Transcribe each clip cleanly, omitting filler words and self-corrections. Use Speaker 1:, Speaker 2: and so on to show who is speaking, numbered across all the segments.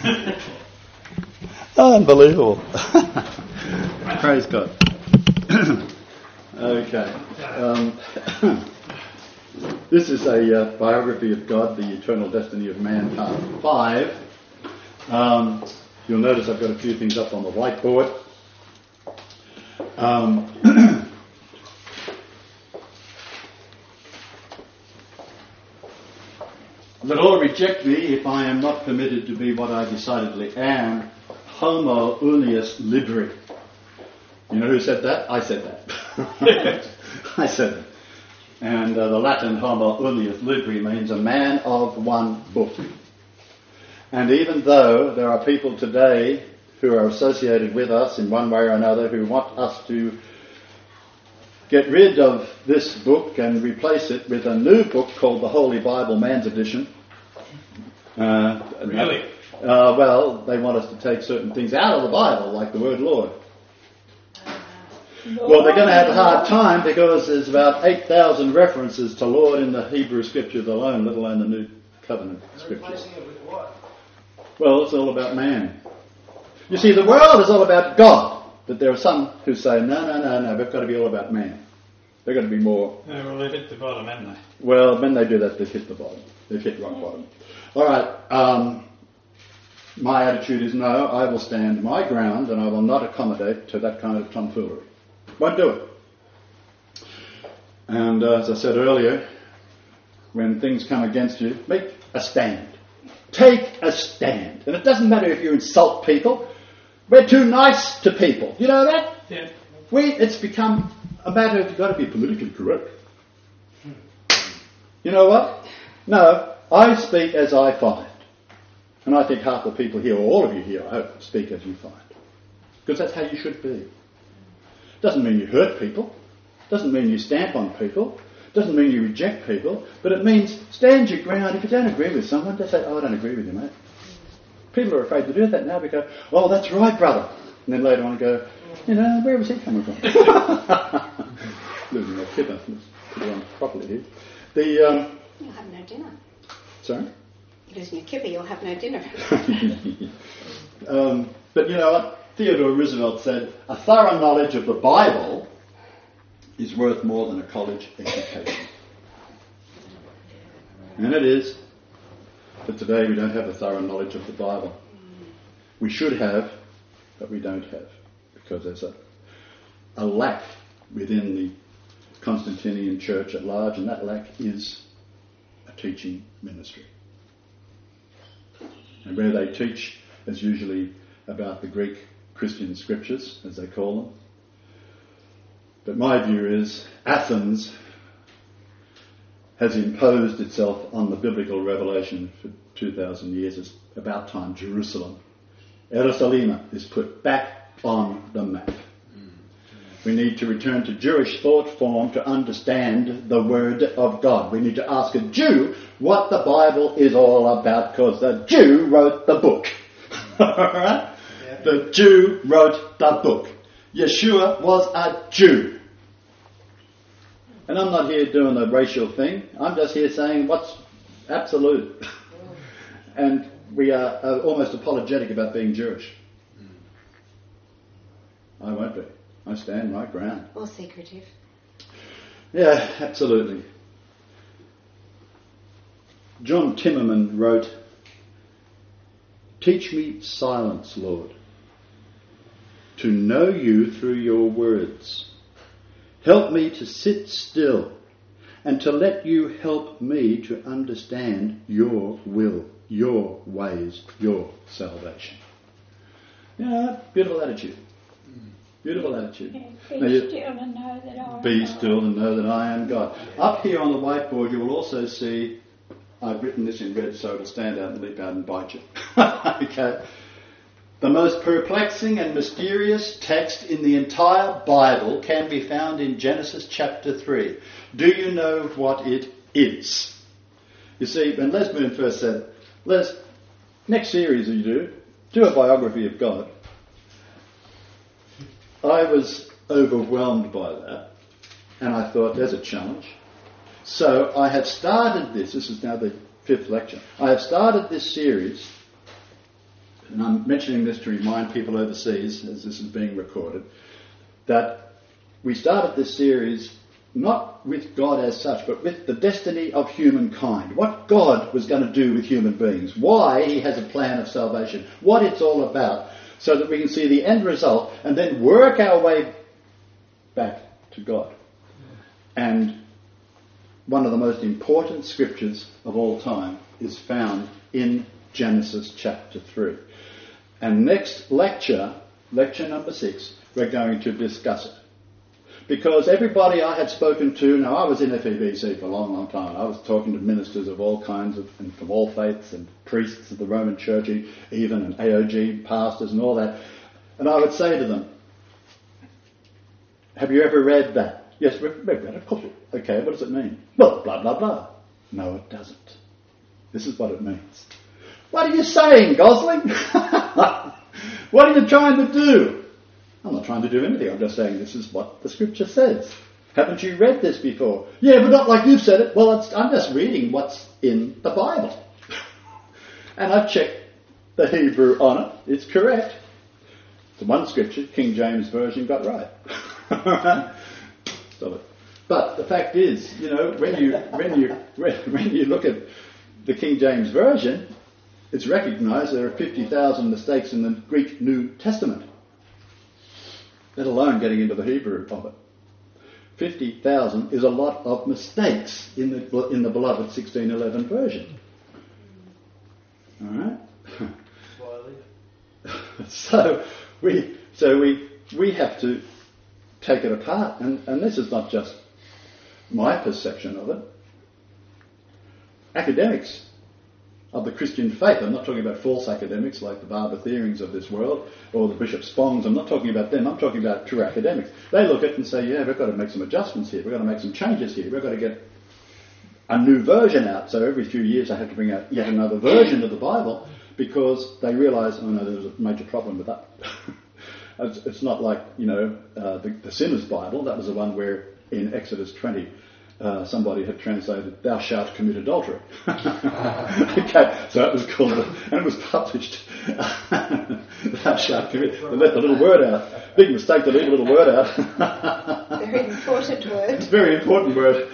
Speaker 1: Unbelievable. Praise God. Okay. This is a biography of God, the Eternal Destiny of Man, part 5. You'll notice I've got a few things up on the whiteboard. The Lord reject me if I am not permitted to be what I decidedly am, homo unius libri. You know who said that? I said that. I said it. And the Latin homo unius libri means a man of one book. And even though there are people today who are associated with us in one way or another who want us to get rid of this book and replace it with a new book called the Holy Bible Man's Edition.
Speaker 2: Really?
Speaker 1: Well, they want us to take certain things out of the Bible, like the word Lord. Well, they're going to have a hard time because there's about 8,000 references to Lord in the Hebrew Scriptures alone, let alone the New Covenant Scriptures.
Speaker 2: Replacing it with what?
Speaker 1: Well, it's all about man. You see, the world is all about God, but there are some who say, no, we've got to be all about man. They've got to be more...
Speaker 2: Yeah, well, they've hit the bottom, haven't they?
Speaker 1: Well, when they do that, they've hit the bottom. They've hit rock bottom. All right, my attitude is no, I will stand my ground and I will not accommodate to that kind of tomfoolery. Won't do it. And as I said earlier, when things come against you, make a stand. Take a stand. And it doesn't matter if you insult people. We're too nice to people. You know that?
Speaker 2: Yeah.
Speaker 1: It's become a matter of you've got to be politically correct. You know what? No, I speak as I find. And I think half the people here, or all of you here, I hope, speak as you find. Because that's how you should be. Doesn't mean you hurt people. Doesn't mean you stamp on people. Doesn't mean you reject people. But it means stand your ground. If you don't agree with someone, just say, I don't agree with you, mate. People are afraid to do that now because, oh, that's right, brother. And then later on go, where was he coming from? Losing my kipper. Let's put it on properly here.
Speaker 3: You'll have no dinner.
Speaker 1: Sorry?
Speaker 3: You're losing your kipper, you'll have no dinner.
Speaker 1: But you know what? Theodore Roosevelt said, a thorough knowledge of the Bible is worth more than a college education. And it is. But today we don't have a thorough knowledge of the Bible. We should have, but we don't have. Because there's a lack within the Constantinian church at large, and that lack is a teaching ministry. And where they teach is usually about the Greek Christian scriptures, as they call them. But my view is Athens has imposed itself on the biblical revelation for 2,000 years. It's about time Jerusalem, Jerusalem, is put back on the map. We need to return to Jewish thought form to understand the Word of God. We need to ask a Jew what the Bible is all about, because the Jew wrote the book. Alright? Yeah. The Jew wrote the book. Yeshua was a Jew. And I'm not here doing a racial thing. I'm just here saying what's absolute. And we are almost apologetic about being Jewish. I won't be. I stand my ground.
Speaker 3: Or secretive.
Speaker 1: Yeah, absolutely. John Timmerman wrote, teach me silence, Lord, to know you through your words. Help me to sit still and to let you help me to understand your will, your ways, your salvation. Yeah, beautiful attitude. Beautiful attitude. Be still and know that I am God. Up here on the whiteboard you will also see, I've written this in red so it'll stand out and leap out and bite you. Okay. The most perplexing and mysterious text in the entire Bible can be found in Genesis chapter 3. Do you know what it is? You see, when Les Moon first said, Les, next series you do a biography of God, I was overwhelmed by that, and I thought, there's a challenge. So I have started this is now the 5th lecture, I have started this series and I'm mentioning this to remind people overseas, as this is being recorded, that we started this series not with God as such, but with the destiny of humankind. What God was going to do with human beings. Why he has a plan of salvation. What it's all about. So that we can see the end result and then work our way back to God. And one of the most important scriptures of all time is found in Genesis chapter 3. And next lecture number 6, we're going to discuss it. Because everybody I had spoken to, now I was in FEBC for a long, long time. I was talking to ministers of all kinds of, and from all faiths, and priests of the Roman Church even, and AOG pastors and all that. And I would say to them, have you ever read that? Yes, we've read it, of course. Okay, what does it mean? Well, blah, blah, blah. No, it doesn't. This is what it means. What are you saying, Gosling? What are you trying to do? I'm not trying to do anything. I'm just saying this is what the scripture says. Haven't you read this before? Yeah, but not like you've said it. Well, I'm just reading what's in the Bible. And I've checked the Hebrew on it. It's correct. The one scripture, King James Version, got right. Stop it. But the fact is, when you look at the King James Version, it's recognised there are 50,000 mistakes in the Greek New Testament. Let alone getting into the Hebrew of it. 50,000 is a lot of mistakes in the beloved 1611 version. All right. So we have to take it apart, and this is not just my perception of it. Academics of the Christian faith, I'm not talking about false academics like the Barbatheerings of this world or the Bishop Spongs, I'm not talking about them, I'm talking about true academics. They look at it and say, yeah, we've got to make some adjustments here, we've got to make some changes here, we've got to get a new version out. So every few years I have to bring out yet another version of the Bible because they realise, oh no, there's a major problem with that. It's not like, the Sinner's Bible. That was the one where in Exodus 20 somebody had translated, thou shalt commit adultery. Okay, so that was called, and it was published, thou shalt commit, they left the little word out. Big mistake to leave a little word out.
Speaker 3: Very important word.
Speaker 1: Very important word.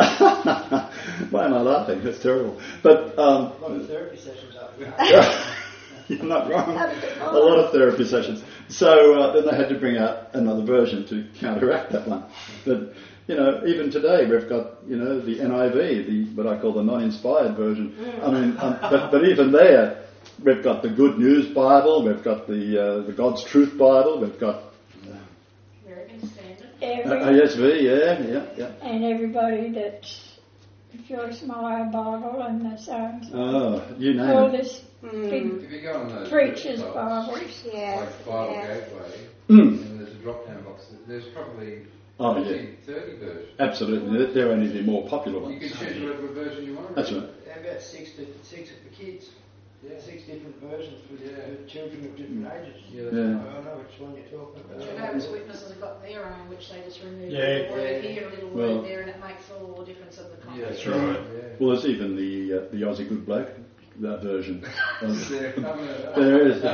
Speaker 1: Why am I laughing? That's terrible. But
Speaker 2: a lot of therapy sessions up there.
Speaker 1: You're not wrong. A lot of therapy sessions. So then they had to bring out another version to counteract that one. But even today we've got the NIV, what I call the non-inspired version. I mean, but even there we've got the Good News Bible, we've got the God's Truth Bible, we've got
Speaker 4: American Standard.
Speaker 1: ASV, yeah.
Speaker 5: And everybody that's Joyce Meyer Bible and the Psalms.
Speaker 1: Oh, you name
Speaker 5: all
Speaker 1: it.
Speaker 5: this big
Speaker 6: If you go on those
Speaker 5: preachers'
Speaker 6: websites,
Speaker 5: Bibles.
Speaker 6: like Bible Gateway,
Speaker 1: Mm.
Speaker 6: and there's a drop-down box. There's probably
Speaker 1: 30
Speaker 6: versions.
Speaker 1: Absolutely, they're only the more popular
Speaker 6: You
Speaker 1: ones.
Speaker 6: can choose whatever version you want.
Speaker 1: That's right.
Speaker 2: How about six for kids?
Speaker 6: Yeah.
Speaker 2: 6 different versions for children of different ages.
Speaker 6: Yeah.
Speaker 1: Yeah.
Speaker 2: I know which one you're talking about.
Speaker 4: Jehovah's Witnesses have got their own, which they just remove
Speaker 2: Yeah.
Speaker 4: a little word here, a little
Speaker 1: Well-
Speaker 4: word there, and it makes all the difference of the
Speaker 6: Yeah,
Speaker 4: content.
Speaker 6: that's
Speaker 2: right.
Speaker 6: Yeah.
Speaker 1: Well, there's even the Aussie Good Bloke, that version.
Speaker 6: They're coming up.
Speaker 1: There is.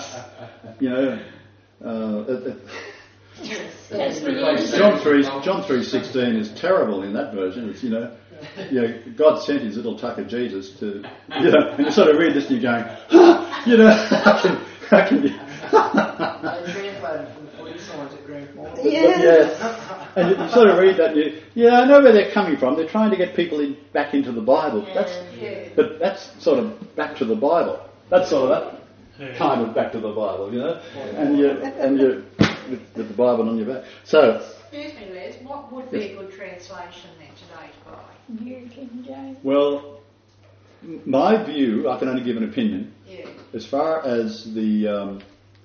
Speaker 5: That's the
Speaker 1: John 3:16 is terrible in that version. It's God sent his little tucker Jesus to and you sort of read this and you're going, how can you?
Speaker 2: They translated from the footy signs at Grand Point.
Speaker 3: Yeah.
Speaker 1: And you sort of read that and I know where they're coming from. They're trying to get people back into the Bible. But that's sort of back to the Bible. That's sort of that kind of back to the Bible, and you with the Bible on your back. So,
Speaker 4: Excuse me, Les, what would be a good translation then today's Bible?
Speaker 5: New King James.
Speaker 1: well, my view, I can only give an opinion.
Speaker 4: Yeah.
Speaker 1: As far as the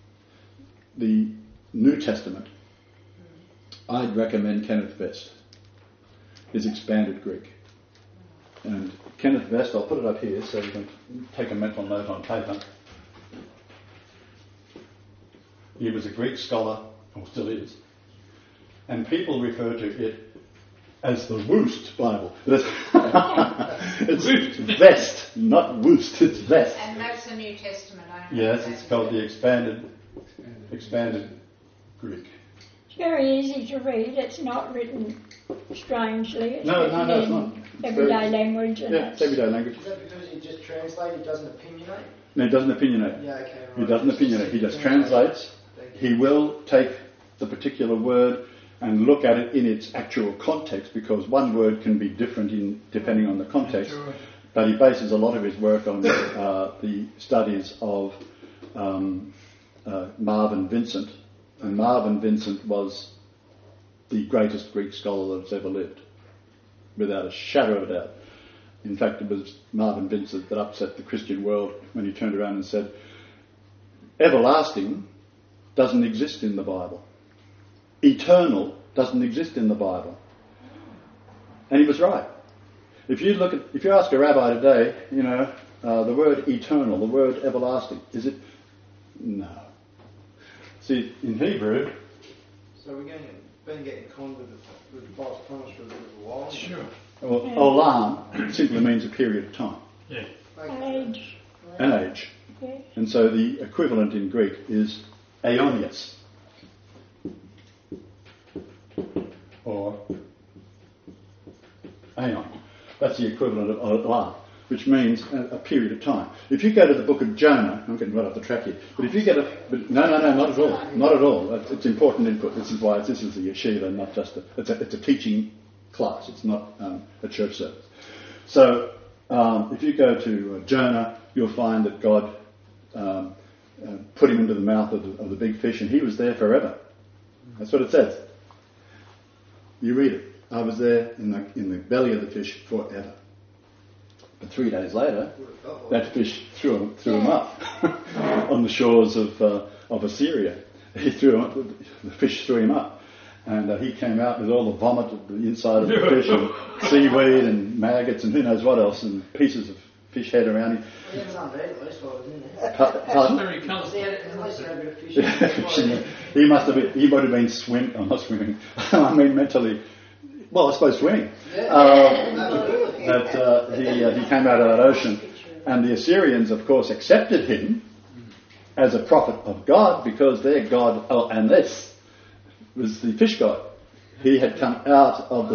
Speaker 1: New Testament, I'd recommend Kenneth Vest, his expanded Greek. And Kenneth Vest, I'll put it up here so you can take a mental note on paper. He was a Greek scholar, or still is, and people refer to it as the Woost Bible. It's Vest, not Woost, it's Vest.
Speaker 4: And that's the New Testament only.
Speaker 1: Yes, it's called the expanded Greek.
Speaker 5: It's very easy to read. It's not written strangely. It's
Speaker 1: No,
Speaker 5: written
Speaker 1: it's
Speaker 5: in
Speaker 1: not. It's
Speaker 5: everyday language. And
Speaker 1: Yeah, it's everyday language.
Speaker 2: Is that because he just translated, doesn't opinionate?
Speaker 1: No, he doesn't opinionate.
Speaker 2: Yeah, okay, right.
Speaker 1: He doesn't opinionate. He just translates.
Speaker 2: Thank you.
Speaker 1: He will take the particular word and look at it in its actual context, because one word can be different depending on the context. But he bases a lot of his work on the studies of Marvin Vincent. And Marvin Vincent was the greatest Greek scholar that's ever lived, without a shadow of a doubt. In fact, it was Marvin Vincent that upset the Christian world when he turned around and said, everlasting doesn't exist in the Bible. Eternal doesn't exist in the Bible. And he was right. If you ask a rabbi today, the word eternal, the word everlasting, is it? No. See, in Hebrew...
Speaker 2: So we're been getting con with the false promise for a little while.
Speaker 7: Sure.
Speaker 1: Well, olam simply means a period of time.
Speaker 7: Yeah.
Speaker 5: age.
Speaker 1: An age.
Speaker 5: Yes.
Speaker 1: And so the equivalent in Greek is aeonios. Or aeon. That's the equivalent of olam, which means a period of time. If you go to the book of Jonah, I'm getting right off the track here, but if you get no, not at all, not at all. It's important input. This is why this is the yeshiva, not just it's a teaching class. It's not a church service. So if you go to Jonah, you'll find that God put him into the mouth of the big fish, and he was there forever. That's what it says. You read it. I was there in the belly of the fish forever. But 3 days later, that fish threw him up on the shores of Assyria. The fish threw him up, and he came out with all the vomit of the inside of the fish and seaweed and maggots and who knows what else and pieces of fish head around him.
Speaker 2: Yeah, it's not bad, at least while I was in there.
Speaker 1: Pardon?
Speaker 7: Very colourful.
Speaker 2: At least I had a bit of fish.
Speaker 1: He might have been not swimming. I mean mentally. Well, I suppose swimming. He came out of that ocean, and the Assyrians, of course, accepted him as a prophet of God because their god, and this was the fish god. He had come out of the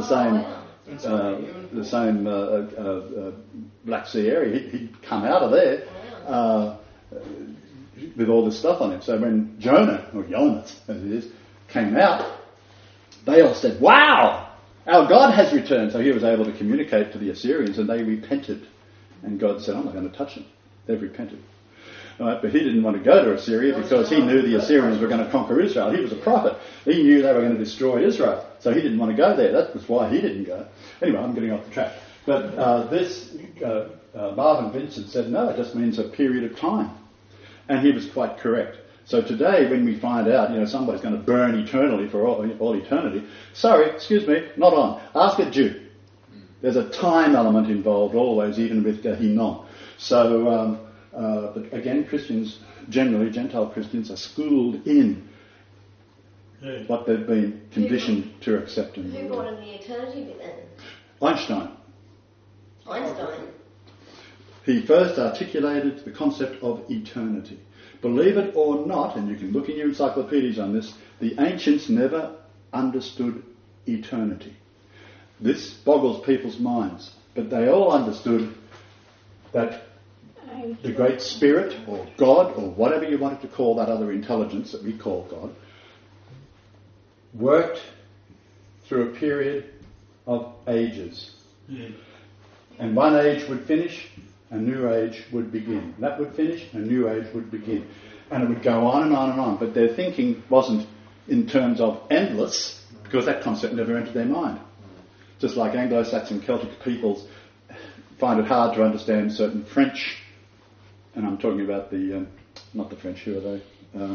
Speaker 1: same Black Sea area. He'd come out of there with all this stuff on him. So when Jonah, or Jonas as it is, came out, they all said, "Wow! Our God has returned." So he was able to communicate to the Assyrians, and they repented. And God said, "I'm not going to touch them. They've repented." All right, but he didn't want to go to Assyria because he knew the Assyrians were going to conquer Israel. He was a prophet. He knew they were going to destroy Israel. So he didn't want to go there. That was why he didn't go. Anyway, I'm getting off the track. But Marvin Vincent said, no, it just means a period of time. And he was quite correct. So today, when we find out, somebody's going to burn eternally for all eternity, sorry, excuse me, not on. Ask a Jew. There's a time element involved always, even with Gehinnom. So, but again, Christians, generally Gentile Christians, are schooled in what they've been conditioned to accept.
Speaker 3: Who brought in the eternity bit then?
Speaker 1: Einstein.
Speaker 3: Einstein.
Speaker 1: He first articulated the concept of eternity. Believe it or not, and you can look in your encyclopedias on this, the ancients never understood eternity. This boggles people's minds, but they all understood that the Great Spirit, or God, or whatever you wanted to call that other intelligence that we call God, worked through a period of ages.
Speaker 7: Yeah.
Speaker 1: And one age would finish, a new age would begin. That would finish, a new age would begin. And it would go on and on and on. But their thinking wasn't in terms of endless, because that concept never entered their mind. Just like Anglo-Saxon Celtic peoples find it hard to understand certain French, and I'm talking about not the French, who are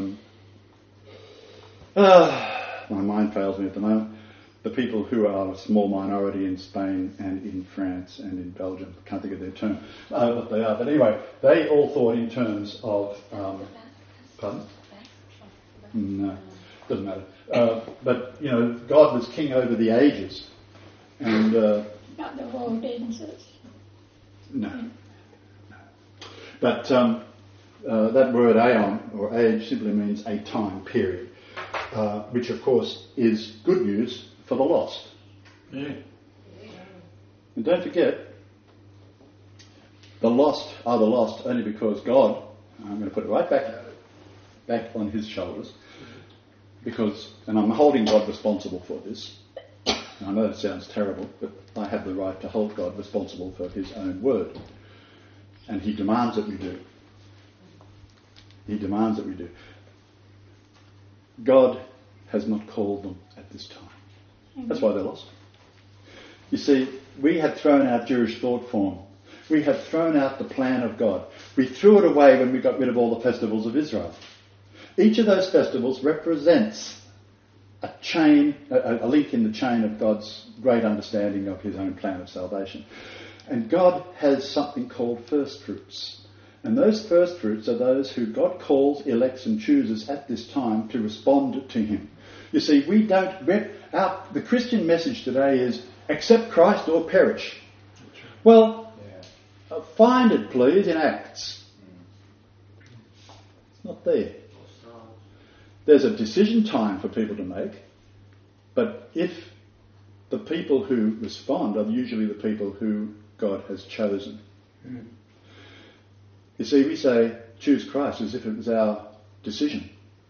Speaker 1: they? My mind fails me at the moment. The people who are a small minority in Spain and in France and in Belgium, I can't think of their term, what they are. But anyway, they all thought in terms of... pardon? No, doesn't matter. But, God was king over the ages. And...
Speaker 5: Not the Waldenses.
Speaker 1: No. But that word aeon, or age, simply means a time period, which of course is good news for the lost.
Speaker 7: Yeah.
Speaker 1: And don't forget, the lost are the lost only because God, I'm going to put it right back on his shoulders, and I'm holding God responsible for this. And I know it sounds terrible, but I have the right to hold God responsible for his own word. And he demands that we do. He demands that we do. God has not called them at this time. That's why they're lost. You see, we had thrown out Jewish thought form. We had thrown out the plan of God. We threw it away when we got rid of all the festivals of Israel. Each of those festivals represents a link in the chain of God's great understanding of his own plan of salvation. And God has something called first fruits. And those first fruits are those who God calls, elects and chooses at this time to respond to him. You see, the Christian message today is accept Christ or perish. Well, find it please in Acts. It's not there. There's a decision time for people to make, but if the people who respond are usually the people who God has chosen. You see, we say choose Christ as if it was our decision.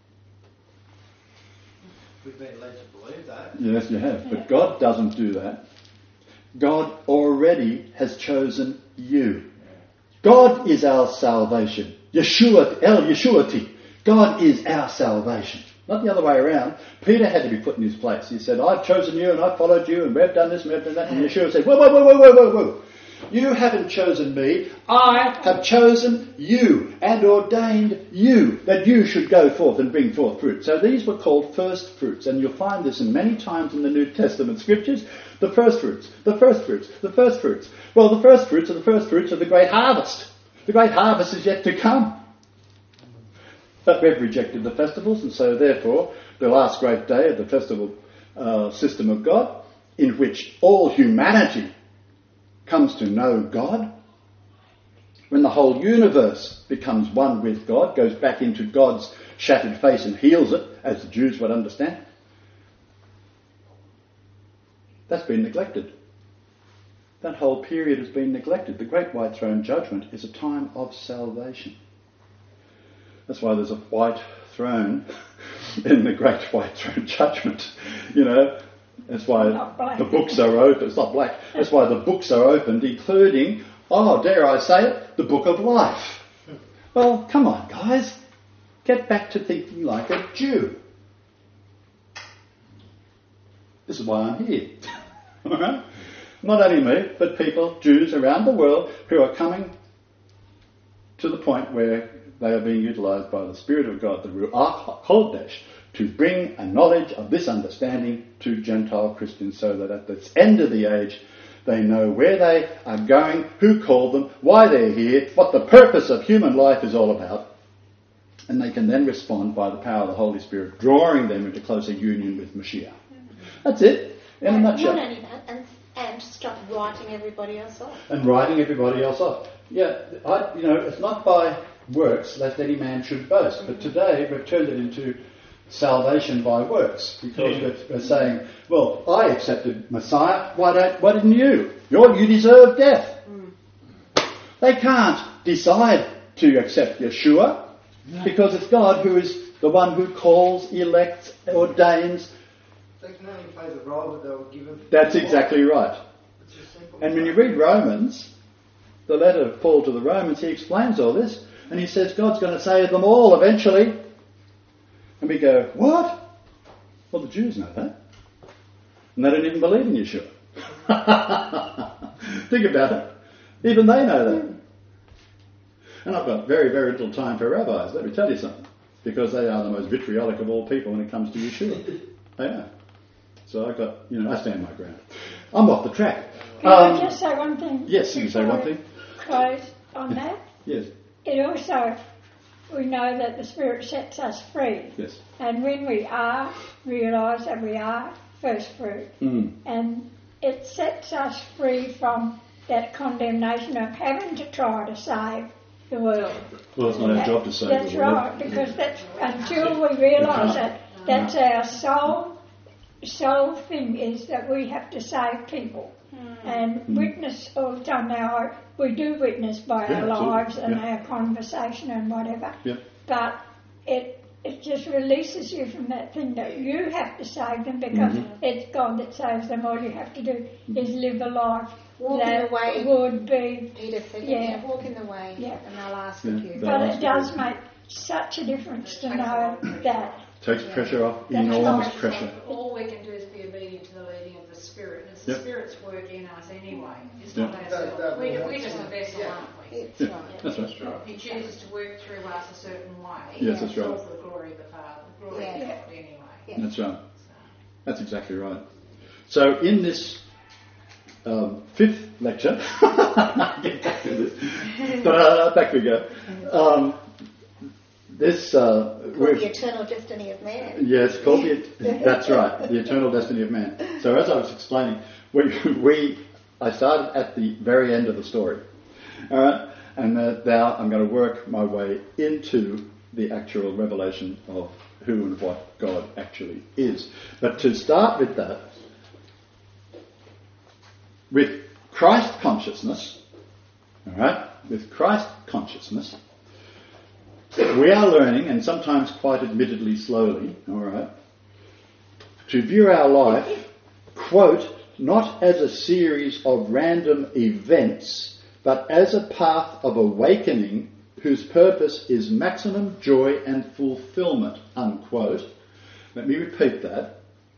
Speaker 2: We've been led to believe that.
Speaker 1: Yes, you have. But God doesn't do that. God already has chosen you. God is our salvation. Yeshua, El Yeshuati. God is our salvation. Not the other way around. Peter had to be put in his place. He said, I've chosen you and I've followed you and we've done this and we've done that. And Yeshua said, whoa. You haven't chosen me. I have chosen you and ordained you that you should go forth and bring forth fruit. So these were called first fruits. And you'll find this in many times in the New Testament scriptures. The first fruits, the first fruits, the first fruits. Well, the first fruits are the first fruits of the great harvest. The great harvest is yet to come. But we've rejected the festivals, and so therefore the last great day of the festival system of God, in which all humanity comes to know God, when the whole universe becomes one with God, goes back into God's shattered face and heals it, as the Jews would understand, that's been neglected. That whole period has been neglected. The Great White Throne Judgment is a time of salvation. That's why there's a white throne in the Great White Throne Judgment. You know, that's why the books are open. It's not black. That's why the books are opened, including, dare I say it, the Book of Life. Well, come on, guys. Get back to thinking like a Jew. This is why I'm here. All right? Not only me, but people, Jews around the world, who are coming to the point where they are being utilised by the Spirit of God, the Ruach HaKodesh, to bring a knowledge of this understanding to Gentile Christians, so that at the end of the age they know where they are going, who called them, why they're here, what the purpose of human life is all about, and they can then respond by the power of the Holy Spirit, drawing them into closer union with Mashiach. That's it, in a nutshell.
Speaker 8: Not only that, and stop writing everybody else off.
Speaker 1: And writing everybody else off. Yeah, it's not by works lest any man should boast. But today we've turned it into salvation by works, because we're saying, well, I accepted Messiah, why didn't you? You deserve death. They can't decide to accept Yeshua, because it's God who is the one who calls, elects, ordains.
Speaker 2: They can only play the role that they were given.
Speaker 1: That's exactly right.
Speaker 2: It's just simple.
Speaker 1: And when you read Romans, the letter of Paul to the Romans, he explains all this, and he says God's going to save them all eventually. And we go, what? Well, the Jews know that. And they don't even believe in Yeshua. Think about it. Even they know that. And I've got very, very little time for rabbis, let me tell you something. Because they are the most vitriolic of all people when it comes to Yeshua. They are. So I stand my ground. I'm off the track.
Speaker 5: Can I just say one thing?
Speaker 1: Yes, you can say one thing.
Speaker 5: Close on that.
Speaker 1: Yes.
Speaker 5: It also, we know that the Spirit sets us free.
Speaker 1: Yes.
Speaker 5: And when we realise that we are first fruit, and it sets us free from that condemnation of having to try to save the world.
Speaker 1: Well, it's not our job to save
Speaker 5: That's
Speaker 1: the world.
Speaker 5: right, because that's until we realise that that's our sole thing is that we have to save people and witness all the time. Now we do witness by
Speaker 1: Yeah,
Speaker 5: our
Speaker 1: absolutely.
Speaker 5: lives and
Speaker 1: Yeah.
Speaker 5: our conversation and whatever,
Speaker 1: Yeah.
Speaker 5: but it just releases you from that thing that you have to save them because it's God that saves them. All you have to do is live a life
Speaker 8: Walk in
Speaker 5: that
Speaker 8: the way.
Speaker 5: would be.
Speaker 8: Peter said,
Speaker 5: Yeah.
Speaker 8: walk in the way,
Speaker 5: Yeah.
Speaker 8: and they'll ask
Speaker 1: Yeah.
Speaker 8: of you.
Speaker 1: They'll
Speaker 5: But
Speaker 1: ask
Speaker 5: it
Speaker 1: you.
Speaker 5: does make such a difference to know that.
Speaker 1: Takes pressure off,
Speaker 5: That's
Speaker 1: enormous
Speaker 5: right.
Speaker 1: pressure.
Speaker 4: All we can do is be obedient to the leading of the Spirit. And it's the
Speaker 1: Yep.
Speaker 4: Spirit's work in us anyway. It's
Speaker 1: Yep.
Speaker 4: not ourselves. We're just a vessel, aren't we?
Speaker 8: It's
Speaker 1: Yeah,
Speaker 8: right.
Speaker 1: that's right.
Speaker 4: He chooses to work through us a certain way.
Speaker 1: Yes, that's
Speaker 4: It's all
Speaker 1: right.
Speaker 4: for the glory of the Father, the glory of
Speaker 8: Yeah.
Speaker 4: God anyway.
Speaker 8: Yeah.
Speaker 1: That's right. That's exactly right. So in this fifth lecture, get back to this. Back we go.
Speaker 8: Called the eternal destiny of man.
Speaker 1: Yes, called that's right, the eternal destiny of man. So as I was explaining, I started at the very end of the story, all right, and now I'm going to work my way into the actual revelation of who and what God actually is. But to start with that, with Christ consciousness, all right, with Christ consciousness, we are learning, and sometimes quite admittedly slowly, all right, to view our life, quote, not as a series of random events, but as a path of awakening whose purpose is maximum joy and fulfillment, unquote. Let me repeat that.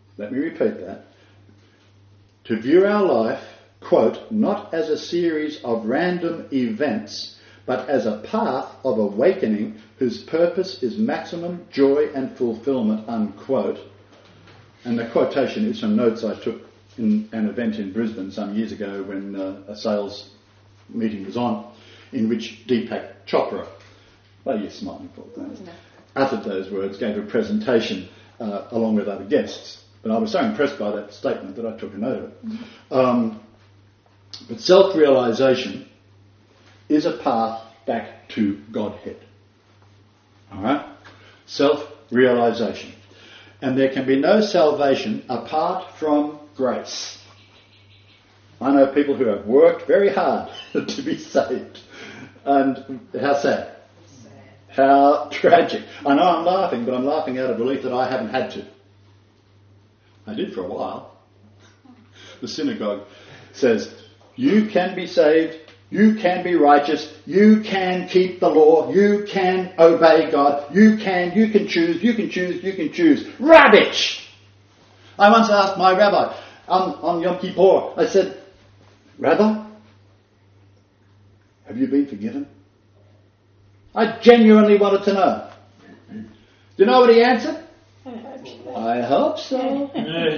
Speaker 1: To view our life, quote, not as a series of random events, but as a path of awakening whose purpose is maximum joy and fulfillment, unquote. And the quotation is from notes I took in an event in Brisbane some years ago when a sales meeting was on, in which Deepak Chopra, what are you smiling for? Uttered those words, gave a presentation along with other guests. But I was so impressed by that statement that I took a note of it. But self-realisation is a path back to Godhead. Alright? Self-realisation. And there can be no salvation apart from grace. I know people who have worked very hard to be saved. And how sad. How tragic. I know I'm laughing, but I'm laughing out of relief that I haven't had to. I did for a while. The synagogue says, you can be saved, you can be righteous, you can keep the law, you can obey God, you can choose. Rubbish! I once asked my rabbi on Yom Kippur, I said, Rabbi, have you been forgiven? I genuinely wanted to know. Do you know what he answered? I hope so.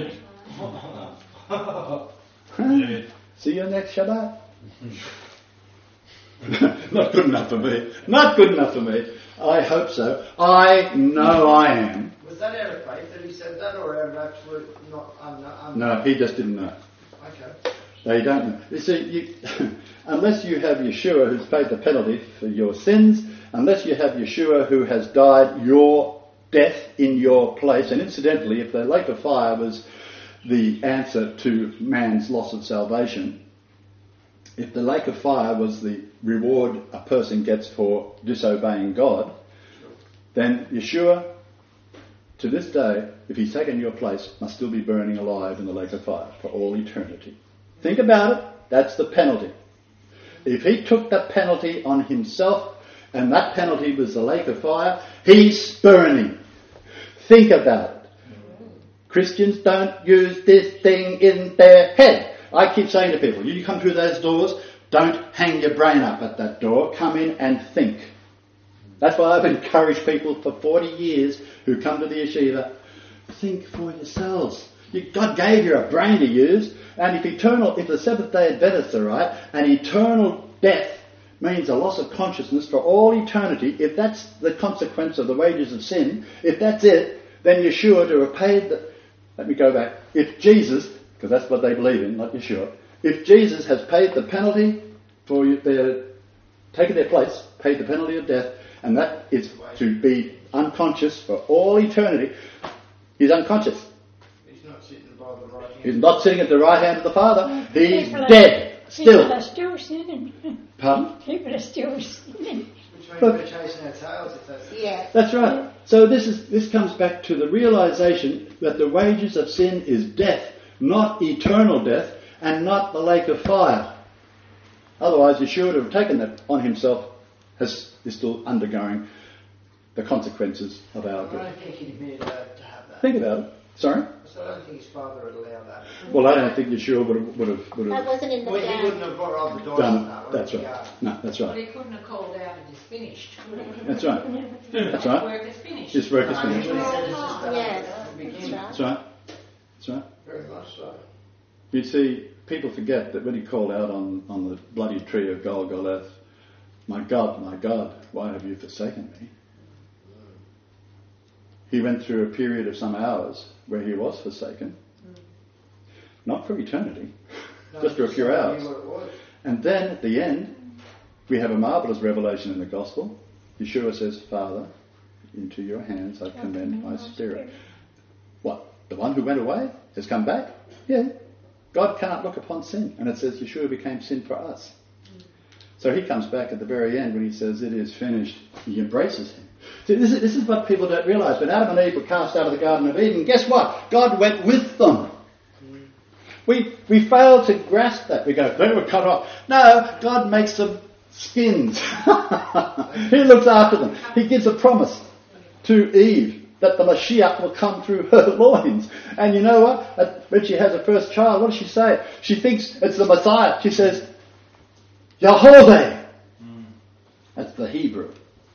Speaker 1: See you next Shabbat. Not good enough for me. Not good enough for me. I hope so. I know I am.
Speaker 2: Was that out of faith that he said that, or out of absolute not?
Speaker 1: No, he just didn't know.
Speaker 2: Okay.
Speaker 1: They don't know. You see, unless you have Yeshua who's paid the penalty for your sins, unless you have Yeshua who has died your death in your place, and incidentally, if the lake of fire was the answer to man's loss of salvation, if the lake of fire was the reward a person gets for disobeying God, then Yeshua, to this day, if he's taken your place, must still be burning alive in the lake of fire for all eternity. Think about it. That's the penalty. If he took that penalty on himself, and that penalty was the lake of fire, he's burning. Think about it. Christians don't use this thing in their head. I keep saying to people, you come through those doors, don't hang your brain up at that door. Come in and think. That's why I've encouraged people for 40 years who come to the yeshiva, think for yourselves. God gave you a brain to use, and if the Seventh-day Adventists are right, and eternal death means a loss of consciousness for all eternity, if that's the consequence of the wages of sin, if that's it, then Yeshua to have paid let me go back. If Jesus, because that's what they believe in, not Yeshua, if Jesus has paid the penalty for their taken their place, paid the penalty of death, and that is to be unconscious for all eternity. He's unconscious.
Speaker 2: He's not sitting by the right hand.
Speaker 1: He's not sitting at the right hand of the Father. He's
Speaker 5: People are-
Speaker 1: dead.
Speaker 5: People
Speaker 1: Still.
Speaker 5: are still sinning.
Speaker 1: Pardon?
Speaker 5: People are still sinning.
Speaker 2: Which means
Speaker 1: Look.
Speaker 2: we're chasing our tails if that's
Speaker 8: Yeah.
Speaker 1: That's right. So this comes back to the realization that the wages of sin is death, not eternal death, and not the lake of fire. Otherwise, Yeshua would have taken that on himself, is still undergoing the consequences of our
Speaker 2: I
Speaker 1: guilt.
Speaker 2: don't think he'd be allowed to have that.
Speaker 1: Think about it. Sorry?
Speaker 2: So I don't think his father would allow that.
Speaker 1: Well, I don't think Yeshua would
Speaker 8: That
Speaker 1: have
Speaker 8: wasn't in the
Speaker 2: Well, he
Speaker 8: plan.
Speaker 2: wouldn't have rolled the dice
Speaker 1: done
Speaker 2: on that.
Speaker 1: it. That's
Speaker 2: would he?
Speaker 1: right. No, that's
Speaker 4: But
Speaker 1: right.
Speaker 4: he couldn't have called out and it's finished, could he?
Speaker 1: That's right. That's right.
Speaker 4: Work is finished.
Speaker 1: His work is
Speaker 2: No, he
Speaker 1: finished.
Speaker 2: would have said it's just done
Speaker 8: Yes,
Speaker 2: at the beginning.
Speaker 8: that's
Speaker 1: That's right. That's right.
Speaker 2: Very much so.
Speaker 1: You see, people forget that when he called out on the bloody tree of Golgotha, my God, why have you forsaken me? He went through a period of some hours where he was forsaken. Not for eternity,
Speaker 2: No,
Speaker 1: just for a few
Speaker 2: so he
Speaker 1: hours.
Speaker 2: knew what it was.
Speaker 1: And then at the end, we have a marvellous revelation in the Gospel. Yeshua says, Father, into your hands I commend my spirit. What? The one who went away has come back? Yeah. God can't look upon sin. And it says Yeshua became sin for us. So he comes back at the very end when he says, it is finished. He embraces him. See, this is what people don't realise. When Adam and Eve were cast out of the Garden of Eden, guess what? God went with them. We fail to grasp that. We go, they were cut off. No, God makes them skins. He looks after them. He gives a promise to Eve that the Mashiach will come through her loins. And you know what? When she has her first child, what does she say? She thinks it's the Messiah. She says, Yehovah. That's the Hebrew.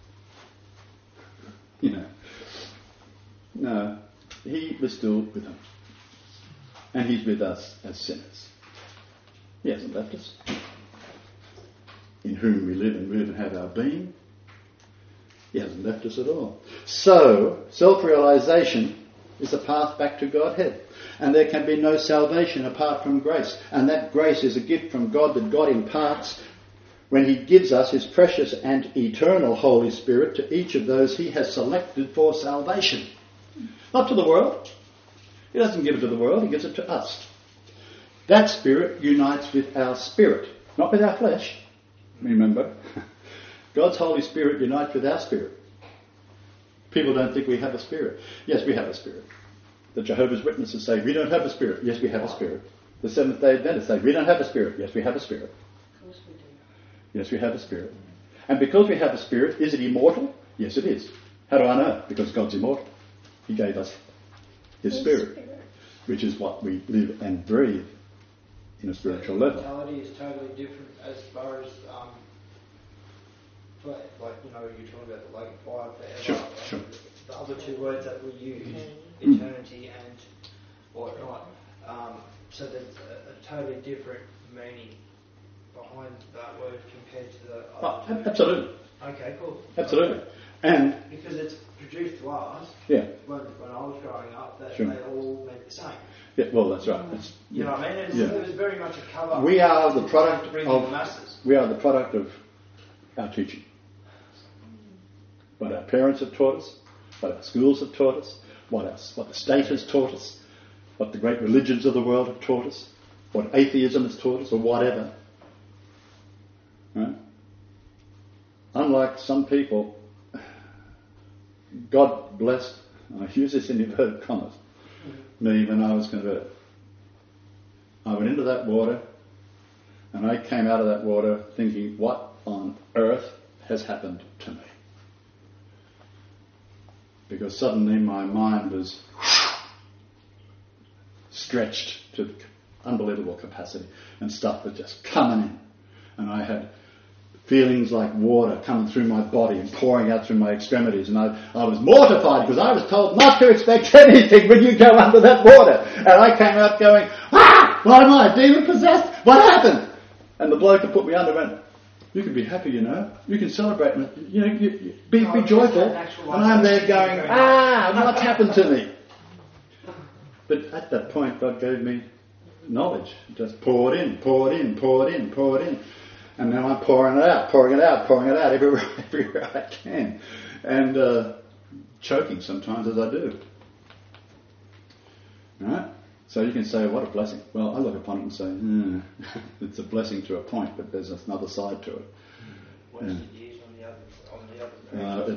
Speaker 1: You know. No, he was still with them. And he's with us as sinners. He hasn't left us. In whom we live and move and have our being. He hasn't left us at all. So, self-realization is a path back to Godhead. And there can be no salvation apart from grace. And that grace is a gift from God that God imparts when he gives us his precious and eternal Holy Spirit to each of those he has selected for salvation. Not to the world. He doesn't give it to the world, he gives it to us. That Spirit unites with our spirit, not with our flesh. Remember, God's Holy Spirit unites with our spirit. People don't think we have a spirit. Yes, we have a spirit. The Jehovah's Witnesses say, we don't have a spirit. Yes, we have a spirit. The Seventh-day Adventists say, we don't have a spirit. Yes, we have a spirit.
Speaker 4: Of course we do.
Speaker 1: Yes, we have a spirit. And because we have a spirit, is it immortal? Yes, it is. How do I know? Because God's immortal. He gave us his spirit, which is what we live and breathe in a spiritual level.
Speaker 2: Mentality is totally different as far as, like, you know, you're talking about the lake of fire forever.
Speaker 1: Sure.
Speaker 2: The other two words that we use, eternity and whatnot. So there's a totally different meaning behind that word compared to the other two.
Speaker 1: Absolutely.
Speaker 2: Okay, cool.
Speaker 1: Absolutely. And,
Speaker 2: Because it's produced to us,
Speaker 1: yeah,
Speaker 2: when I was growing up, that
Speaker 1: Sure.
Speaker 2: they all meant the same.
Speaker 1: yeah, well, that's right. That's,
Speaker 2: You know what I mean?
Speaker 1: Yeah.
Speaker 2: It was very much a cover.
Speaker 1: We are the product
Speaker 2: to bring
Speaker 1: of-
Speaker 2: the masses.
Speaker 1: We are the product of our teaching. What our parents have taught us, what our schools have taught us, what the state has taught us, what the great religions of the world have taught us, what atheism has taught us, or whatever. Right? Unlike some people, God blessed, I use this in inverted commas, me when I was converted. I went into that water and I came out of that water thinking, what on earth has happened to me? Because suddenly my mind was stretched to unbelievable capacity and stuff was just coming in. And I had feelings like water coming through my body and pouring out through my extremities. And I was mortified because I was told not to expect anything when you go under that water. And I came out going, what am I, demon possessed? What happened? And the bloke that put me under went, you can be happy, you know. You can celebrate. You know, be joyful. And I'm there going, what's happened to me? But at that point, God gave me knowledge. Just poured in. And now I'm pouring it out everywhere I can. And choking sometimes as I do. Right? So you can say, what a blessing. Well, I look upon it and say, it's a blessing to a point, but there's another side to it.
Speaker 2: What's the use on the other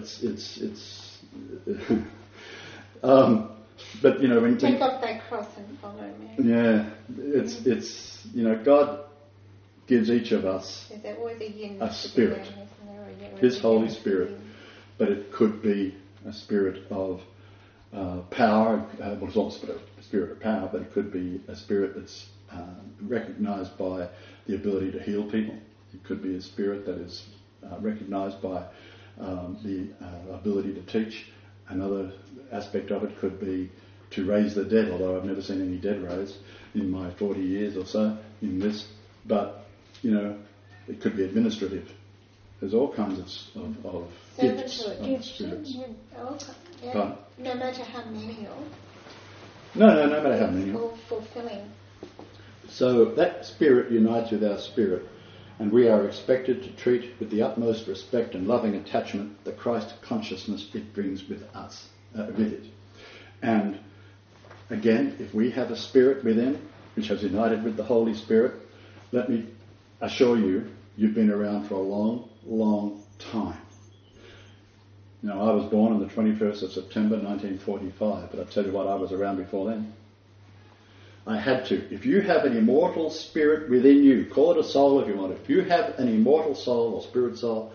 Speaker 1: but you know, when
Speaker 8: Take up thy cross and follow me.
Speaker 1: yeah, it's you know, God gives each of us
Speaker 8: There's always a yin
Speaker 1: a
Speaker 8: to
Speaker 1: spirit,
Speaker 8: the yang, isn't there? Or
Speaker 1: His
Speaker 8: a
Speaker 1: Holy
Speaker 8: yang to
Speaker 1: Spirit,
Speaker 8: the yin.
Speaker 1: but it could be a spirit of power. Well, it's also a spirit of power, but it could be a spirit that's recognised by the ability to heal people. It could be a spirit that is recognised by the ability to teach. Another aspect of it could be to raise the dead, although I've never seen any dead raised in my 40 years or so in this. But, you know, it could be administrative. There's all kinds of gifts
Speaker 8: Servanthood.
Speaker 1: of spirits.
Speaker 8: Yeah. No matter how menial.
Speaker 1: No matter how many.
Speaker 8: All fulfilling.
Speaker 1: So that spirit unites with our spirit, and we are expected to treat with the utmost respect and loving attachment the Christ consciousness it brings with us, with it. And again, if we have a spirit within which has united with the Holy Spirit, let me assure you, you've been around for a long, long time. Now, I was born on the 21st of September 1945, but I tell you what, I was around before then. I had to. If you have an immortal spirit within you, call it a soul if you want. If you have an immortal soul or spirit soul,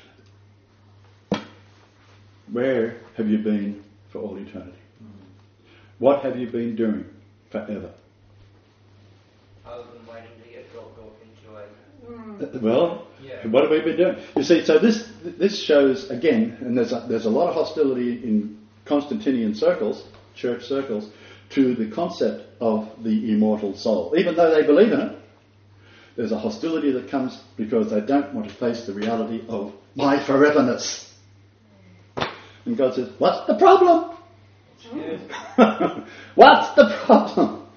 Speaker 1: where have you been for all eternity? What have you been doing forever?
Speaker 2: other than waiting to get dropped off into a...
Speaker 1: Well,
Speaker 2: Yeah.
Speaker 1: what have we been doing? You see, so this shows, again, and there's a lot of hostility in Constantinian circles, church circles, to the concept of the immortal soul. Even though they believe in it, there's a hostility that comes because they don't want to face the reality of my foreverness. And God says, what's the problem? What's the problem?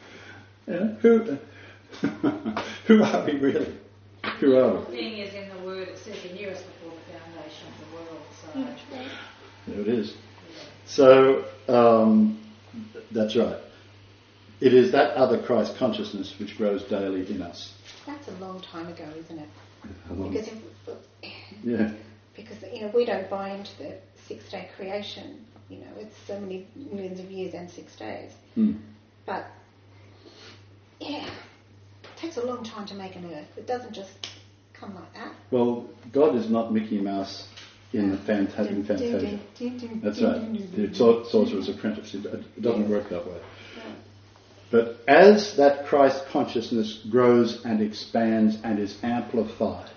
Speaker 1: Who are we really? Who are we?
Speaker 4: The thing is, in the Word, it says he knew us before the foundation of the world. So
Speaker 1: There it is. So, that's right. It is that other Christ consciousness which grows daily in us.
Speaker 8: That's a long time ago, isn't it?
Speaker 1: Yeah.
Speaker 8: Because we don't buy into the 6-day creation. It's so many millions of years and 6 days. But yeah, it takes a long time to make an earth. It doesn't just come like that.
Speaker 1: Well, God is not Mickey Mouse in the Fantasia. That's right. The Sorcerer's Apprentice. It doesn't work that way. But as that Christ consciousness grows and expands and is amplified,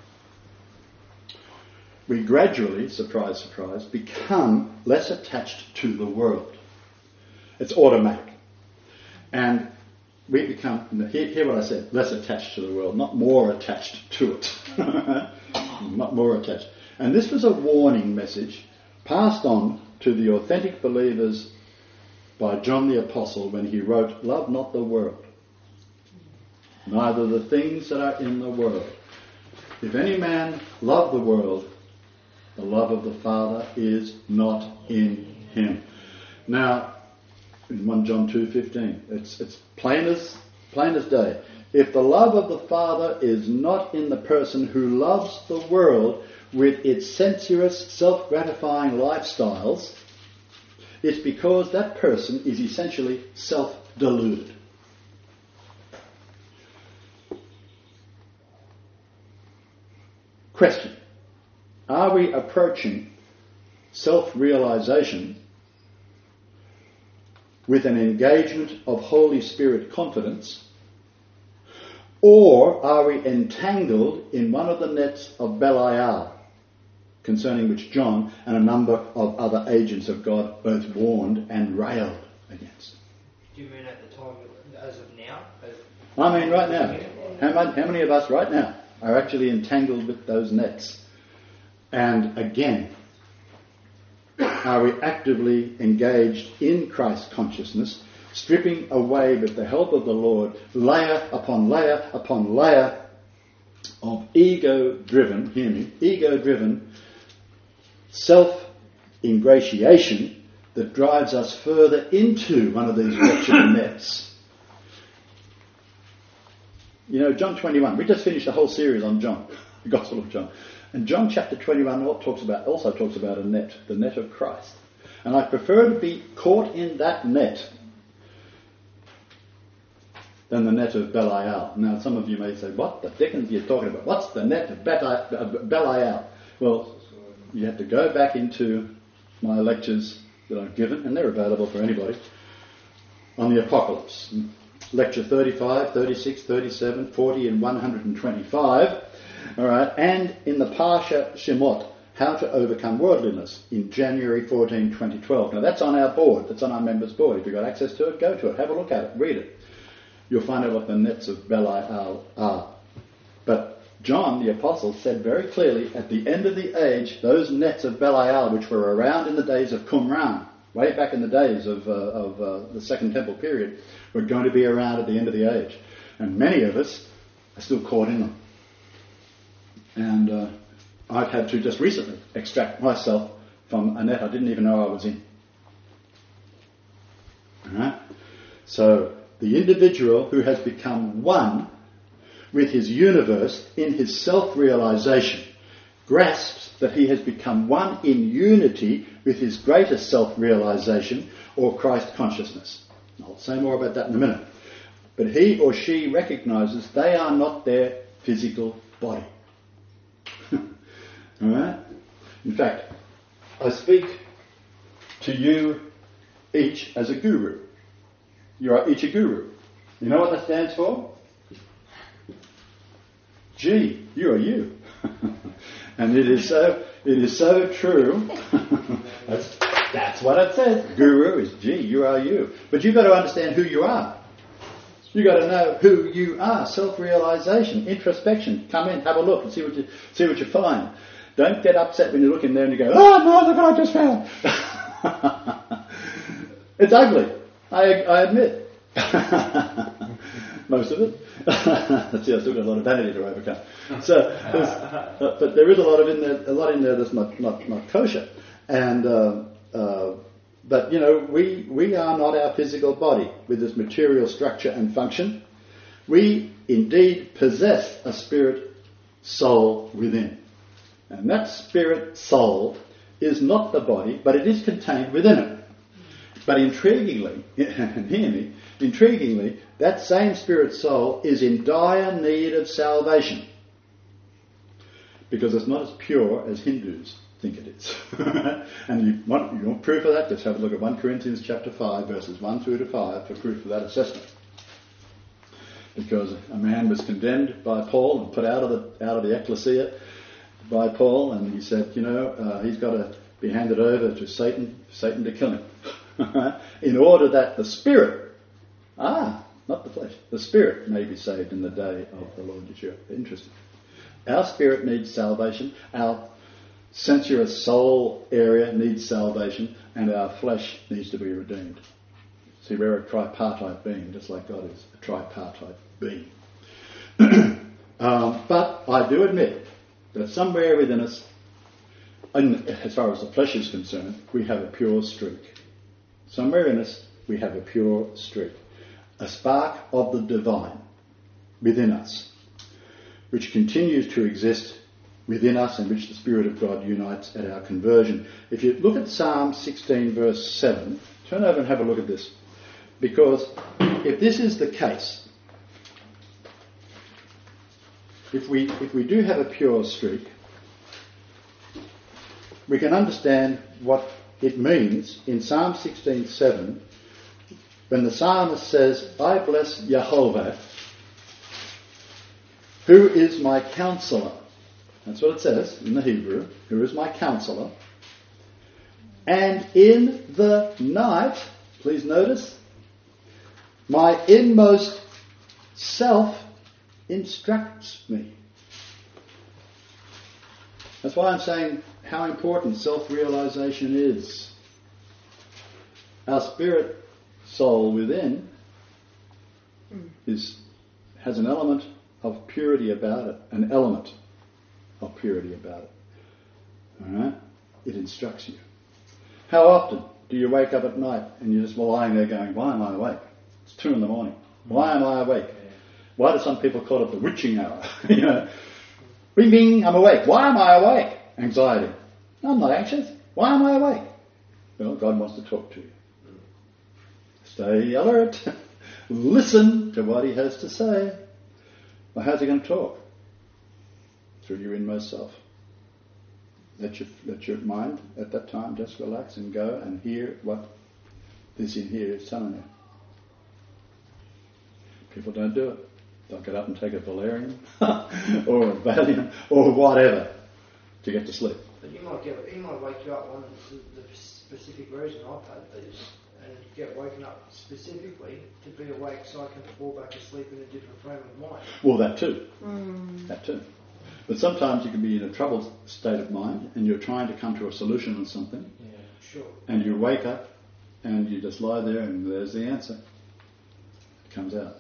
Speaker 1: we gradually, surprise, surprise, become less attached to the world. It's automatic. And we become, hear what I said, less attached to the world, not more attached to it. Not more attached. And this was a warning message passed on to the authentic believers by John the Apostle when he wrote, "Love not the world, neither the things that are in the world. If any man love the world, the love of the Father is not in him." Now, in 1 John 2:15, it's plain as day. If the love of the Father is not in the person who loves the world with its sensuous, self-gratifying lifestyles, it's because that person is essentially self-deluded. Question: are we approaching self-realization with an engagement of Holy Spirit confidence, or are we entangled in one of the nets of Belial, concerning which John and a number of other agents of God both warned and railed against?
Speaker 2: Do you mean at the time, as of now?
Speaker 1: I mean right now. How many of us right now are actually entangled with those nets? And again, are we actively engaged in Christ consciousness, stripping away with the help of the Lord layer upon layer upon layer of ego-driven, hear me, ego-driven self-ingratiation that drives us further into one of these wretched nets. You know, John 21, we just finished a whole series on John, the Gospel of John. And John chapter 21 also talks about a net, the net of Christ. And I prefer to be caught in that net than the net of Belial. Now, some of you may say, what the dickens are you talking about? What's the net of Belial? Well, you have to go back into my lectures that I've given, and they're available for anybody, on the Apocalypse. Lecture 35, 36, 37, 40 and 125. All right, and in the Parsha Shemot, How to Overcome Worldliness, in January 14, 2012. Now, that's on our board. That's on our members' board. If you've got access to it, go to it. Have a look at it. Read it. You'll find out what the nets of Belial are. But John, the Apostle, said very clearly, at the end of the age, those nets of Belial, which were around in the days of Qumran, way back in the days of the Second Temple period, were going to be around at the end of the age. And many of us are still caught in them. And I've had to just recently extract myself from a net I didn't even know I was in. All right? So the individual who has become one with his universe in his self-realization grasps that he has become one in unity with his greatest self-realization or Christ consciousness. I'll say more about that in a minute. But he or she recognizes they are not their physical body. All right? In fact, I speak to you each as a guru. You are each a guru. You know what that stands for? G, you are you. And it is so true. That's what it says. Guru is G, you are you. But you've got to understand who you are. You've got to know who you are. Self-realization, introspection. Come in, have a look and see what you find. Don't get upset when you look in there and you go, oh no, look what I just found. It's ugly. I admit. Most of it. See, I've still got a lot of vanity to overcome. So, but there is a lot in there that's not kosher. And but you know, we are not our physical body with this material structure and function. We indeed possess a spirit soul within. And that spirit soul is not the body, but it is contained within it. But intriguingly, and hear me, intriguingly, that same spirit soul is in dire need of salvation. Because it's not as pure as Hindus think it is. And you want proof of that? Just have a look at 1 Corinthians chapter 5, verses 1 through to 5 for proof of that assessment. Because a man was condemned by Paul and put out of the ecclesia by Paul, and he said, you know, he's got to be handed over to Satan to kill him. In order that the spirit, not the flesh, the spirit may be saved in the day of the Lord Yeshua. Interesting. Our spirit needs salvation, our sensuous soul area needs salvation, and our flesh needs to be redeemed. See, we're a tripartite being, just like God is a tripartite being. But I do admit that somewhere within us, and as far as the flesh is concerned, we have a pure streak. Somewhere in us, we have a pure streak. A spark of the divine within us, which continues to exist within us and which the Spirit of God unites at our conversion. If you look at Psalm 16 verse 7, turn over and have a look at this. Because if this is the case, if we do have a pure streak, we can understand what it means in Psalm 16:7 when the psalmist says, I bless Jehovah, who is my counselor. That's what it says in the Hebrew, who is my counselor. And in the night, please notice, my inmost self instructs me. That's why I'm saying how important self-realization is. Our spirit soul within has an element of purity about it, an element of purity about it. Alright? It instructs you. How often do you wake up at night and you're just lying there going, why am I awake? It's 2 a.m. Why am I awake? Why do some people call it the witching hour? You know, bing bing, I'm awake. Why am I awake? Anxiety. I'm not anxious. Why am I awake? Well, God wants to talk to you. Stay alert. Listen to what he has to say. Well, how's he going to talk? Through your inmost self. Let your mind at that time just relax and go and hear what this in here is telling you. People don't do it. They'll get up and take a Valerian or a Valium or whatever to get to sleep.
Speaker 2: But he might wake you up on the specific reason I've had these, and get woken up specifically to be awake so I can fall back asleep in a different frame of mind.
Speaker 1: Well, that too. That too. But sometimes you can be in a troubled state of mind and you're trying to come to a solution on something.
Speaker 2: Yeah, sure.
Speaker 1: And you wake up and you just lie there and there's the answer. It comes out.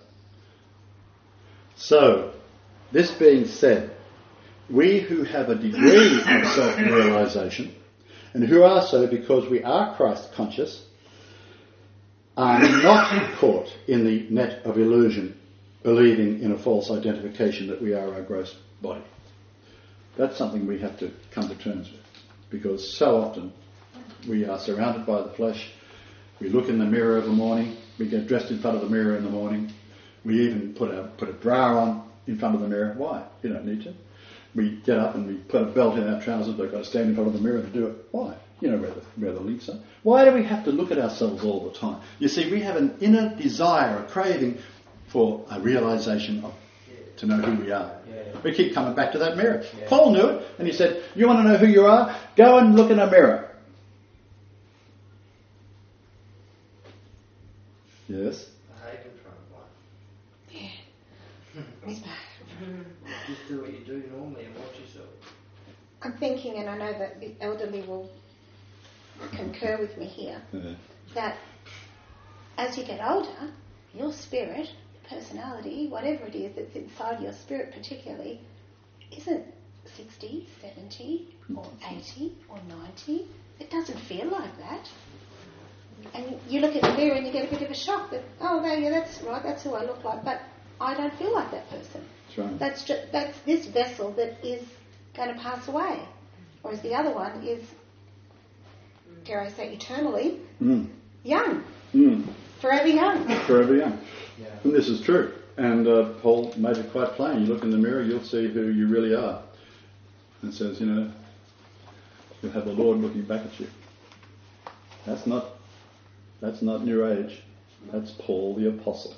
Speaker 1: So, this being said, we who have a degree of self-realization, and who are so because we are Christ conscious, are not caught in the net of illusion, believing in a false identification that we are our gross body. That's something we have to come to terms with, because so often we are surrounded by the flesh. We look in the mirror of the morning, we get dressed in front of the mirror in the morning, we even put a bra on in front of the mirror. Why? You don't need to. We get up and we put a belt in our trousers, but we've got to stand in front of the mirror to do it. Why? You know where the links are. Why do we have to look at ourselves all the time? You see, we have an inner desire, a craving for a realization of to know who we are. We keep coming back to that mirror. Paul knew it, and he said, you want to know who you are? Go and look in a mirror. Yes?
Speaker 2: I hate in front of one. Just do what you do normally and watch yourself.
Speaker 8: I'm thinking, and I know that the elderly will concur with me here, that as you get older, your spirit, personality, whatever it is that's inside your spirit particularly, isn't 60, 70 or 80 or 90. It doesn't feel like that. And you look at the mirror and you get a bit of a shock that, oh, no, yeah, that's right, that's who I look like, but I don't feel like that person.
Speaker 1: That's right.
Speaker 8: That's this vessel that is going to pass away. Whereas the other one is, dare I say, eternally young. Forever young.
Speaker 1: Forever young.
Speaker 2: Yeah.
Speaker 1: And this is true. And Paul made it quite plain. You look in the mirror, you'll see who you really are. And it says, you'll have the Lord looking back at you. That's not New Age. That's Paul the Apostle.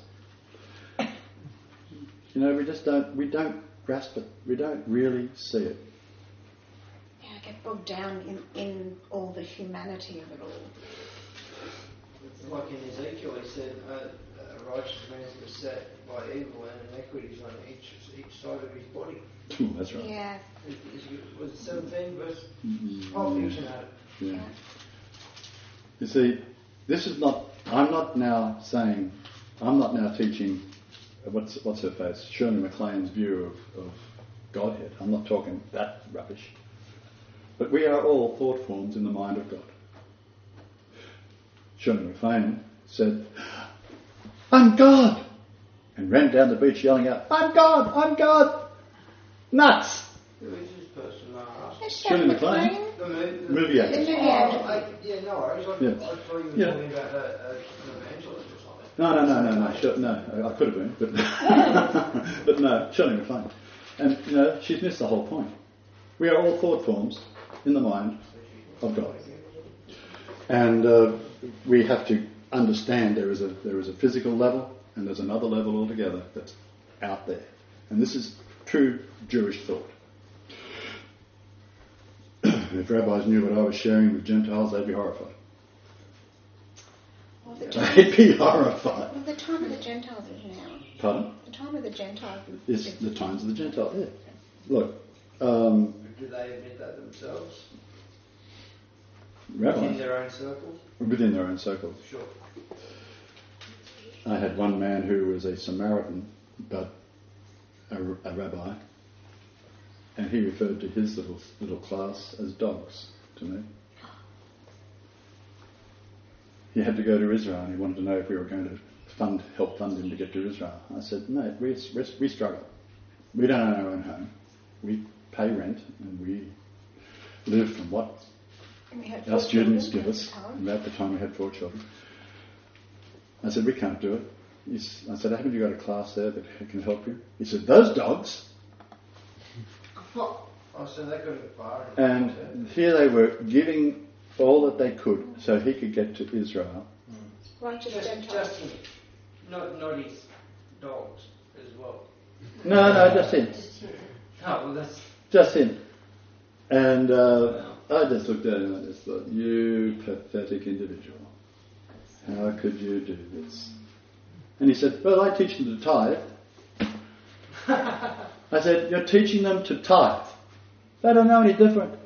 Speaker 1: We don't grasp it. We don't really see it.
Speaker 8: Yeah, I get bogged down in all the humanity of it all.
Speaker 2: Like in Ezekiel, he said, a righteous man is beset by evil and iniquities on each side of his body.
Speaker 1: That's right.
Speaker 8: Yeah.
Speaker 2: Was it 17 verse? Oh, Fusion had it.
Speaker 1: Yeah. You see, I'm not now teaching, what's her face? Shirley MacLaine's view of Godhead. I'm not talking that rubbish. But we are all thought forms in the mind of God. Shirley MacLaine said, I'm God! And ran down the beach yelling out, I'm God! I'm God! Nuts!
Speaker 2: Who is this person?
Speaker 1: Shirley MacLaine?
Speaker 2: The
Speaker 1: Movie actress.
Speaker 2: No worries. I thought you were talking about an evangelist or something.
Speaker 1: No, I could have been, but no, Shirley MacLaine. And, she's missed the whole point. We are all thought forms in the mind of God. And we have to understand there is a physical level and there's another level altogether that's out there. And this is true Jewish thought. If rabbis knew what I was sharing with Gentiles, they'd be horrified.
Speaker 8: Well,
Speaker 1: They'd be horrified.
Speaker 8: Well, the time of the Gentiles is now.
Speaker 1: Pardon?
Speaker 8: The time of the Gentiles
Speaker 1: It's the times of the Gentiles, yeah. Look,
Speaker 2: Do they admit that themselves?
Speaker 1: rabbis,
Speaker 2: Within their own circles?
Speaker 1: within their own circles.
Speaker 2: Sure.
Speaker 1: I had one man who was a Samaritan, but a rabbi, and he referred to his little class as dogs to me. He had to go to Israel and he wanted to know if we were going to help fund him to get to Israel. I said, mate, we struggle. We don't own our own home. We pay rent and we live from what our students give us. And at the time we had 4 children. I said, we can't do it. I said, haven't you got a class there that can help you? He said, those dogs.
Speaker 2: Oh, so they got it far.
Speaker 1: And here they were giving all that they could so he could get to Israel.
Speaker 8: Righteous Gentiles.
Speaker 2: Just him. Not his dogs as well.
Speaker 1: No, just him.
Speaker 2: Oh, well, that's...
Speaker 1: Just him. And I just looked at him and I just thought, you pathetic individual. How could you do this? And he said, well, I teach them to tithe. I said, you're teaching them to tithe. They don't know any different.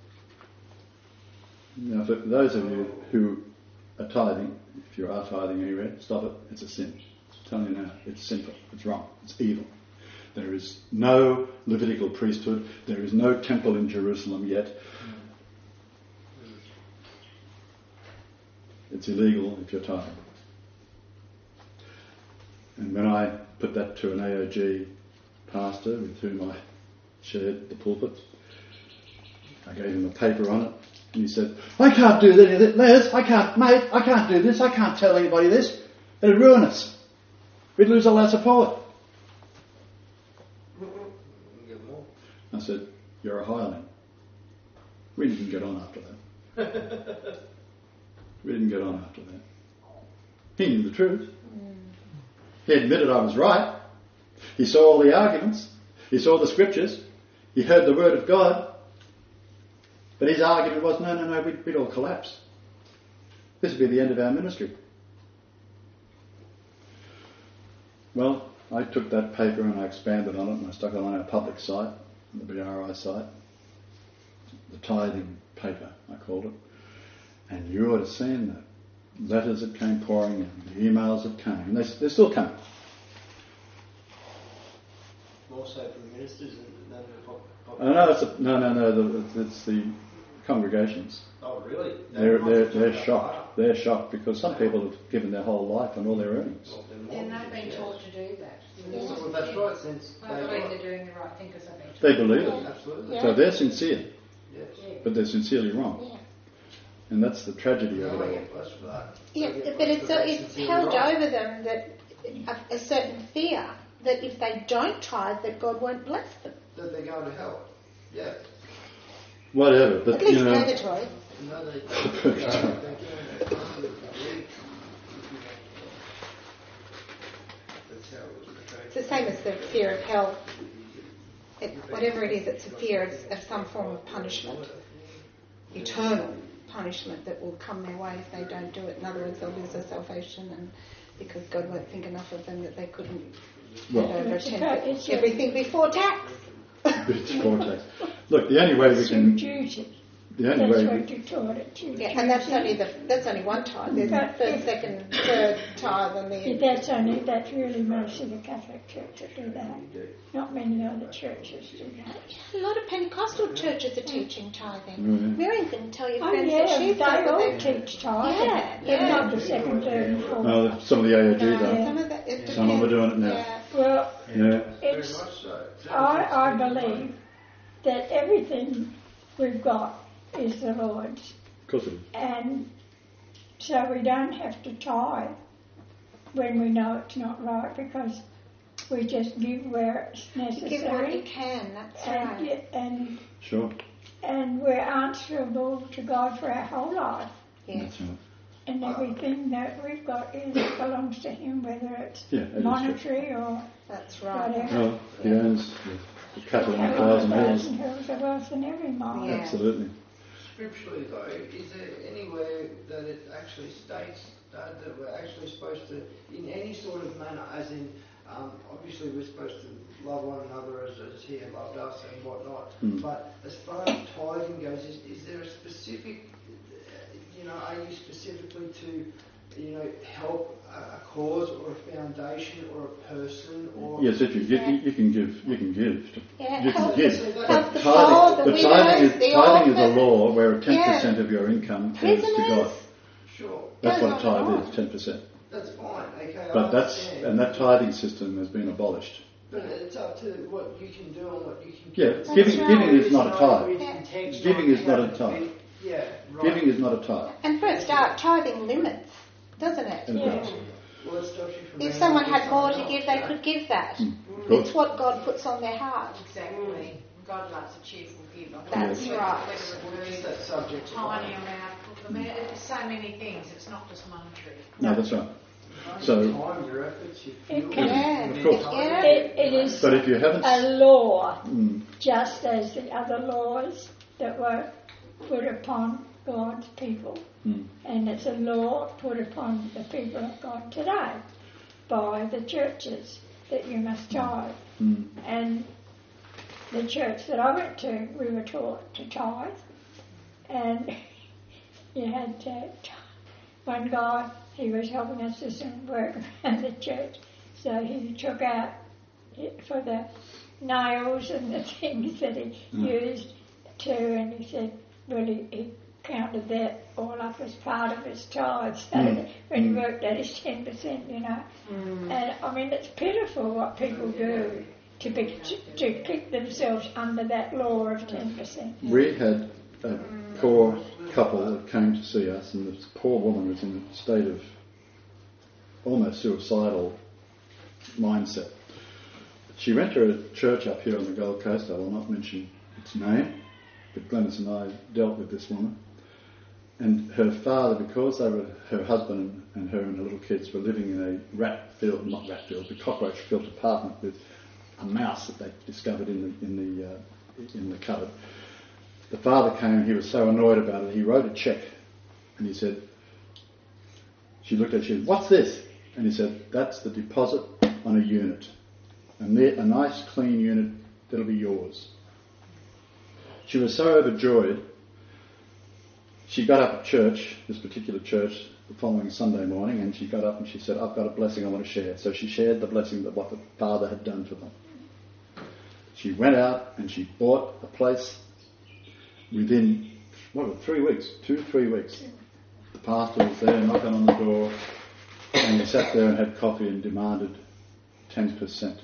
Speaker 1: Now, for those of you who are tithing, if you are tithing anywhere, stop it. It's a sin. I'm telling you now, it's sinful. It's wrong. It's evil. There is no Levitical priesthood. There is no temple in Jerusalem yet. It's illegal if you're tithing. And when I put that to an AOG pastor with whom I shared the pulpit, I gave him a paper on it, and he said, I can't do this, Les, I can't do this, I can't tell anybody this. It'd ruin us. We'd lose all our support. I said, you're a hireling. We didn't get on after that. He knew the truth. He admitted I was right. He saw all the arguments. He saw the scriptures. He heard the word of God. But his argument was, no, we'd all collapse. This would be the end of our ministry. Well, I took that paper and I expanded on it and I stuck it on our public site, the BRI site. The tithing paper, I called it. And you would have seen the letters that came pouring in, the emails that came, and they still come.
Speaker 2: More so from ministers than the
Speaker 1: No, it's the congregations.
Speaker 2: Oh, really?
Speaker 1: They're shocked. They're shocked because some people have given their whole life and all their earnings.
Speaker 4: And they've been taught to do that.
Speaker 2: Well, that's right, since
Speaker 4: I believe they're doing the right thing because they've been taught.
Speaker 1: They believe it.
Speaker 2: Absolutely.
Speaker 1: So they're sincere,
Speaker 2: Yes.
Speaker 1: but they're sincerely wrong.
Speaker 8: Yeah.
Speaker 1: And that's the tragedy of it
Speaker 2: I
Speaker 1: all.
Speaker 2: get blessed for that.
Speaker 8: Yeah, but it's held over them that a certain fear that if they don't tithe, that God won't bless them.
Speaker 2: That they're going to hell. Yeah.
Speaker 1: Whatever, but
Speaker 8: At least
Speaker 1: you know.
Speaker 8: purgatory.
Speaker 2: No, they
Speaker 8: It's the same as the fear of hell. Whatever it is, it's a fear of some form of punishment, eternal punishment that will come their way if they don't do it. In other words, they'll lose their salvation, and because God won't think enough of them that they couldn't hand over everything before tax.
Speaker 1: Before tax. Look, the only way we can. The only
Speaker 5: That's
Speaker 1: way
Speaker 5: what you taught it to.
Speaker 8: Yeah, and that's only one tithe. There's first, second, third tithe, and the
Speaker 5: That's really most of the Catholic Church that do that. Not many other churches do that.
Speaker 8: a lot of Pentecostal churches are teaching tithing.
Speaker 1: Mm.
Speaker 8: Miriam can tell you
Speaker 5: Oh
Speaker 8: friends
Speaker 5: yeah,
Speaker 8: that she's
Speaker 5: they
Speaker 8: got
Speaker 5: all
Speaker 8: that
Speaker 5: teach tithing.
Speaker 8: Yeah,
Speaker 5: But
Speaker 8: yeah.
Speaker 5: not the second, third and fourth.
Speaker 1: No, some of the AOGs are.
Speaker 8: Some of that, it
Speaker 1: Some of them are doing it now.
Speaker 8: Yeah.
Speaker 5: Well,
Speaker 1: Yeah.
Speaker 5: it's,
Speaker 2: Very much so.
Speaker 5: I believe that everything we've got is the Lord's.
Speaker 1: Of course it is.
Speaker 5: And so we don't have to tithe when we know it's not right, because we just give where it's necessary.
Speaker 8: Give what you can, that's right.
Speaker 1: Sure.
Speaker 5: And we're answerable to God for our whole life.
Speaker 8: Yes.
Speaker 1: That's right.
Speaker 5: And everything that we've got belongs to Him, whether it's
Speaker 1: Yeah, it is
Speaker 5: monetary or
Speaker 8: That's right.
Speaker 5: whatever.
Speaker 1: Well, he owns the cattle on 1,000 hills.
Speaker 5: Hills are wealth in every mine.
Speaker 8: Yeah.
Speaker 1: Absolutely.
Speaker 2: Scripturally, though, is there anywhere that it actually states that we're actually supposed to, in any sort of manner, as in, obviously we're supposed to love one another as He had loved us and whatnot, but as far as tithing goes, is there a specific, are you specifically to help a cause or a foundation or a person or
Speaker 1: Yes, if you give, you can give.
Speaker 8: Yeah,
Speaker 1: You can
Speaker 8: help
Speaker 1: give.
Speaker 8: help the
Speaker 1: But
Speaker 8: poor, the
Speaker 1: tithing
Speaker 8: widows, the
Speaker 1: is a
Speaker 8: orphans.
Speaker 1: law where 10% of your income goes to
Speaker 8: Prisoners.
Speaker 1: God.
Speaker 2: sure,
Speaker 1: That's
Speaker 8: Goes
Speaker 1: what a
Speaker 8: on and
Speaker 1: tithe is, 10%.
Speaker 2: that's fine. Okay,
Speaker 1: But
Speaker 2: I
Speaker 1: that's
Speaker 2: understand.
Speaker 1: that tithing system has been abolished.
Speaker 2: But it's up to what you can do and what you can
Speaker 1: Yeah,
Speaker 2: give.
Speaker 1: giving
Speaker 8: right.
Speaker 1: giving is not a tithe.
Speaker 2: Context
Speaker 1: Giving
Speaker 2: on
Speaker 1: is not a
Speaker 2: how to
Speaker 1: tithe.
Speaker 2: be- Yeah, right.
Speaker 1: Giving is not a tithe.
Speaker 8: And for a start, tithing limits, doesn't it?
Speaker 1: And
Speaker 5: Yeah.
Speaker 1: does.
Speaker 2: Well, it stops you from
Speaker 8: If
Speaker 2: being
Speaker 8: someone
Speaker 2: able to
Speaker 8: had more to
Speaker 2: something
Speaker 8: give,
Speaker 2: else,
Speaker 8: they could give that.
Speaker 1: Good.
Speaker 8: It's what God puts on their heart.
Speaker 4: Exactly. God loves a cheerful giver.
Speaker 8: That's
Speaker 1: Yes.
Speaker 8: right.
Speaker 4: Whether
Speaker 2: What
Speaker 4: it
Speaker 2: is
Speaker 4: be
Speaker 2: that subject?
Speaker 4: tiny amount, I mean, it's so many things. It's not just monetary.
Speaker 1: No, that's right.
Speaker 2: Your
Speaker 1: So,
Speaker 2: time, your efforts, your
Speaker 5: It
Speaker 2: fuel.
Speaker 5: can-
Speaker 8: Yeah,
Speaker 1: Of course.
Speaker 8: yeah.
Speaker 5: It is
Speaker 1: but if you haven't,
Speaker 5: a law,
Speaker 1: mm,
Speaker 5: just as the other laws that were put upon God's people.
Speaker 1: mm,
Speaker 5: And it's a law put upon the people of God today by the churches that you must tithe.
Speaker 1: mm,
Speaker 5: And the church that I went to, we were taught to tithe. And you had one guy, he was helping us do some work around the church. So he took out for the nails and the things that he used too, and he said, well, he counted that all up as part of his tithe, so that when he worked at his 10%, you know. And I mean, it's pitiful what people do to keep themselves under that law of 10%.
Speaker 1: we had a poor couple that came to see us, and this poor woman was in a state of almost suicidal mindset. She went to a church up here on the Gold Coast. I will not mention its name, but Glennis and I dealt with this woman. And her father, because her husband and her and her little kids were living in a cockroach-filled apartment with a mouse that they discovered in the cupboard. The father came. He was so annoyed about it. He wrote a cheque, and he said. She looked at it. She said, "What's this?" And he said, "That's the deposit on a unit, a nice clean unit that'll be yours." She was so overjoyed. She got up at church, this particular church, the following Sunday morning, and she got up and she said, "I've got a blessing I want to share." So she shared the blessing that what the father had done for them. She went out and she bought a place within, 3 weeks, 2-3 weeks. The pastor was there knocking on the door, and he sat there and had coffee and demanded 10%.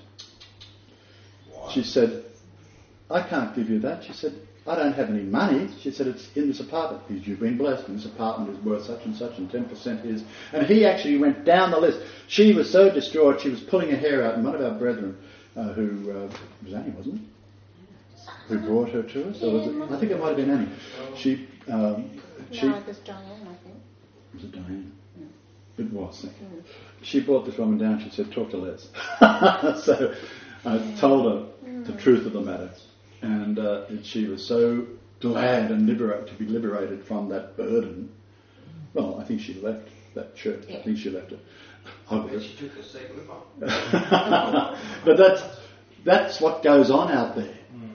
Speaker 1: She said, "I can't give you that." She said, "I don't have any money." She said, "It's in this apartment because you've been blessed, and this apartment is worth such and such, and 10% is." And he actually went down the list. She was so distraught, she was pulling her hair out, and one of our brethren, who was Annie, wasn't it? Who brought her to us? Or was it? I think it might have been Annie. She
Speaker 8: No, it was Diane, I think.
Speaker 1: was it Diane? It was. She brought this woman down. She said, "Talk to Les." So I told her the truth of the matter, and she was so glad and to be liberated from that burden. Well, I think she left that church. I think she left it.
Speaker 2: But she took the seat with her.
Speaker 1: But that's what goes on out there,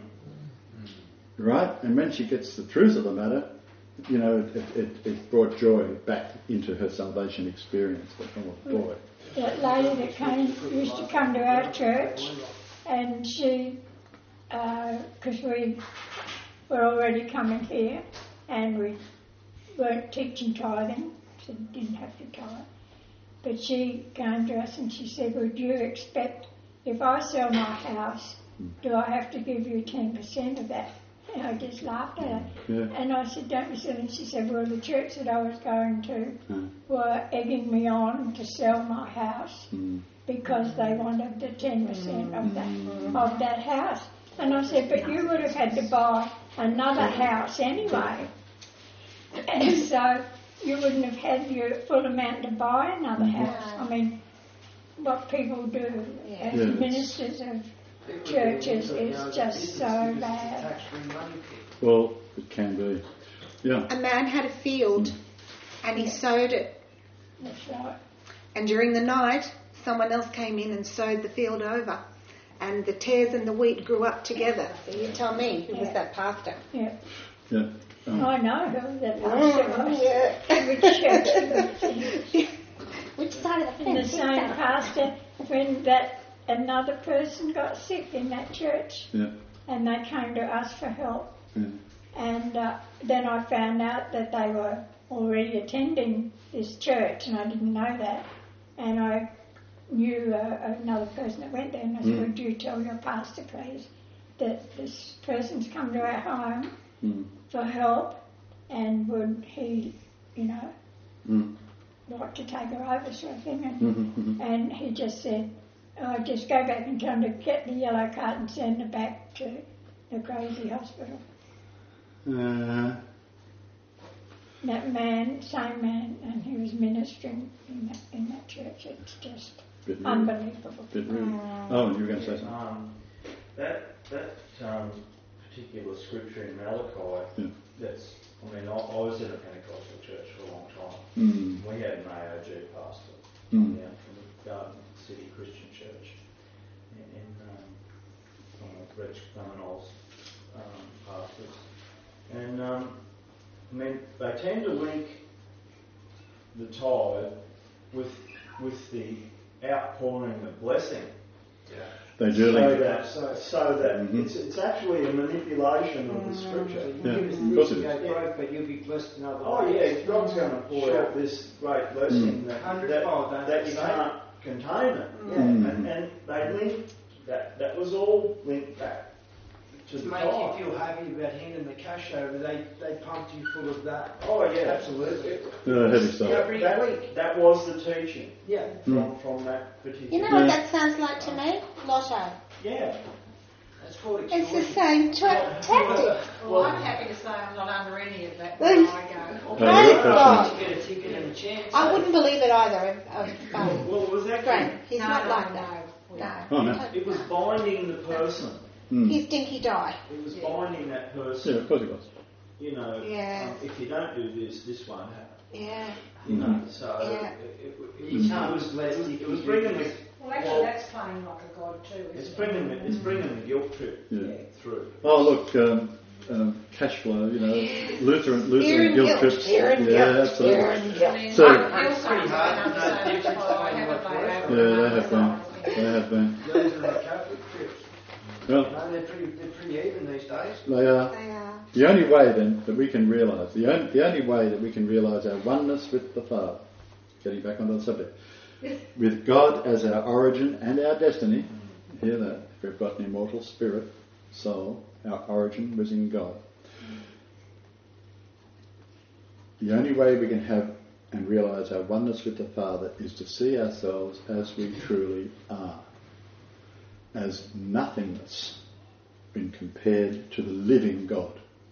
Speaker 1: right? And when she gets the truth of the matter, you know, it brought joy back into her salvation experience. But oh boy,
Speaker 5: That lady that used to come to our church, and she, because we were already coming here, and we weren't teaching tithing, so we didn't have to tithe. But she came to us and she said, "Would you expect, if I sell my house, do I have to give you 10% of that?" And I just laughed at her.
Speaker 1: yeah.
Speaker 5: And I said, "Don't be silly." And she said, "Well, the church that I was going to were egging me on to sell my house because they wanted the 10% of that house." And I said, "But you would have had to buy another house anyway. And so you wouldn't have had your full amount to buy another house." I mean, what people do as
Speaker 1: Yeah.
Speaker 5: ministers of churches is just so bad.
Speaker 2: Tax-free money pit.
Speaker 1: Well, it can be. Yeah.
Speaker 8: A man had a field and he sowed it,
Speaker 5: That's right.
Speaker 8: and during the night someone else came in and sowed the field over, and the tares and the wheat grew up together. So you tell me, who was that pastor?
Speaker 5: Yeah.
Speaker 1: Yeah.
Speaker 5: I know who that pastor was.
Speaker 8: Yeah.
Speaker 5: Which church he was in. pastor when that another person got sick in that church,
Speaker 1: Yeah.
Speaker 5: and they came to us for help.
Speaker 1: Yeah.
Speaker 5: And then I found out that they were already attending this church, and I didn't know that. And I knew another person that went there, and I said, would you tell your pastor, please, that this person's come to our home for help, and would he, like to take her over, sort of thing. And he just said, just go back and tell him to get the yellow card and send her back to the crazy hospital. That man, same man, and he was ministering in that church. It's just unbelievable.
Speaker 1: Bit rude. Oh, you were going to say something.
Speaker 7: That particular scripture in Malachi, I was in a Pentecostal church for a long time. We had an AOG pastor down from the Garden City Christian Church in Reg Clemenol's pastors. And they tend to link the tithe with the outpouring of blessing. Yeah.
Speaker 1: They do link it.
Speaker 7: So that it's actually a manipulation of the scripture.
Speaker 1: Of course it is.
Speaker 2: But you'll be blessed in other
Speaker 7: Oh
Speaker 2: ways.
Speaker 7: yeah, God's going to pour out this great blessing that you can't contain it.
Speaker 2: Yeah.
Speaker 7: And they link that was all linked back to
Speaker 2: To
Speaker 7: the
Speaker 2: make
Speaker 7: tithe.
Speaker 2: you feel happy about handing the cash over, they pumped you full of that.
Speaker 7: Oh yeah,
Speaker 2: Absolutely.
Speaker 1: Heavy stuff.
Speaker 2: Every week.
Speaker 7: That was the teaching
Speaker 2: Yeah.
Speaker 7: from that particular.
Speaker 8: You know what that sounds like to me? Lotto.
Speaker 7: Yeah.
Speaker 2: That's called
Speaker 8: It's the
Speaker 2: exploiting.
Speaker 8: same tactic.
Speaker 4: Well, I'm happy to say I'm not under any of that when I go.
Speaker 8: Praise God.
Speaker 2: You get a ticket and a chance.
Speaker 8: I wouldn't believe it either of
Speaker 7: Well, it was
Speaker 8: Grant.
Speaker 7: actually
Speaker 8: He's not like that. No.
Speaker 1: Oh, no.
Speaker 7: it was binding the person.
Speaker 8: He's dinky die.
Speaker 7: It was binding that
Speaker 1: Yeah,
Speaker 7: person.
Speaker 1: of course it was.
Speaker 8: Yeah.
Speaker 7: If you don't do this won't happen.
Speaker 8: Yeah.
Speaker 7: So
Speaker 8: Yeah.
Speaker 2: It was blessed.
Speaker 7: It was bringing the
Speaker 4: Well, actually, that's playing like a god too.
Speaker 7: it's
Speaker 4: Isn't it?
Speaker 7: bringing the guilt trip through.
Speaker 1: Oh, look, cash flow, Lutheran
Speaker 8: Fear and
Speaker 1: guilt
Speaker 8: guilt.
Speaker 1: trips.
Speaker 8: Fear and
Speaker 1: Yeah,
Speaker 8: guilt.
Speaker 1: absolutely.
Speaker 8: Fear and guilt.
Speaker 4: I mean,
Speaker 1: So-
Speaker 4: guilt
Speaker 2: Pretty hard to know the
Speaker 4: comes
Speaker 2: difference
Speaker 4: by,
Speaker 2: between
Speaker 4: haven't
Speaker 2: what
Speaker 4: they?
Speaker 2: works.
Speaker 1: Yeah, they have been. They have been.
Speaker 2: Those are the Catholic trips.
Speaker 1: Well,
Speaker 2: No, they're pretty even these days.
Speaker 1: they are.
Speaker 8: They are.
Speaker 1: The only way then that we can realise, the only way that we can realise our oneness with the Father, getting back onto the subject, with God as our origin and our destiny, hear that, if we've got an immortal spirit, soul, our origin was in God. The only way we can have and realise our oneness with the Father is to see ourselves as we truly are, as nothingness when compared to the living God.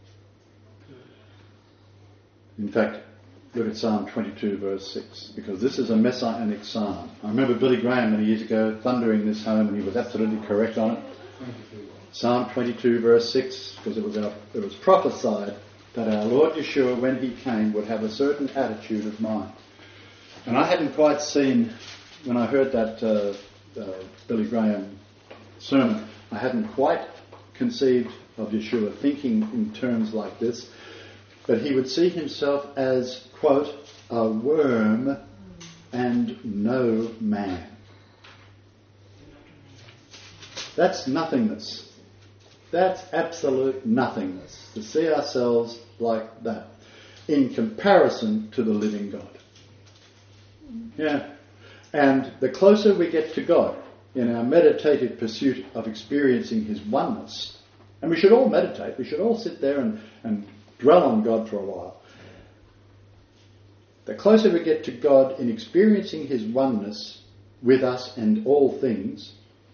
Speaker 1: In fact, look at Psalm 22 verse 6, because this is a messianic psalm. I remember Billy Graham many years ago thundering this home, and he was absolutely correct on it. Psalm 22 verse 6, because it was prophesied that our Lord Yeshua, when he came, would have a certain attitude of mind. And I hadn't quite seen, when I heard that Billy Graham sermon, I hadn't quite conceived of Yeshua thinking in terms like this, but he would see himself as, quote, a worm and no man. That's nothingness. That's absolute nothingness, to see ourselves like that, in comparison to the living God. Yeah. And the closer we get to God in our meditative pursuit of experiencing his oneness, and we should all meditate, we should all sit there and dwell on God for a while. The closer we get to God in experiencing his oneness with us and all things,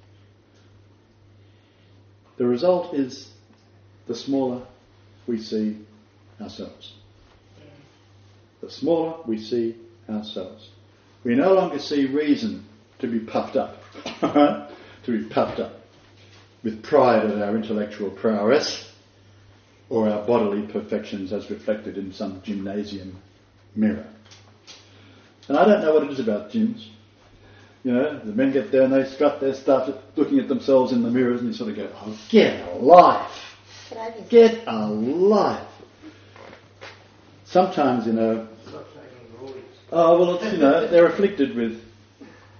Speaker 1: the result is the smaller we see ourselves. The smaller we see ourselves. We no longer see reason to be puffed up, to be puffed up with pride at our intellectual prowess or our bodily perfections as reflected in some gymnasium mirror. And I don't know what it is about gyms. The men get there and they strut their stuff, looking at themselves in the mirrors, and you sort of go, oh, get a life. Get a life. Sometimes,
Speaker 2: Stop taking roids.
Speaker 1: oh, well, it's, they're afflicted with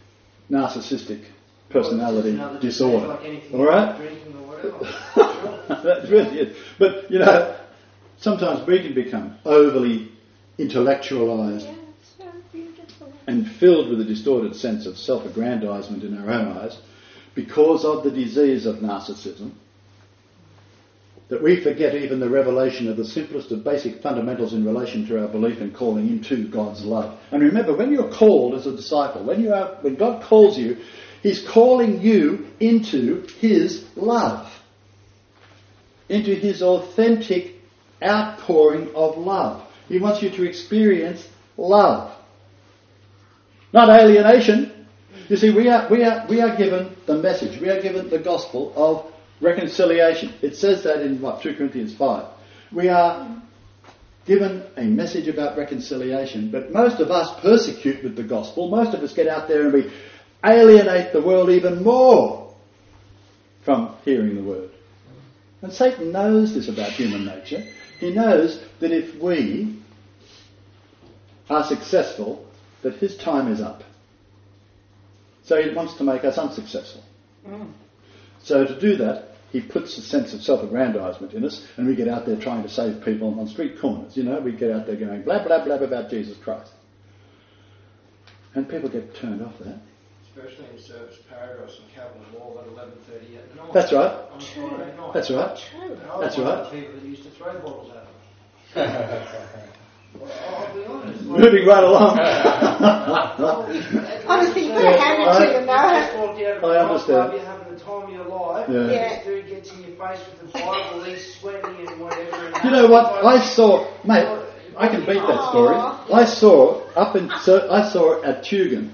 Speaker 1: narcissistic personality
Speaker 2: Another
Speaker 1: disorder.
Speaker 2: like anything,
Speaker 1: All right?
Speaker 2: drinking or whatever.
Speaker 1: That's really it. But, sometimes we can become overly intellectualised
Speaker 5: Yeah, so beautiful.
Speaker 1: and filled with a distorted sense of self-aggrandisement in our own eyes because of the disease of narcissism, that we forget even the revelation of the simplest of basic fundamentals in relation to our belief and calling into God's love. And remember, when you're called as a disciple, when God calls you, He's calling you into His love, into His authentic outpouring of love. He wants you to experience love, not alienation. You see, we are given the message. We are given the gospel of reconciliation. It says that in 2 Corinthians 5. We are given a message about reconciliation, but most of us persecute with the gospel. Most of us get out there and we alienate the world even more from hearing the word. And Satan knows this about human nature. He knows that if we are successful, that his time is up. So he wants to make us unsuccessful. So to do that, he puts a sense of self-aggrandisement in us, and we get out there trying to save people on street corners. We get out there going blah, blah, blah about Jesus Christ. And people get turned off that.
Speaker 2: Especially in Service Paradise and Calvin Wall at 11:30 at night.
Speaker 1: That's right.
Speaker 2: On a Friday night.
Speaker 1: That's right. That's right.
Speaker 2: The people that used to throw bottles at them. Well, I'll be honest.
Speaker 1: Moving right along.
Speaker 8: Honestly, you've got to hand it to them now.
Speaker 2: Just walked out of
Speaker 1: I
Speaker 2: the
Speaker 1: understand.
Speaker 2: club, you're having the time of your life.
Speaker 1: Yeah.
Speaker 2: This dude gets in your face with the Bible, he's sweaty and whatever. And
Speaker 1: You know what? I saw, mate, I can beat that story. I saw at Tugun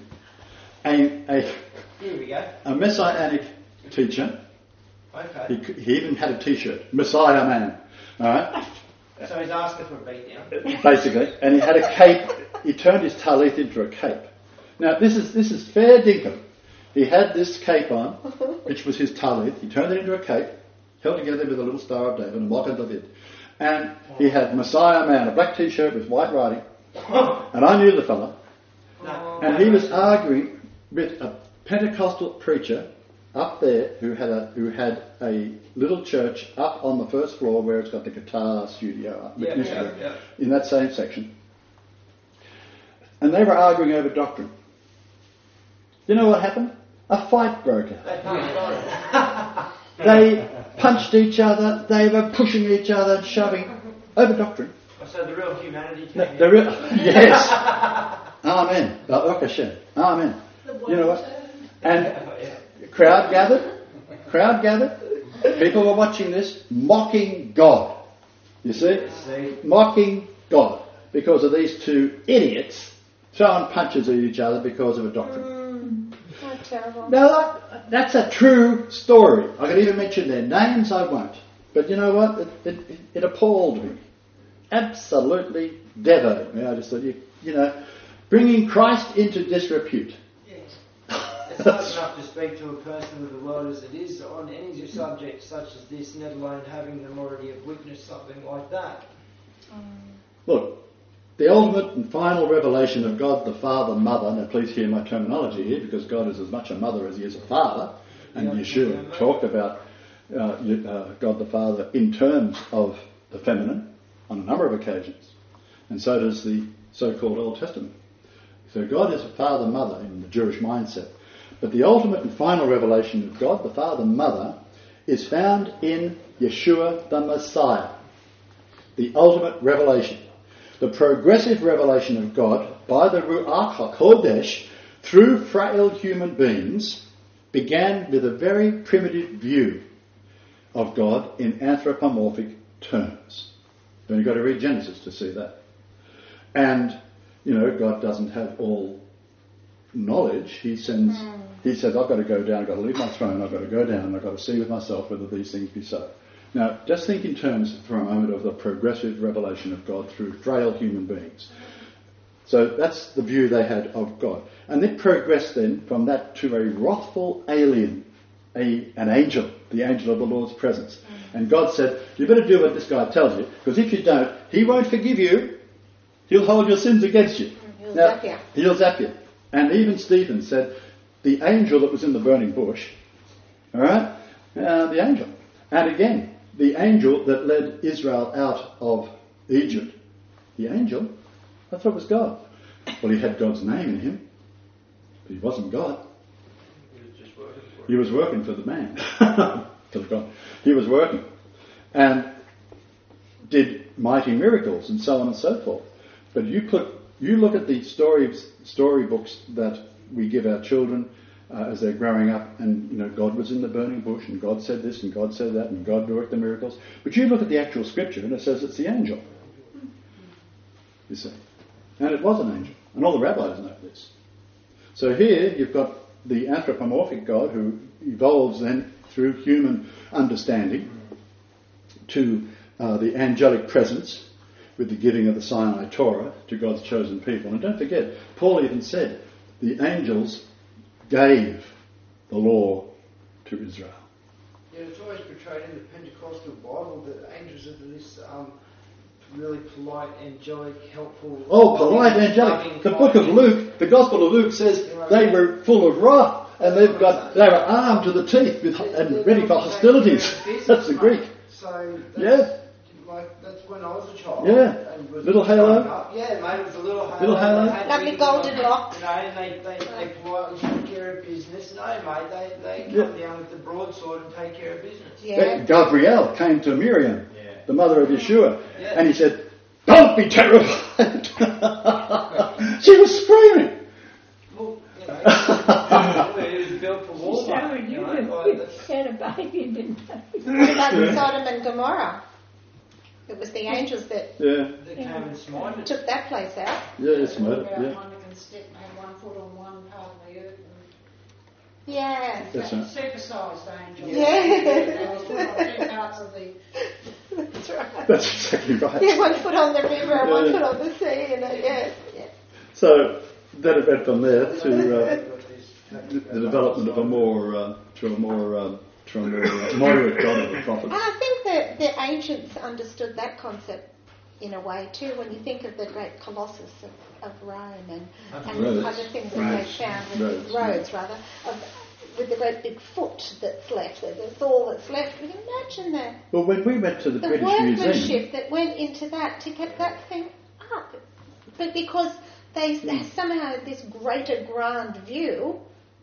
Speaker 2: Here we go.
Speaker 1: a Messianic teacher.
Speaker 2: Okay.
Speaker 1: He even had a T-shirt, Messiah Man. All right.
Speaker 2: So he's asking for a beat down.
Speaker 1: Basically, and he had a cape. He turned his talit into a cape. Now this is fair dinkum. He had this cape on, which was his talit. He turned it into a cape, held together with a little Star of David and Magen David. And he had Messiah Man, a black T-shirt with white writing. And I knew the fella. And he was arguing with a Pentecostal preacher up there who had a little church up on the first floor where it's got the guitar studio up in that same section. And they were arguing over doctrine. You know what happened? A fight broke out. They punched each other, they were pushing each other, shoving over doctrine.
Speaker 2: So the real humanity came
Speaker 1: Yes. Amen. Amen. You know what? And crowd gathered. People were watching this, mocking God. You see? Mocking God because of these two idiots throwing punches at each other because of a doctrine.
Speaker 8: How terrible.
Speaker 1: Now that's a true story. I could even mention their names, I won't. But you know what? It appalled me. Absolutely devastated me. I just thought, bringing Christ into disrepute.
Speaker 2: It's not enough to speak to a person of the world as it is on any subject such as this, let alone having them already have witnessed something like that.
Speaker 1: Look, the ultimate and final revelation of God the Father, Mother, now please hear my terminology here because God is as much a mother as he is a father, and Yeshua talked about God the Father in terms of the feminine on a number of occasions, and so does the so-called Old Testament. So God is a father, mother in the Jewish mindset. But the ultimate and final revelation of God, the Father, Mother, is found in Yeshua the Messiah. The ultimate revelation. The progressive revelation of God by the Ruach HaKodesh through frail human beings began with a very primitive view of God in anthropomorphic terms. Then you've got to read Genesis to see that. And, God doesn't have all knowledge. He says, I've got to go down, I've got to leave my throne, I've got to go down, I've got to see with myself whether these things be so. Now, just think in terms for a moment of the progressive revelation of God through frail human beings. So that's the view they had of God. And it progressed then from that to a wrathful alien, an angel, the angel of the Lord's presence. And God said, you better do what this guy tells you, because if you don't, he won't forgive you, he'll hold your sins against you.
Speaker 8: He'll zap you.
Speaker 1: He'll zap you. And even Stephen said, the angel that was in the burning bush, all right, the angel. And again, the angel that led Israel out of Egypt, the angel, I thought it was God. Well, he had God's name in him, but he wasn't God. He was working for the man. For the God. He was working. And did mighty miracles and so on and so forth. But you look at the storybooks that we give our children as they're growing up, and God was in the burning bush, and God said this, and God said that, and God worked the miracles. But you look at the actual scripture, and it says it's the angel. You see, and it was an angel, and all the rabbis know this. So here you've got the anthropomorphic God who evolves then through human understanding to the angelic presence with the giving of the Sinai Torah to God's chosen people. And don't forget, Paul even said the angels gave the law to Israel.
Speaker 2: Yeah, it's always portrayed in the Pentecostal Bible that angels are this really polite, angelic, helpful...
Speaker 1: Oh, polite, angelic. The book of Luke, the Gospel of Luke says they were full of wrath and they were armed to the teeth and ready for hostilities. That's the Greek.
Speaker 2: So that's when I was a child.
Speaker 1: Yeah. Little halo.
Speaker 2: Yeah, mate, it was a little halo.
Speaker 1: Little halo.
Speaker 8: Lovely golden locks.
Speaker 2: And they politely take care of business. No, mate, they come down with the broadsword and take care of business.
Speaker 8: Yeah.
Speaker 1: Gabriel came to Miriam, the mother of Yeshua, and he said, "Don't be terrified." She was screaming.
Speaker 2: Well, it was built for war.
Speaker 5: So you had a baby, didn't you?
Speaker 8: Like Sodom and Gomorrah. It was the angels that
Speaker 2: They came and smited.
Speaker 8: took that place out.
Speaker 1: Yeah, it's murder.
Speaker 4: About
Speaker 1: Yeah.
Speaker 4: one that can step, have 1 foot on one part of the earth.
Speaker 8: Yeah.
Speaker 1: That's right.
Speaker 4: Supersized angels.
Speaker 8: Yeah.
Speaker 4: They were put on 2 parts of the...
Speaker 8: That's right.
Speaker 1: That's exactly right.
Speaker 8: Yeah, 1 foot on the river and 1 foot on the sea, yes.
Speaker 1: So then it went from there to the development of a more moderate God of the prophets.
Speaker 8: And I think that the ancients understood that concept in a way too, when you think of the great Colossus of Rome and
Speaker 1: Rhodes.
Speaker 8: the other things that they found with Rhodes, with the great big foot that's left, that's all that's left. We can imagine that.
Speaker 1: Well, when we went to the British
Speaker 8: workmanship
Speaker 1: Museum,
Speaker 8: that went into that to get that thing up. But because they somehow had this greater grand view,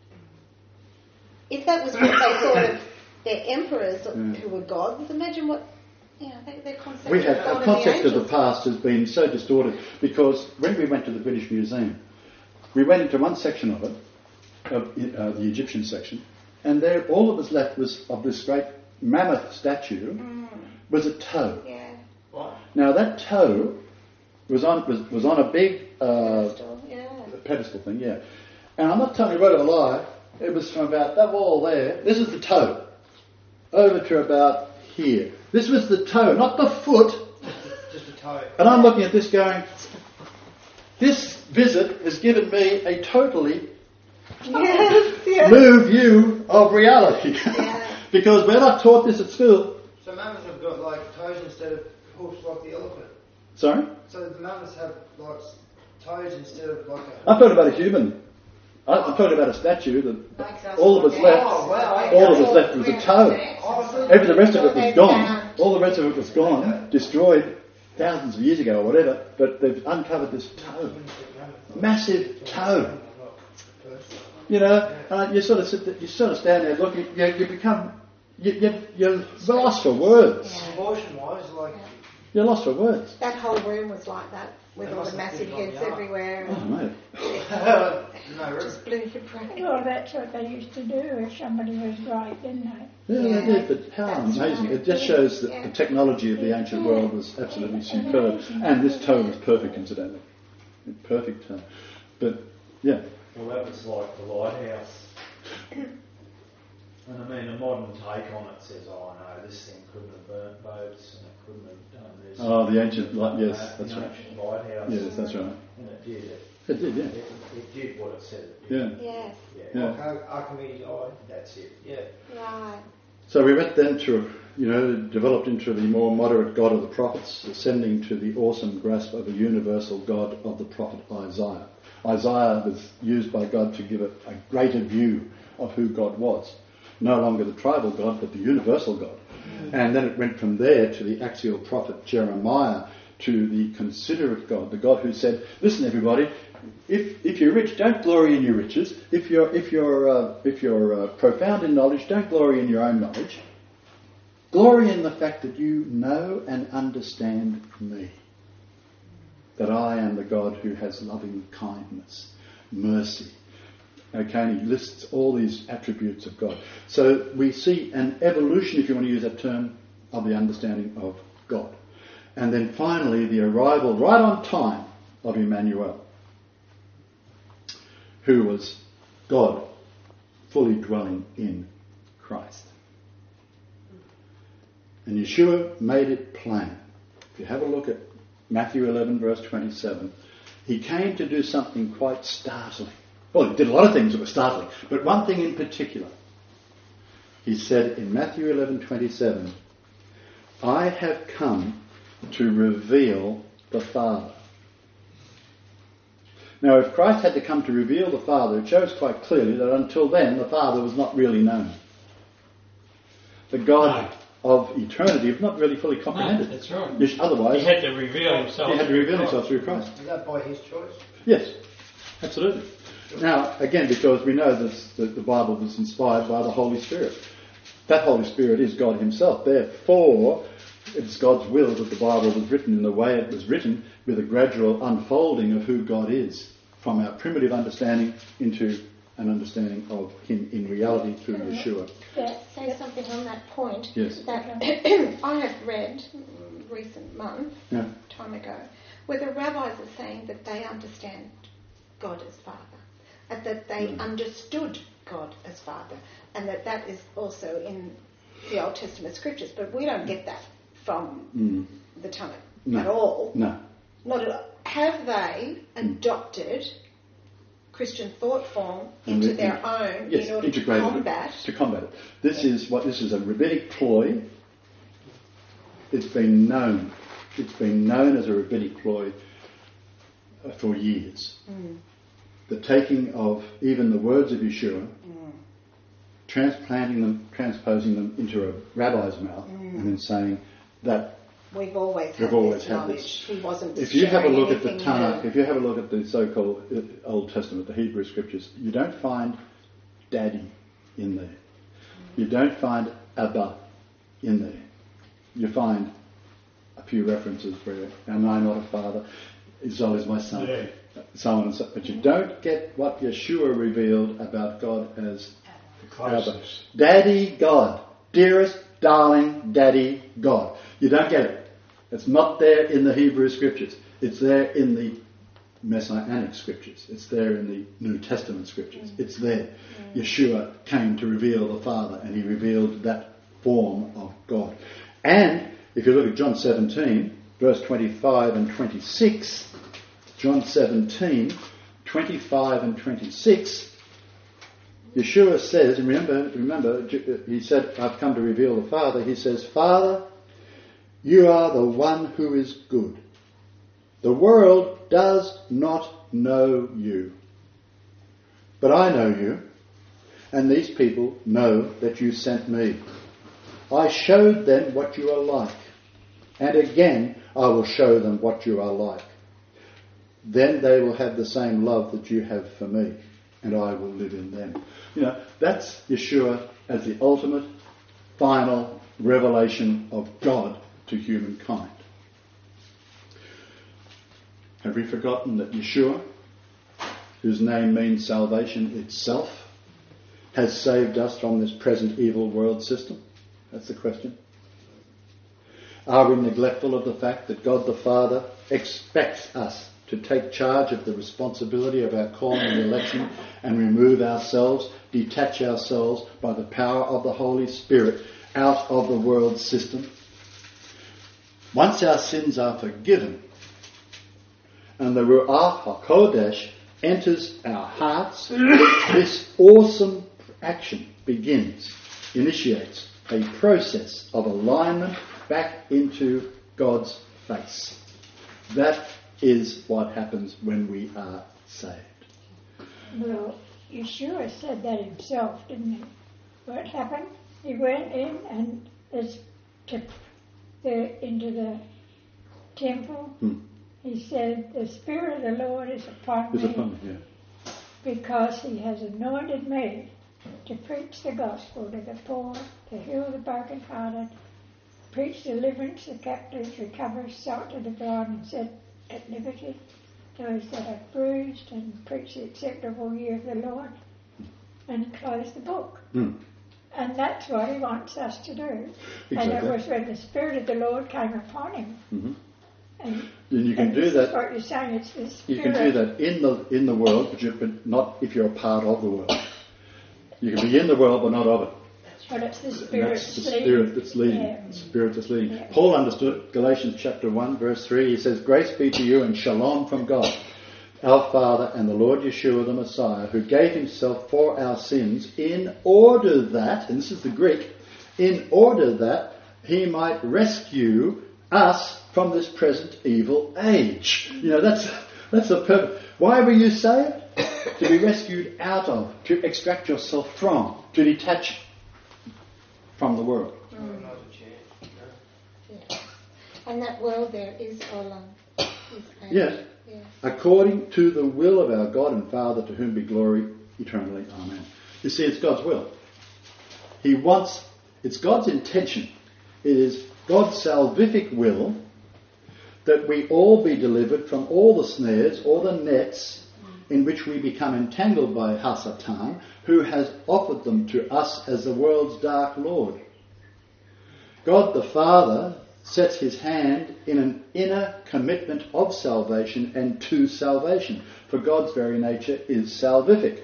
Speaker 8: if that was what they thought of their emperors who were gods, imagine what their concept
Speaker 1: we have
Speaker 8: of
Speaker 1: the concept of the past has been so distorted because when we went to the British Museum, we went into one section of it, of the Egyptian section, and there all that was left was of this great mammoth statue was a toe.
Speaker 8: Yeah.
Speaker 2: What?
Speaker 1: Now that toe was on a big pedestal thing, yeah. And I'm not telling you word of a lie. It was from about that wall there. This is the toe, over to about here. This was the toe, not the foot.
Speaker 2: Just a toe.
Speaker 1: And I'm looking at this going, this visit has given me a totally new view of reality. Because we're not taught this at school.
Speaker 2: So mammoths have got like toes instead of hoofs like the elephant.
Speaker 1: Sorry?
Speaker 2: So the mammoths have like toes instead of like a...
Speaker 1: I'm talking about a human. I'm talking about a statue that all that was left.
Speaker 2: Oh, wow.
Speaker 1: All that was left was a toe.
Speaker 2: Oh,
Speaker 1: Every the rest of it was gone. All the rest of it was gone, destroyed thousands of years ago or whatever. But they've uncovered this toe, massive toe. You know, you sort of stand there looking. You become you're lost for words.
Speaker 2: Proportion-wise, like...
Speaker 1: You're lost for words.
Speaker 8: That whole room was like that, with all the massive heads everywhere.
Speaker 1: Oh mate.
Speaker 8: Just blew your brain.
Speaker 5: Well, that's what they used to do if somebody was right, didn't they?
Speaker 1: Yeah, they did, but how amazing. It just shows that the technology of the ancient world was absolutely superb. And this toe was perfect, incidentally. Perfect toe. But, yeah.
Speaker 7: Well, that was like the lighthouse. And I mean, a modern take on it says, oh no, this thing couldn't have burnt boats and it couldn't have done this.
Speaker 1: Oh, the ancient, yes, that's right.
Speaker 7: Ancient lighthouse.
Speaker 1: Yes, that's right.
Speaker 7: And it did.
Speaker 1: It did, yeah.
Speaker 7: It did what it said it
Speaker 1: Yeah.
Speaker 7: did.
Speaker 8: Yes.
Speaker 1: Yeah.
Speaker 2: Like Archimedes' eye.
Speaker 7: That's it.
Speaker 2: Yeah.
Speaker 8: Right.
Speaker 1: So we went then to, developed into the more moderate God of the prophets, ascending to the awesome grasp of a universal God of the prophet Isaiah. Isaiah was used by God to give a greater view of who God was. No longer the tribal God, but the universal God. And then it went from there to the axial prophet Jeremiah, to the considerate God, the God who said, listen everybody, if you're rich, don't glory in your riches. If you're profound in knowledge, don't glory in your own knowledge. Glory in the fact that you know and understand me. That I am the God who has loving kindness, mercy. Okay, and he lists all these attributes of God. So we see an evolution, if you want to use that term, of the understanding of God. And then finally the arrival, right on time, of Emmanuel, who was God fully dwelling in Christ. And Yeshua made it plain. If you have a look at Matthew 11 verse 27, he came to do something quite startling. Well, he did a lot of things that were startling, but one thing in particular. He said in Matthew 11:27, I have come to reveal the Father. Now, if Christ had to come to reveal the Father, it shows quite clearly that until then the Father was not really known. The God of eternity was not really fully comprehended.
Speaker 9: No, that's right.
Speaker 1: Otherwise,
Speaker 9: he had to reveal himself.
Speaker 1: He had to reveal himself through Christ.
Speaker 2: Is that by his choice?
Speaker 1: Yes, absolutely. Now, again, because we know that the Bible was inspired by the Holy Spirit. That Holy Spirit is God himself. Therefore, it's God's will that the Bible was written in the way it was written, with a gradual unfolding of who God is, from our primitive understanding into an understanding of him in reality through Yeshua.
Speaker 8: Say something on that point.
Speaker 1: Yes.
Speaker 8: That I have read recent month, time ago, where the rabbis are saying that they understand God as Father, and that they understood God as Father, and that is also in the Old Testament scriptures. But we don't get that from the Tanakh at all.
Speaker 1: No.
Speaker 8: Not at all. Have they adopted Christian thought form into their own in order to combat
Speaker 1: it? This is a rabbinic ploy. It's been known. It's been known as a rabbinic ploy for years. The taking of even the words of Yeshua, transplanting them, transposing them into a rabbi's mouth, and then saying that
Speaker 8: we've always had this knowledge. He wasn't.
Speaker 1: If you have a look at the Tanakh, if you have a look at the so-called Old Testament, the Hebrew Scriptures, you don't find daddy in there. You don't find Abba in there. You find a few references where, am I not a father? Israel is my son. Yeah. So on and so. But you don't get what Yeshua revealed about God as Abba. Daddy God. Dearest, darling, daddy God. You don't get it. It's not there in the Hebrew Scriptures. It's there in the Messianic Scriptures. It's there in the New Testament Scriptures. It's there. Yeshua came to reveal the Father, and he revealed that form of God. And if you look at John 17, verse 25 and 26, John 17, 25 and 26, Yeshua says, and remember, he said, I've come to reveal the Father. He says, Father, you are the one who is good. The world does not know you. But I know you, and these people know that you sent me. I showed them what you are like, and again I will show them what you are like. Then they will have the same love that you have for me, and I will live in them. That's Yeshua as the ultimate, final revelation of God to humankind. Have we forgotten that Yeshua, whose name means salvation itself, has saved us from this present evil world system? That's the question. Are we neglectful of the fact that God the Father expects us to take charge of the responsibility of our calling and election and remove ourselves, detach ourselves by the power of the Holy Spirit out of the world system? Once our sins are forgiven and the Ruach HaKodesh enters our hearts, this awesome action initiates a process of alignment back into God's face. That is what happens when we are saved.
Speaker 5: Well, Yeshua said that himself, didn't he? What happened? He went in and into the temple. He said, "The Spirit of the Lord is upon me, because he has anointed me to preach the gospel to the poor, to heal the brokenhearted, preach deliverance to captives, recover sight to the blind, and set at liberty those that are bruised, and preach the acceptable year of the Lord," and close the book. And that's what he wants us to do. Exactly. And it was when the Spirit of the Lord came upon him. And you can do that. What you're saying, it's the Spirit.
Speaker 1: You can do that in the world, but not if you're a part of the world. You can be in the world, but not of it.
Speaker 5: But it's the Spirit
Speaker 1: that's leading. Yeah. The Spirit that's leading. Yeah. Paul understood Galatians chapter 1, verse 3. He says, "Grace be to you and shalom from God, our Father, and the Lord Yeshua the Messiah, who gave himself for our sins in order that," and this is the Greek, "in order that he might rescue us from this present evil age." You know, that's the purpose. Why were you saved? To be rescued out of, to extract yourself from, to detach from the world.
Speaker 8: Yeah. And that world there is Olam.
Speaker 1: Yes. According to the will of our God and Father, to whom be glory eternally. Amen. You see, it's God's will. He wants, it's God's intention. It is God's salvific will that we all be delivered from all the snares or the nets in which we become entangled by Hasatan, who has offered them to us as the world's dark lord. God the Father sets his hand in an inner commitment of salvation and to salvation, for God's very nature is salvific.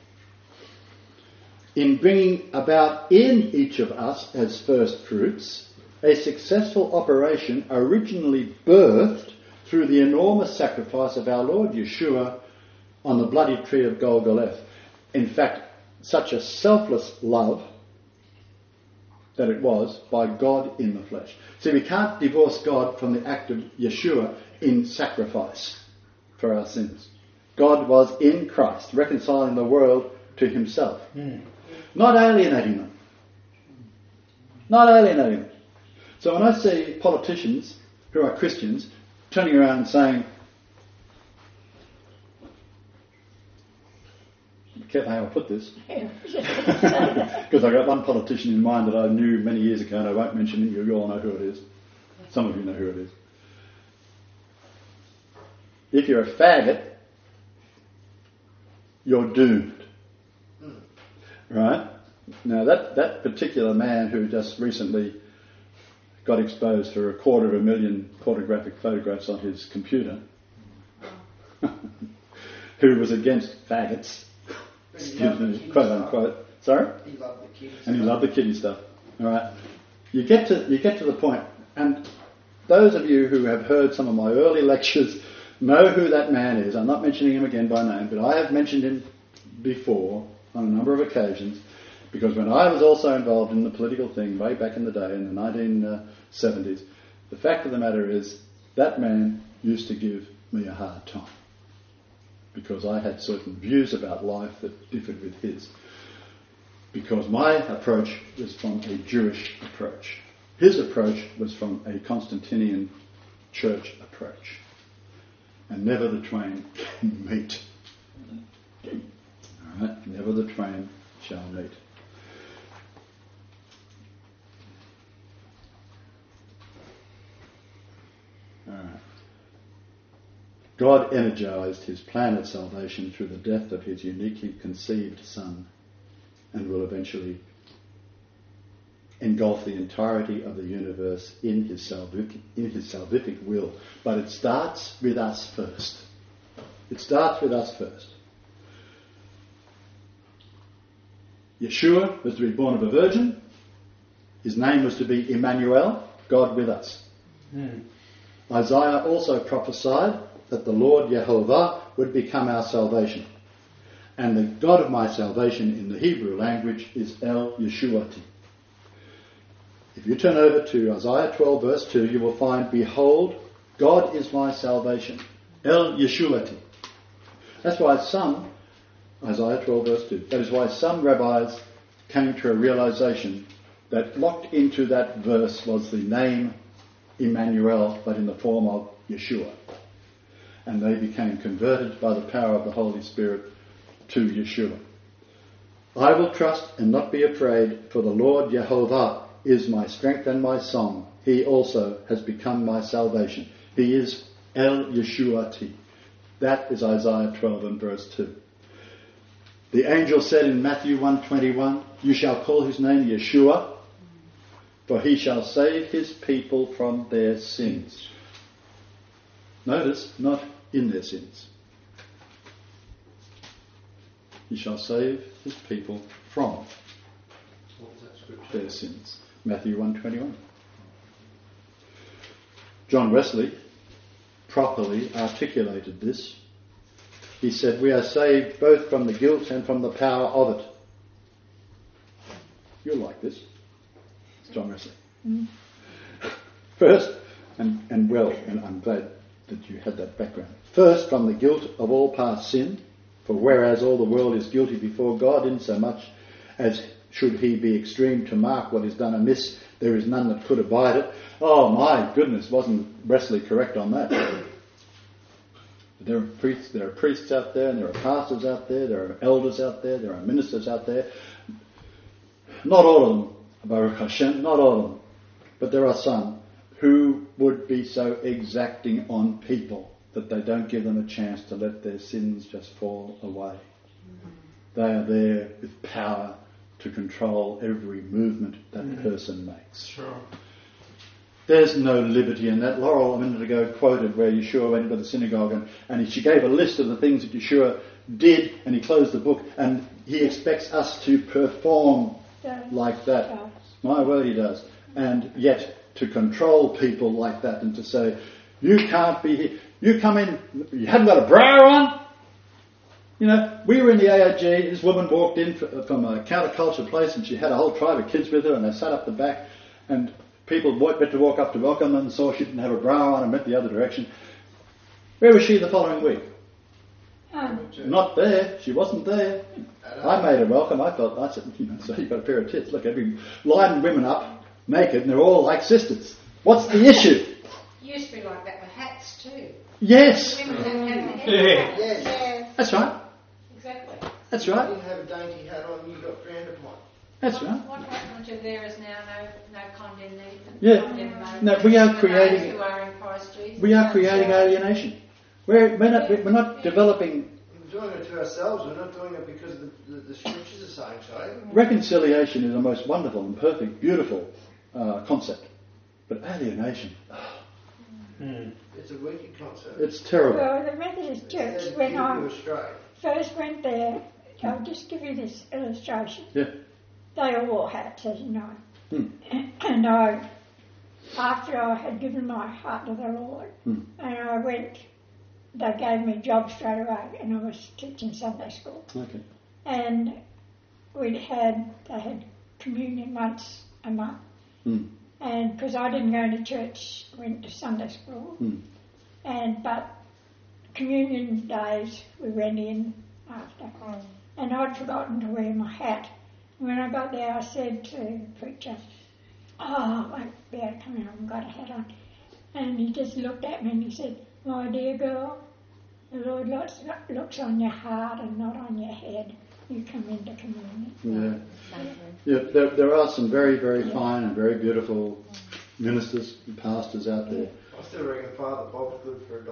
Speaker 1: In bringing about in each of us as first fruits a successful operation originally birthed through the enormous sacrifice of our Lord Yeshua on the bloody tree of Golgotha. In fact, such a selfless love that it was by God in the flesh. See, we can't divorce God from the act of Yeshua in sacrifice for our sins. God was in Christ, reconciling the world to himself. Not alienating them. Not alienating them. So when I see politicians who are Christians turning around and saying, careful how I put this, because I got one politician in mind that I knew many years ago, and I won't mention him. You all know who it is. Some of you know who it is. If you're a faggot, you're doomed. Right? Now that particular man who just recently got exposed for 250,000 pornographic photographs on his computer, who was against faggots, excuse me, quote unquote. Sorry?
Speaker 2: He loved the kiddie stuff.
Speaker 1: And he loved the kiddie stuff. All right. You get to the point, and those of you who have heard some of my early lectures know who that man is. I'm not mentioning him again by name, but I have mentioned him before on a number of occasions, because when I was also involved in the political thing way back in the day, in the 1970s, the fact of the matter is that man used to give me a hard time, because I had certain views about life that differed with his. Because my approach was from a Jewish approach. His approach was from a Constantinian church approach. And never the twain can meet. All right? Never the twain shall meet. All right. God energized his plan of salvation through the death of his uniquely conceived Son, and will eventually engulf the entirety of the universe in his salvific will. But it starts with us first. It starts with us first. Yeshua was to be born of a virgin. His name was to be Emmanuel, God with us. Isaiah also prophesied that the Lord Yehovah would become our salvation. And the God of my salvation in the Hebrew language is El Yeshuati. If you turn over to Isaiah 12 verse 2, you will find, behold, God is my salvation. El Yeshuati. That's why some Isaiah 12 verse 2. That is why some rabbis came to a realization that locked into that verse was the name Emmanuel, but in the form of Yeshua. And they became converted by the power of the Holy Spirit to Yeshua. I will trust and not be afraid, for the Lord Jehovah is my strength and my song. He also has become my salvation. He is El Yeshuati. That is Isaiah 12 and verse 2. The angel said in Matthew 1:21, you shall call his name Yeshua, for he shall save his people from their sins. Notice, not in their sins. He shall save his people from their sins. Matthew 1:21. John Wesley properly articulated this. He said, we are saved both from the guilt and from the power of it. You'll like this. It's John Wesley. First, and I'm glad that you had that background. First, from the guilt of all past sin, for whereas all the world is guilty before God, insomuch as should he be extreme to mark what is done amiss, there is none that could abide it. Oh my goodness, wasn't Wesley correct on that? There are priests out there, and there are pastors out there, there are elders out there, there are ministers out there. Not all of them, Baruch Hashem, not all of them. But there are some who would be so exacting on people that they don't give them a chance to let their sins just fall away. They are there with power to control every movement that person makes.
Speaker 9: Sure.
Speaker 1: There's no liberty in that. Laurel a minute ago quoted where Yeshua went into the synagogue and she gave a list of the things that Yeshua did, and he closed the book, and he expects us to perform like that. My word, he does. And yet to control people like that and to say, you can't be here. You come in, you haven't got a bra on. You know, we were in the AOG, this woman walked in from a counterculture place, and she had a whole tribe of kids with her, and they sat up the back, and people went to walk up to welcome them and saw she didn't have a bra on and went the other direction. Where was she the following week? Not there. She wasn't there. I made her welcome. I said, so you've got a pair of tits. Look, every line women up naked, and they're all like sisters. What's the issue?
Speaker 4: Used to be like that with hats too.
Speaker 1: Yes.
Speaker 4: Women that have the head.
Speaker 2: Yes.
Speaker 1: That's right.
Speaker 4: Exactly.
Speaker 1: That's
Speaker 2: You
Speaker 1: right.
Speaker 2: didn't have a dainty hat on, you got branded one.
Speaker 1: That's right.
Speaker 4: What happened to there is now no condemnation.
Speaker 1: Yeah. No, we are creating.
Speaker 4: Who are in Christ Jesus.
Speaker 1: We are creating alienation. We're not developing.
Speaker 2: We're doing it to ourselves. We're not doing it because the scriptures are saying so.
Speaker 1: Reconciliation is a most wonderful and perfect, beautiful concept, but alienation.
Speaker 2: It's a wicked concept.
Speaker 1: It's terrible.
Speaker 5: Well, the Methodist Church, when I
Speaker 2: astray.
Speaker 5: first went there, I'll just give you this illustration.
Speaker 1: Yeah.
Speaker 5: They all wore hats, as you know. And after I had given my heart to the Lord, and I went, they gave me a job straight away, and I was teaching Sunday school.
Speaker 1: Okay.
Speaker 5: And they had communion once a month. And because I didn't go to church, went to Sunday school. But communion days we went in after. And I'd forgotten to wear my hat. When I got there, I said to the preacher, I won't be able to come in, I haven't got a hat on. And he just looked at me and he said, my dear girl, the Lord looks on your heart and not on your head. You come into communion.
Speaker 1: Yeah. There are some very, very fine and very beautiful ministers and pastors out there.
Speaker 2: I still reckon Father Bob's good for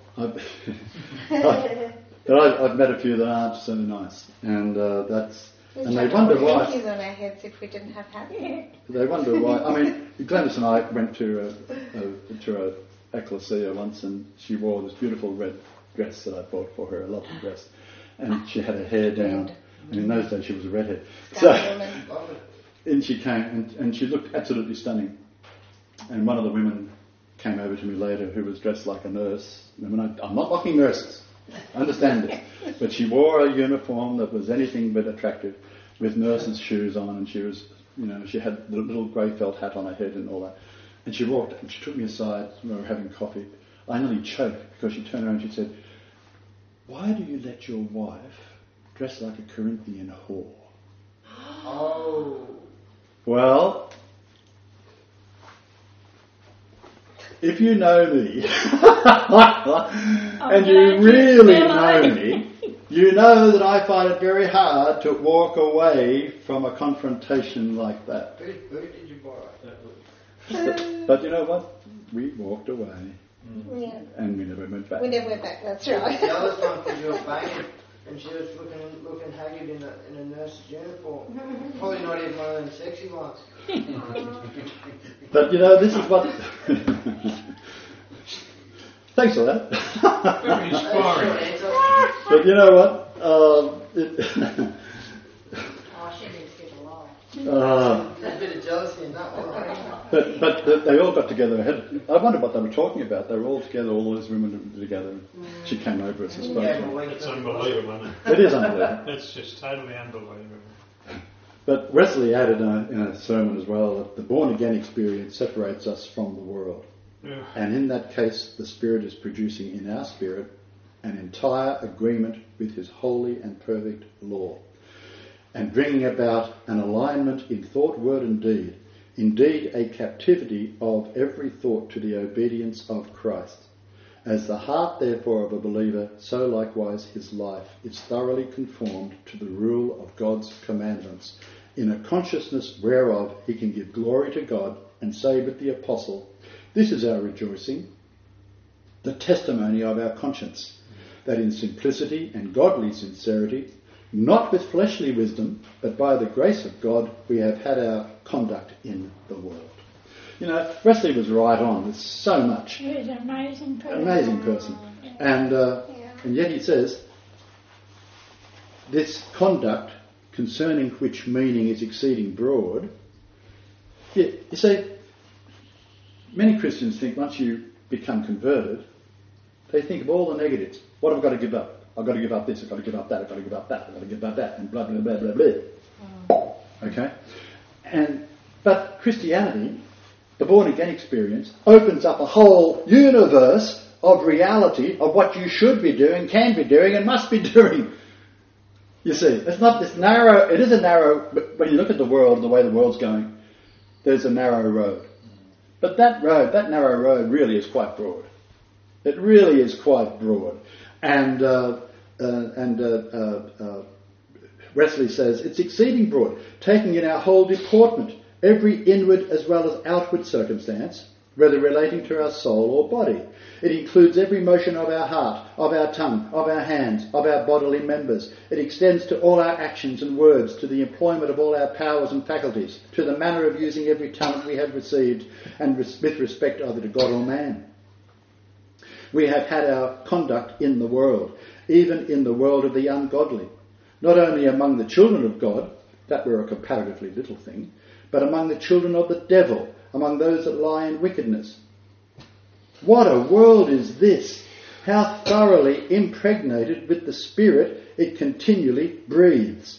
Speaker 2: $1.
Speaker 1: I've met a few that aren't so nice, and they wonder why.
Speaker 8: On our heads if we didn't have hats.
Speaker 1: They wonder why. I mean, Glennis and I went to a ecclesia once, and she wore this beautiful red dress that I bought for her, a lovely dress, and she had her hair down. And in those days, she was a redhead. So, and she came, and she looked absolutely stunning. And one of the women came over to me later, who was dressed like a nurse. I'm not mocking nurses. I understand it. But she wore a uniform that was anything but attractive, with nurse's shoes on, and she was, she had the little grey felt hat on her head and all that. And she walked, and she took me aside when we were having coffee. I nearly choked because she turned around and she said, "Why do you let your wife dressed like a Corinthian whore.
Speaker 2: Oh.
Speaker 1: Well, if you know me, and you really know me, you know that I find it very hard to walk away from a confrontation like that.
Speaker 2: Who did you borrow?
Speaker 1: But you know what? We walked away,
Speaker 8: Yeah.
Speaker 1: and we never went back.
Speaker 8: We never went back, that's
Speaker 2: The
Speaker 8: right.
Speaker 2: other one because you were banging and she was looking haggard in a nurse's uniform. Probably not even one of them sexy ones.
Speaker 1: But you know, this is what... Thanks for that.
Speaker 9: Very inspiring.
Speaker 1: But you know what?
Speaker 4: Oh, she needs to get alive.
Speaker 2: There's a bit of jealousy in that one, right?
Speaker 1: But they all got together. I wonder what they were talking about. They were all together, all those women were together. She came over us and spoke to them.
Speaker 9: It's unbelievable, isn't
Speaker 1: It is unbelievable.
Speaker 9: It's just totally unbelievable.
Speaker 1: But Wesley added in a sermon as well that the born-again experience separates us from the world.
Speaker 9: Yeah.
Speaker 1: And in that case, the Spirit is producing in our spirit an entire agreement with His holy and perfect law, and bringing about an alignment in thought, word and deed, indeed a captivity of every thought to the obedience of Christ. As the heart, therefore, of a believer, so likewise his life is thoroughly conformed to the rule of God's commandments, in a consciousness whereof he can give glory to God and say with the apostle, "This is our rejoicing, the testimony of our conscience, that in simplicity and godly sincerity, not with fleshly wisdom, but by the grace of God, we have had our conduct in the world." You know, Wesley was right on. There's so much.
Speaker 5: He was an amazing person.
Speaker 1: Amazing person. And yet he says, this conduct concerning which meaning is exceeding broad. Yeah, you see, many Christians think once you become converted, they think of all the negatives. What have I got to give up? I've got to give up this, I've got to give up that, I've got to give up that, I've got to give up that, and blah, blah, blah, blah, blah. Okay? But Christianity, the born-again experience, opens up a whole universe of reality of what you should be doing, can be doing, and must be doing. You see, it's not this narrow, it is a narrow, but when you look at the world, the way the world's going, there's a narrow road. But that narrow road really is quite broad. It really is quite broad. And Wesley says, it's exceeding broad, taking in our whole deportment, every inward as well as outward circumstance, whether relating to our soul or body. It includes every motion of our heart, of our tongue, of our hands, of our bodily members. It extends to all our actions and words, to the employment of all our powers and faculties, to the manner of using every talent we have received, and with respect either to God or man. We have had our conduct in the world, even in the world of the ungodly, not only among the children of God, that were a comparatively little thing, but among the children of the devil, among those that lie in wickedness. What a world is this! How thoroughly impregnated with the Spirit it continually breathes.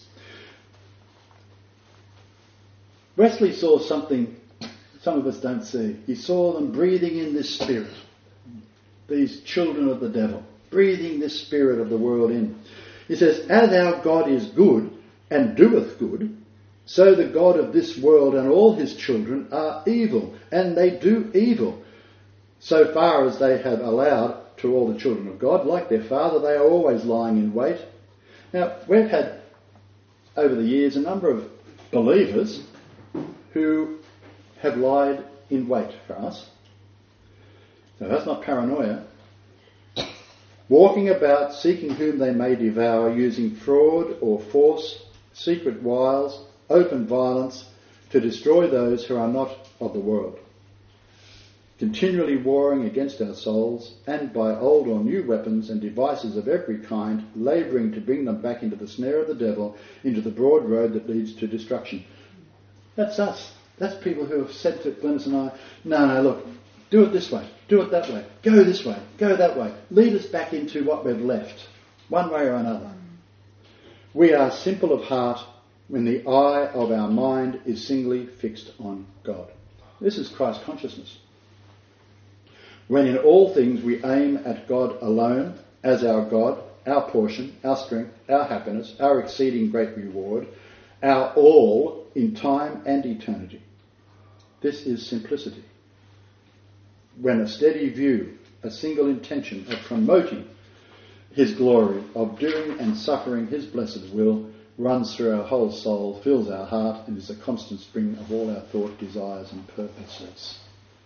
Speaker 1: Wesley saw something some of us don't see. He saw them breathing in this Spirit, these children of the devil, breathing this spirit of the world in. He says, as our God is good and doeth good, so the God of this world and all his children are evil, and they do evil. So far as they have allowed to all the children of God, like their Father, they are always lying in wait. Now, we've had, over the years, a number of believers who have lied in wait for us. So that's not paranoia. Walking about, seeking whom they may devour, using fraud or force, secret wiles, open violence, to destroy those who are not of the world. Continually warring against our souls, and by old or new weapons and devices of every kind, labouring to bring them back into the snare of the devil, into the broad road that leads to destruction. That's us. That's people who have said to Glennis and I, no, look, do it this way, do it that way, go this way, go that way. Lead us back into what we've left, one way or another. We are simple of heart when the eye of our mind is singly fixed on God. This is Christ consciousness. When in all things we aim at God alone, as our God, our portion, our strength, our happiness, our exceeding great reward, our all in time and eternity. This is simplicity. When a steady view, a single intention of promoting his glory, of doing and suffering his blessed will, runs through our whole soul, fills our heart, and is a constant spring of all our thought, desires and purposes.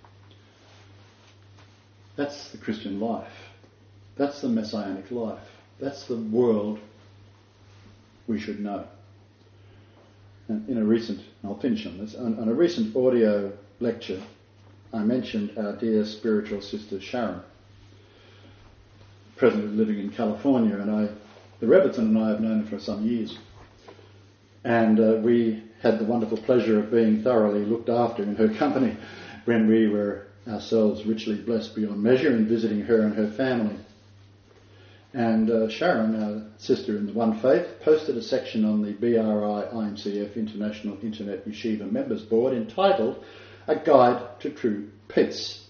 Speaker 1: That's the Christian life. That's the Messianic life. That's the world we should know. And in a recent, I'll finish on this, on a recent audio lecture, I mentioned our dear spiritual sister Sharon, presently living in California, and the Rebbitzin and I have known her for some years. And we had the wonderful pleasure of being thoroughly looked after in her company when we were ourselves richly blessed beyond measure in visiting her and her family. And Sharon, our sister in the One Faith, posted a section on the BRI IMCF International Internet Yeshiva Members Board entitled A Guide to True Peace.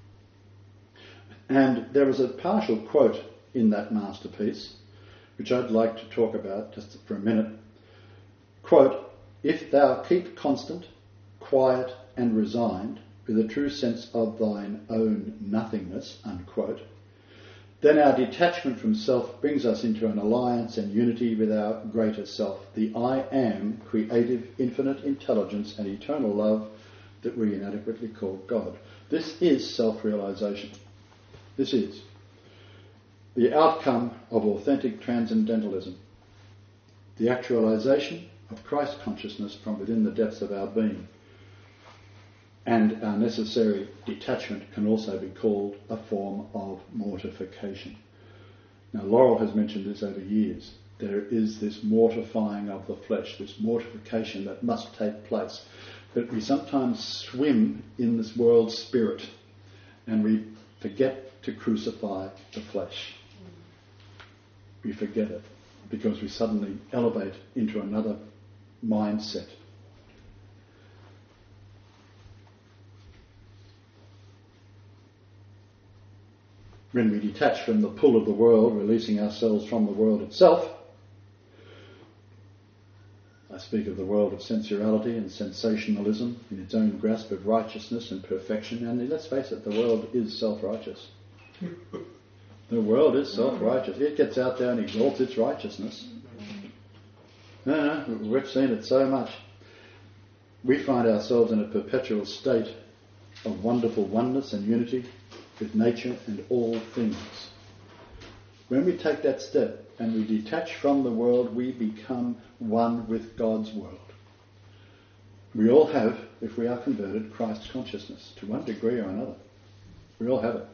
Speaker 1: And there was a partial quote in that masterpiece, which I'd like to talk about just for a minute. Quote, "If thou keep constant, quiet and resigned, with a true sense of thine own nothingness," unquote, then our detachment from self brings us into an alliance and unity with our greater self, the I am, creative, infinite intelligence and eternal love that we inadequately call God. This is self-realization. This is the outcome of authentic transcendentalism, the actualization of Christ consciousness from within the depths of our being. And our necessary detachment can also be called a form of mortification. Now, Laurel has mentioned this over years. There is this mortifying of the flesh, this mortification that must take place. But we sometimes swim in this world spirit and we forget to crucify the flesh. We forget it because we suddenly elevate into another mindset. When we detach from the pull of the world, releasing ourselves from the world itself, I speak of the world of sensuality and sensationalism in its own grasp of righteousness and perfection, and let's face it, the world is self-righteous. The world is self-righteous. It gets out there and exalts its righteousness. We've seen it so much. We find ourselves in a perpetual state of wonderful oneness and unity with nature and all things. When we take that step and we detach from the world, we become one with God's world. We all have, if we are converted, Christ consciousness to one degree or another. We all have it.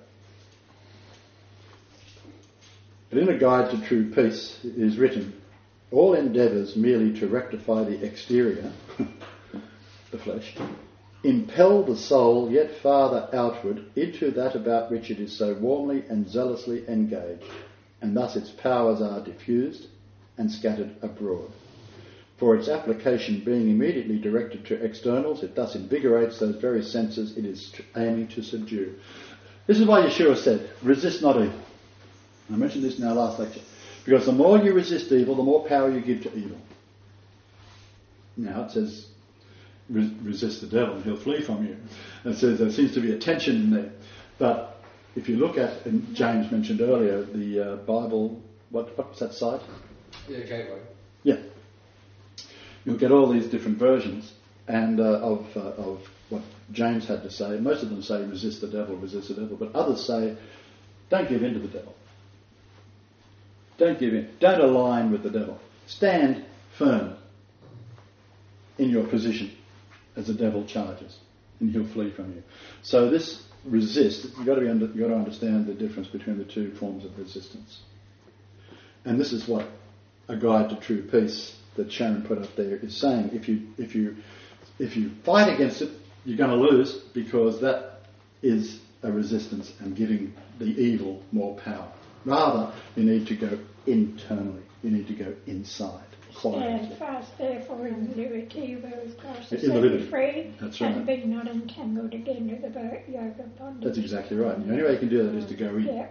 Speaker 1: But in A Guide to True Peace it is written, all endeavours merely to rectify the exterior, the flesh, impel the soul yet farther outward into that about which it is so warmly and zealously engaged, and thus its powers are diffused and scattered abroad. For its application being immediately directed to externals, it thus invigorates those very senses it is aiming to subdue. This is why Yeshua said, resist not evil. I mentioned this in our last lecture. Because the more you resist evil, the more power you give to evil. Now it says, resist the devil and he'll flee from you. It says there seems to be a tension in there. But if you look at, and James mentioned earlier, the Bible, what's that site?
Speaker 6: Yeah, Gateway.
Speaker 1: Yeah. You'll get all these different versions and of what James had to say. Most of them say resist the devil, but others say don't give in to the devil. Don't give in. Don't align with the devil. Stand firm in your position as the devil charges, and he'll flee from you. So this resist, you've got to understand the difference between the two forms of resistance. And this is what A Guide to True Peace that Sharon put up there is saying. If you fight against it, you're going to lose, because that is a resistance and giving the evil more power. Rather, you need to go internally. You need to go inside.
Speaker 5: Stand fast, therefore, in liberty, whereas Christ has
Speaker 1: In the
Speaker 5: set
Speaker 1: liberty.
Speaker 5: you free,
Speaker 1: That's right.
Speaker 5: and be not entangled again with the yoke of bondage.
Speaker 1: That's exactly right. And the only way you can do that is to go in.
Speaker 5: Yeah.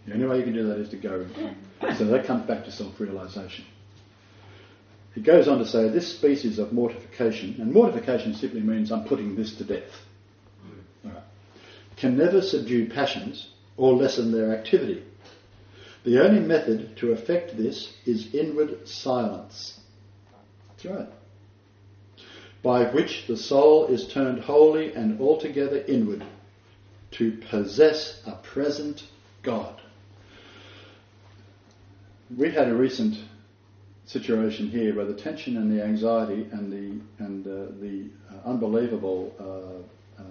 Speaker 1: The only way you can do that is to go. So that comes back to self-realisation. He goes on to say, this species of mortification, and mortification simply means I'm putting this to death, all right, can never subdue passions or lessen their activity. The only method to effect this is inward silence. That's right. By which the soul is turned wholly and altogether inward to possess a present God. We had a recent situation here where the tension and the anxiety and the unbelievable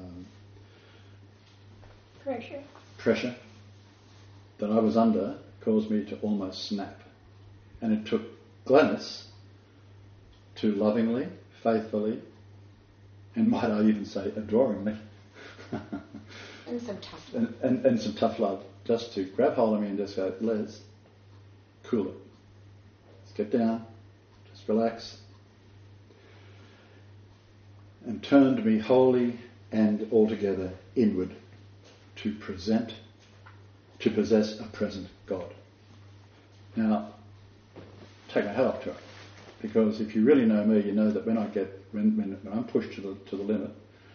Speaker 1: pressure that I was under caused me to almost snap. And it took Glenys to lovingly, faithfully, and might I even say adoringly,
Speaker 8: and some tough love.
Speaker 1: And some tough love, just to grab hold of me and just go, Les, cool it. Let's get down, just relax. And turned me wholly and altogether inward to possess a present God. Now, take my hat off to her, because if you really know me, you know that when I'm pushed to the limit,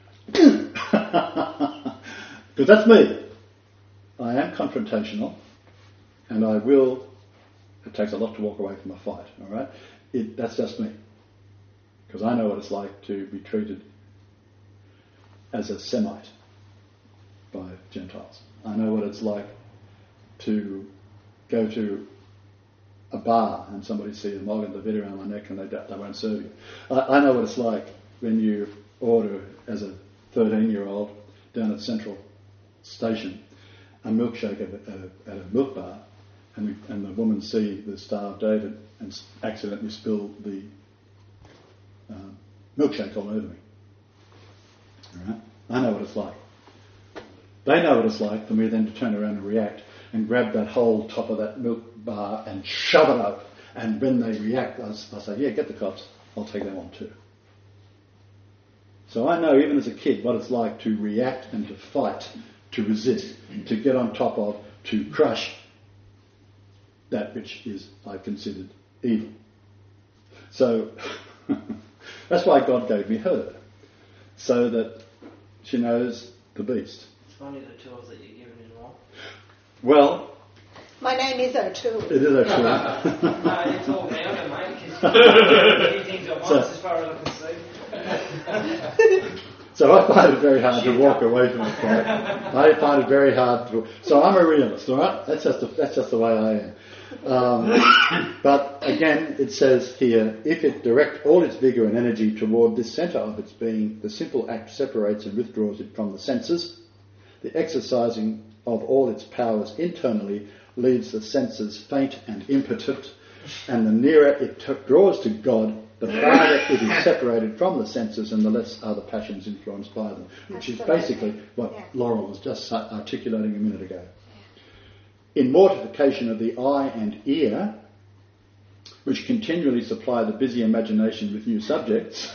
Speaker 1: because that's me. I am confrontational, and I will. It takes a lot to walk away from a fight. All right, that's just me, because I know what it's like to be treated as a Semite by Gentiles. I know what it's like to go to a bar and somebody see a Mogan David around my neck and they won't serve you. I know what it's like when you order as a 13-year-old down at Central Station a milkshake at a milk bar, and the woman see the Star of David and accidentally spill the milkshake all over me. All right? I know what it's like. They know what it's like for me then to turn around and react and grab that whole top of that milk bar and shove it up. And when they react, I'll say, yeah, get the cops. I'll take them on too. So I know, even as a kid, what it's like to react and to fight, to resist, to get on top of, to crush that which is, I considered, evil. So that's why God gave me her, so that she knows the beast.
Speaker 2: It's funny the tools that you're given in life.
Speaker 1: Well,
Speaker 8: my name is O'Toole.
Speaker 1: It is O'Toole.
Speaker 2: No, it's all down, mate, because you do many things at once as far as I can see.
Speaker 1: So I find it very hard to walk away from it. Right? I find it very hard to. So I'm a realist, all right? That's just the way I am. But again, it says here, if it direct all its vigour and energy toward this centre of its being, the simple act separates and withdraws it from the senses. The exercising of all its powers internally leaves the senses faint and impotent, and the nearer it draws to God, the farther it is separated from the senses and the less are the passions influenced by them, which is basically what Laurel was just articulating a minute ago. In mortification of the eye and ear, which continually supply the busy imagination with new subjects,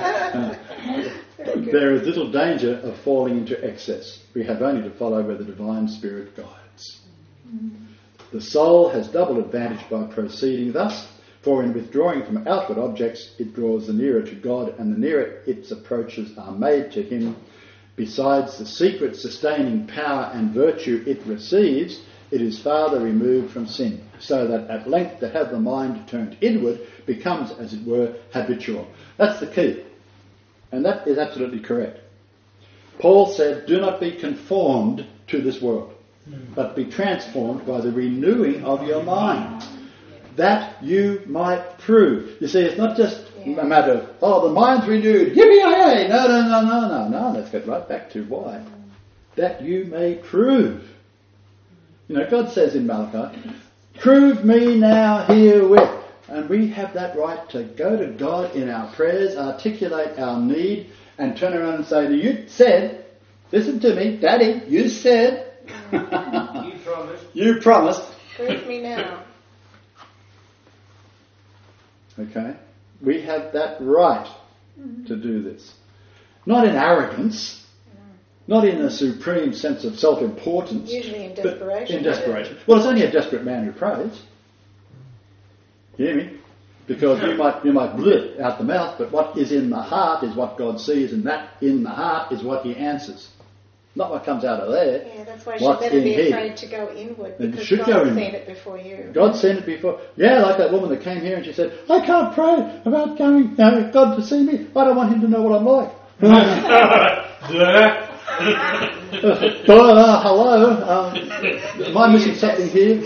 Speaker 1: there is little danger of falling into excess. We have only to follow where the divine spirit guides. The soul has double advantage by proceeding thus, for in withdrawing from outward objects it draws the nearer to God, and the nearer its approaches are made to Him. Besides the secret sustaining power and virtue it receives, it is farther removed from sin, so that at length to have the mind turned inward becomes, as it were, habitual. That's the key. And that is absolutely correct. Paul said, do not be conformed to this world, but be transformed by the renewing of your mind, that you might prove. You see, it's not just a matter of, the mind's renewed, yippee-yay! No. Let's get right back to why. That you may prove. You know, God says in Malachi, prove me now herewith. And we have that right to go to God in our prayers, articulate our need, and turn around and say, you said, listen to me, Daddy, you said.
Speaker 2: You promised.
Speaker 1: You promised.
Speaker 8: Prove me now.
Speaker 1: Okay? We have that right to do this. Not in arrogance, Not in a supreme sense of self-importance.
Speaker 8: Usually in
Speaker 1: but
Speaker 8: desperation.
Speaker 1: In desperation. Well, it's only a desperate man who prays. You hear me? Because you might blurt out the mouth, but what is in the heart is what God sees, and that in the heart is what He answers. Not what comes out of there.
Speaker 8: Yeah, that's why you should never be afraid to go inward, because God's seen it before you.
Speaker 1: God's seen it before. Yeah, like that woman that came here and she said, I can't pray about going, God to see me. I don't want Him to know what I'm like. Hello. Am I missing something here?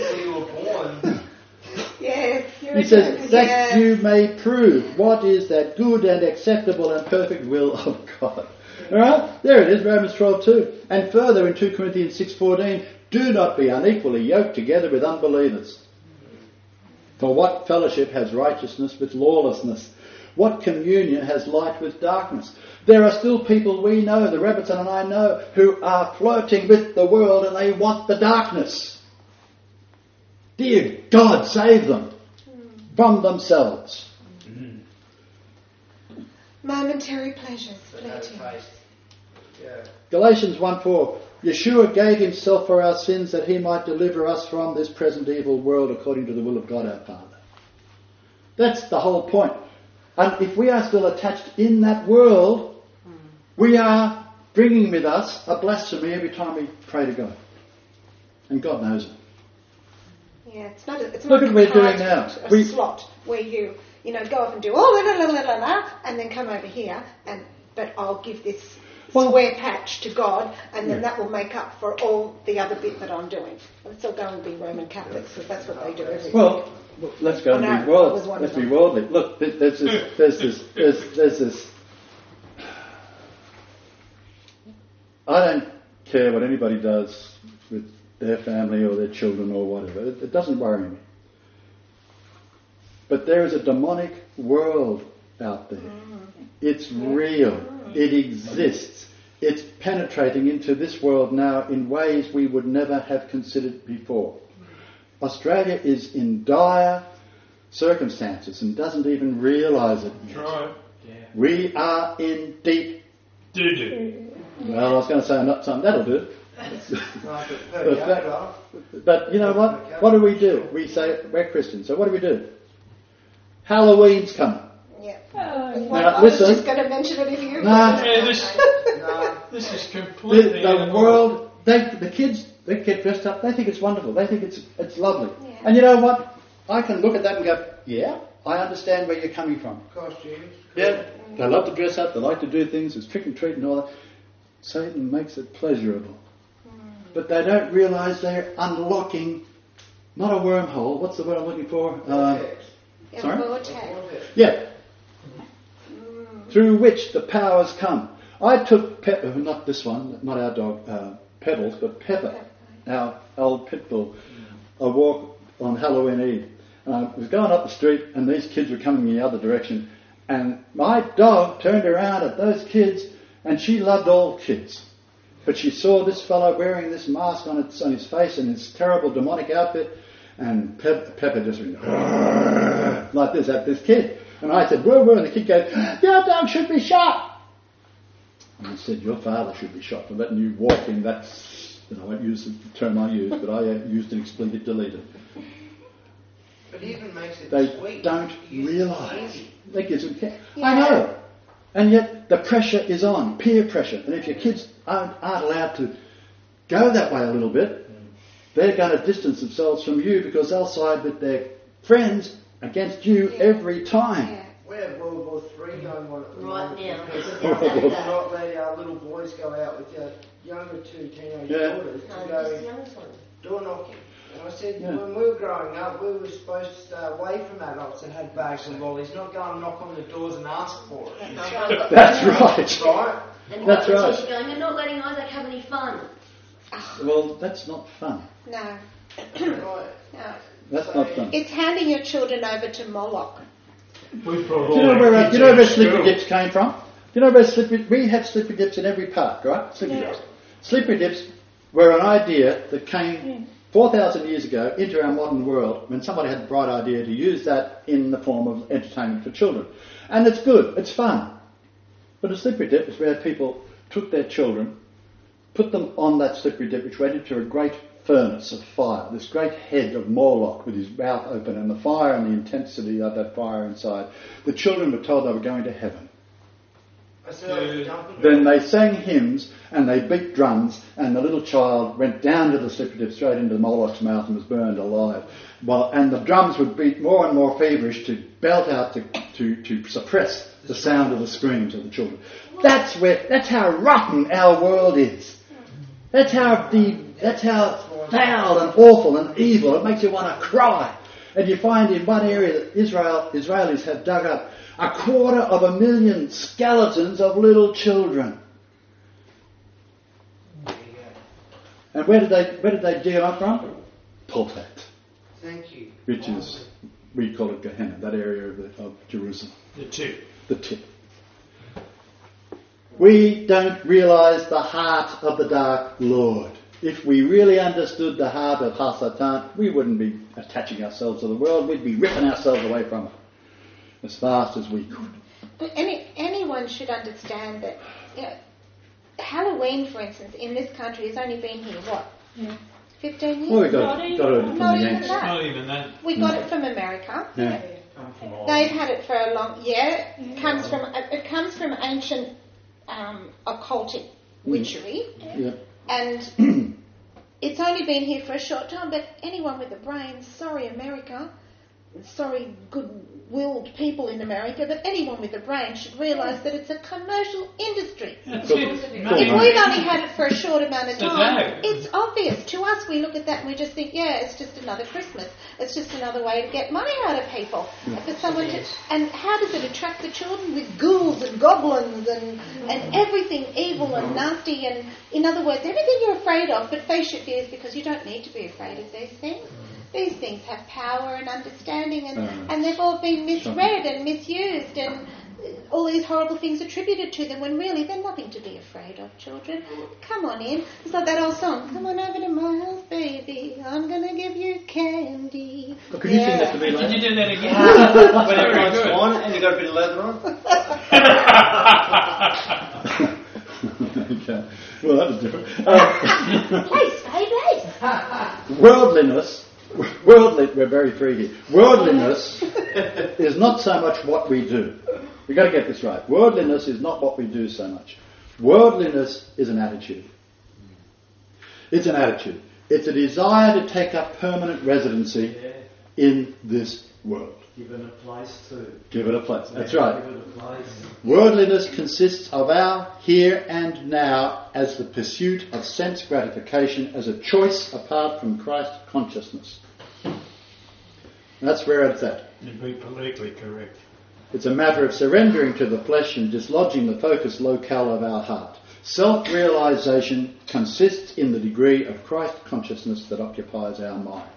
Speaker 8: Yes.
Speaker 1: He says, that you may prove what is that good and acceptable and perfect will of God. Alright, there it is, Romans 12:2. And further in 2 Corinthians 6:14, do not be unequally yoked together with unbelievers. For what fellowship has righteousness with lawlessness? What communion has light with darkness? There are still people we know, the Robertson and I know, who are flirting with the world and they want the darkness. Dear God, save them from themselves.
Speaker 8: Momentary pleasures, fleeting.
Speaker 1: Galatians 1:4, Yeshua gave Himself for our sins that He might deliver us from this present evil world according to the will of God our Father. That's the whole point. And if we are still attached in that world, we are bringing with us a blasphemy every time we pray to God. And God knows it.
Speaker 8: Yeah, it's not
Speaker 1: Look at what we're doing now.
Speaker 8: A slot where you go off and do and then come over here, but I'll give this square patch to God, and then that will make up for all the other bit that I'm doing. Let's all go and be Roman Catholics, because that's what they do every week.
Speaker 1: Well, let's go and be worldly. Let's be worldly. Look, there's this. I don't care what anybody does with their family or their children or whatever. It doesn't worry me. But there is a demonic world out there. It's real. It exists. It's penetrating into this world now in ways we would never have considered before. Australia is in dire circumstances and doesn't even realise it.
Speaker 9: That's right.
Speaker 7: Yeah.
Speaker 1: We are in deep
Speaker 9: doo-doo.
Speaker 1: Well, I was going to say not something that'll do. But you know what? What do? We say we're Christians. So what do? Halloween's coming.
Speaker 8: Yeah.
Speaker 1: Now,
Speaker 8: I was just going to mention it if you.
Speaker 9: This is completely.
Speaker 1: The world. The kids. They get dressed up. They think it's wonderful. They think it's lovely.
Speaker 8: Yeah.
Speaker 1: And you know what? I can look at that and go, yeah, I understand where you're coming from.
Speaker 2: Costumes.
Speaker 1: Yeah. They love to dress up. They like to do things. It's trick and treat and all that. Satan makes it pleasurable. But they don't realise they're unlocking, not a wormhole. What's the word I'm looking for? Sorry?
Speaker 8: Vortex.
Speaker 1: Yeah. Through which the powers come. I took Pepper, not this one, not our dog, Pebbles, but Pepper, our old pit bull, a walk on Halloween Eve. I was going up the street and these kids were coming in the other direction, and my dog turned around at those kids, and she loved all kids. But she saw this fellow wearing this mask on his face and this terrible demonic outfit, and Pepper just went like this at this kid. And I said, whoa, and the kid goes, your dog should be shot. And I said, your father should be shot for letting you walk in that, I won't use the term I used, but I used an expletive deleted.
Speaker 2: But he even makes it
Speaker 1: They
Speaker 2: sweet.
Speaker 1: don't realise. They don't care. Yeah. I know. And yet the pressure is on, peer pressure. And if your kids aren't allowed to go that way a little bit, they're going to distance themselves from you because they'll side with their friends against you every time.
Speaker 8: Yeah.
Speaker 2: We have World War III going on at the
Speaker 3: Right
Speaker 2: moment.
Speaker 3: now.
Speaker 2: Because we not let our little boys go out with their younger two teenage daughters to
Speaker 3: Just the
Speaker 2: go
Speaker 3: youngest one.
Speaker 2: door knocking. And I said, when we were growing up, we were supposed to stay away from adults that had bags of lollies, not go and knock on the doors and ask for it.
Speaker 1: That's right.
Speaker 2: Right?
Speaker 3: And
Speaker 1: That's
Speaker 3: the
Speaker 1: right.
Speaker 3: teacher going, you're not letting Isaac have any fun.
Speaker 1: Well, that's not fun.
Speaker 8: No.
Speaker 2: Right.
Speaker 8: No.
Speaker 1: That's not fun.
Speaker 8: It's handing your children over to Moloch.
Speaker 9: We brought
Speaker 1: Do
Speaker 9: all
Speaker 1: you know
Speaker 9: our
Speaker 1: where
Speaker 9: kids
Speaker 1: Slippery
Speaker 9: school.
Speaker 1: Dips came from? Do you know where we have Slippery Dips in every park, right? Slippery Dips. Slippery Dips were an idea that came 4,000 years ago into our modern world when somebody had the bright idea to use that in the form of entertainment for children. And it's good, it's fun. But a Slippery Dip is where people took their children put them on that slippery dip, which went into a great furnace of fire, this great head of Moloch with his mouth open, and the fire and the intensity of that fire inside. The children were told they were going to heaven. Then they sang hymns and they beat drums, and the little child went down to the slippery dip straight into Moloch's mouth and was burned alive. And the drums would beat more and more feverish to belt out to suppress the sound of the screams of the children. That's how rotten our world is. That's how foul and awful and evil. It makes you want to cry. And you find in one area that Israelis have dug up 250,000 skeletons of little children. And where did they dig them up from? Tophet.
Speaker 2: Thank you.
Speaker 1: Which is, we call it Gehenna, that area of Jerusalem.
Speaker 9: The tip.
Speaker 1: The tip. We don't realise the heart of the Dark Lord. If we really understood the heart of Hasatan, we wouldn't be attaching ourselves to the world. We'd be ripping ourselves away from it as fast as we could.
Speaker 8: But anyone should understand that, Halloween, for instance, in this country has only been here, 15 years?
Speaker 1: Well, we got it from the Yanks.
Speaker 9: Not even that.
Speaker 8: We got it from America.
Speaker 1: Yeah.
Speaker 8: They've had it for a long... It comes from ancient occultic witchery.
Speaker 1: Yeah.
Speaker 8: And it's only been here for a short time, but anyone with a brain, sorry America, sorry good-willed people in America, but anyone with a brain should realise that it's a commercial industry. If we've only had it for a short amount of time, it's obvious. To us, we look at that and we just think, it's just another Christmas. It's just another way to get money out of people. For someone and how does it attract the children? With ghouls and goblins and everything evil and nasty, and in other words, everything you're afraid of, but face your fears because you don't need to be afraid of these things. These things have power and understanding, and they've all been misread and misused, and all these horrible things attributed to them when really they're nothing to be afraid of, children. Come on in. It's like that old song, come on over to my house, baby, I'm going to give you candy.
Speaker 1: Oh, could you sing that to me later?
Speaker 9: Can you do that again?
Speaker 2: When everyone's on and you got a bit of leather on.
Speaker 1: Okay. Well, that was different.
Speaker 3: Please.
Speaker 1: Worldliness, we're very free here. Worldliness is not so much what we do. We've got to get this right. Worldliness is not what we do so much. Worldliness is an attitude. It's an attitude. It's a desire to take up permanent residency in this world.
Speaker 7: Give it a place too.
Speaker 1: Give it a place. That's right.
Speaker 7: Give it a place.
Speaker 1: Worldliness consists of our here and now as the pursuit of sense gratification as a choice apart from Christ consciousness. That's where it's at.
Speaker 9: To be politically correct.
Speaker 1: It's a matter of surrendering to the flesh and dislodging the focus locale of our heart. Self-realisation consists in the degree of Christ consciousness that occupies our mind.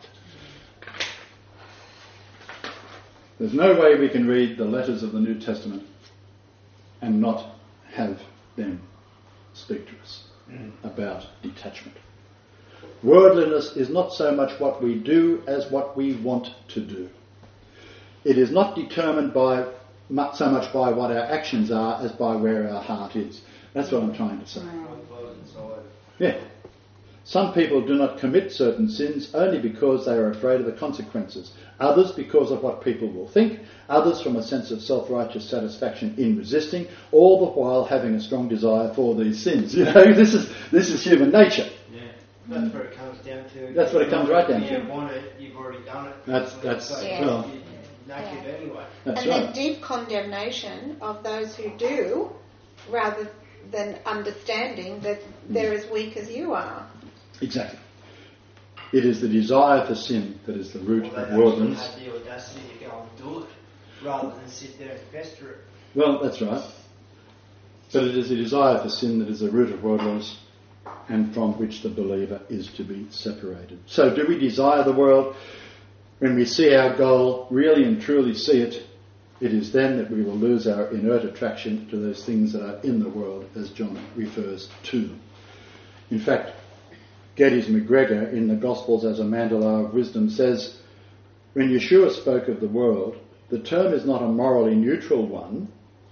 Speaker 1: There's no way we can read the letters of the New Testament and not have them speak to us about detachment. Worldliness is not so much what we do as what we want to do. It is not determined by so much by what our actions are as by where our heart is. That's what I'm trying to say. Yeah. Some people do not commit certain sins only because they are afraid of the consequences. Others because of what people will think. Others from a sense of self-righteous satisfaction in resisting, all the while having a strong desire for these sins. You know, this is human nature.
Speaker 2: Yeah, that's where it comes down to.
Speaker 1: That's what it comes right down to.
Speaker 2: You don't want it, you've already done it.
Speaker 1: That's well.
Speaker 2: Naked anyway.
Speaker 1: That's
Speaker 8: and
Speaker 1: right.
Speaker 8: the deep condemnation of those who do, rather than understanding that they're as weak as you are.
Speaker 1: Exactly. It is the desire for sin that is the root of worldliness.
Speaker 2: Have the audacity to go and do it, rather than sit there and fester it.
Speaker 1: Well, that's right. But it is the desire for sin that is the root of worldliness, and from which the believer is to be separated. So do we desire the world? When we see our goal, really and truly see it, it is then that we will lose our inert attraction to those things that are in the world, as John refers to them. In fact, Geddes McGregor in the Gospels as a Mandala of Wisdom says, when Yeshua spoke of the world, the term is not a morally neutral one,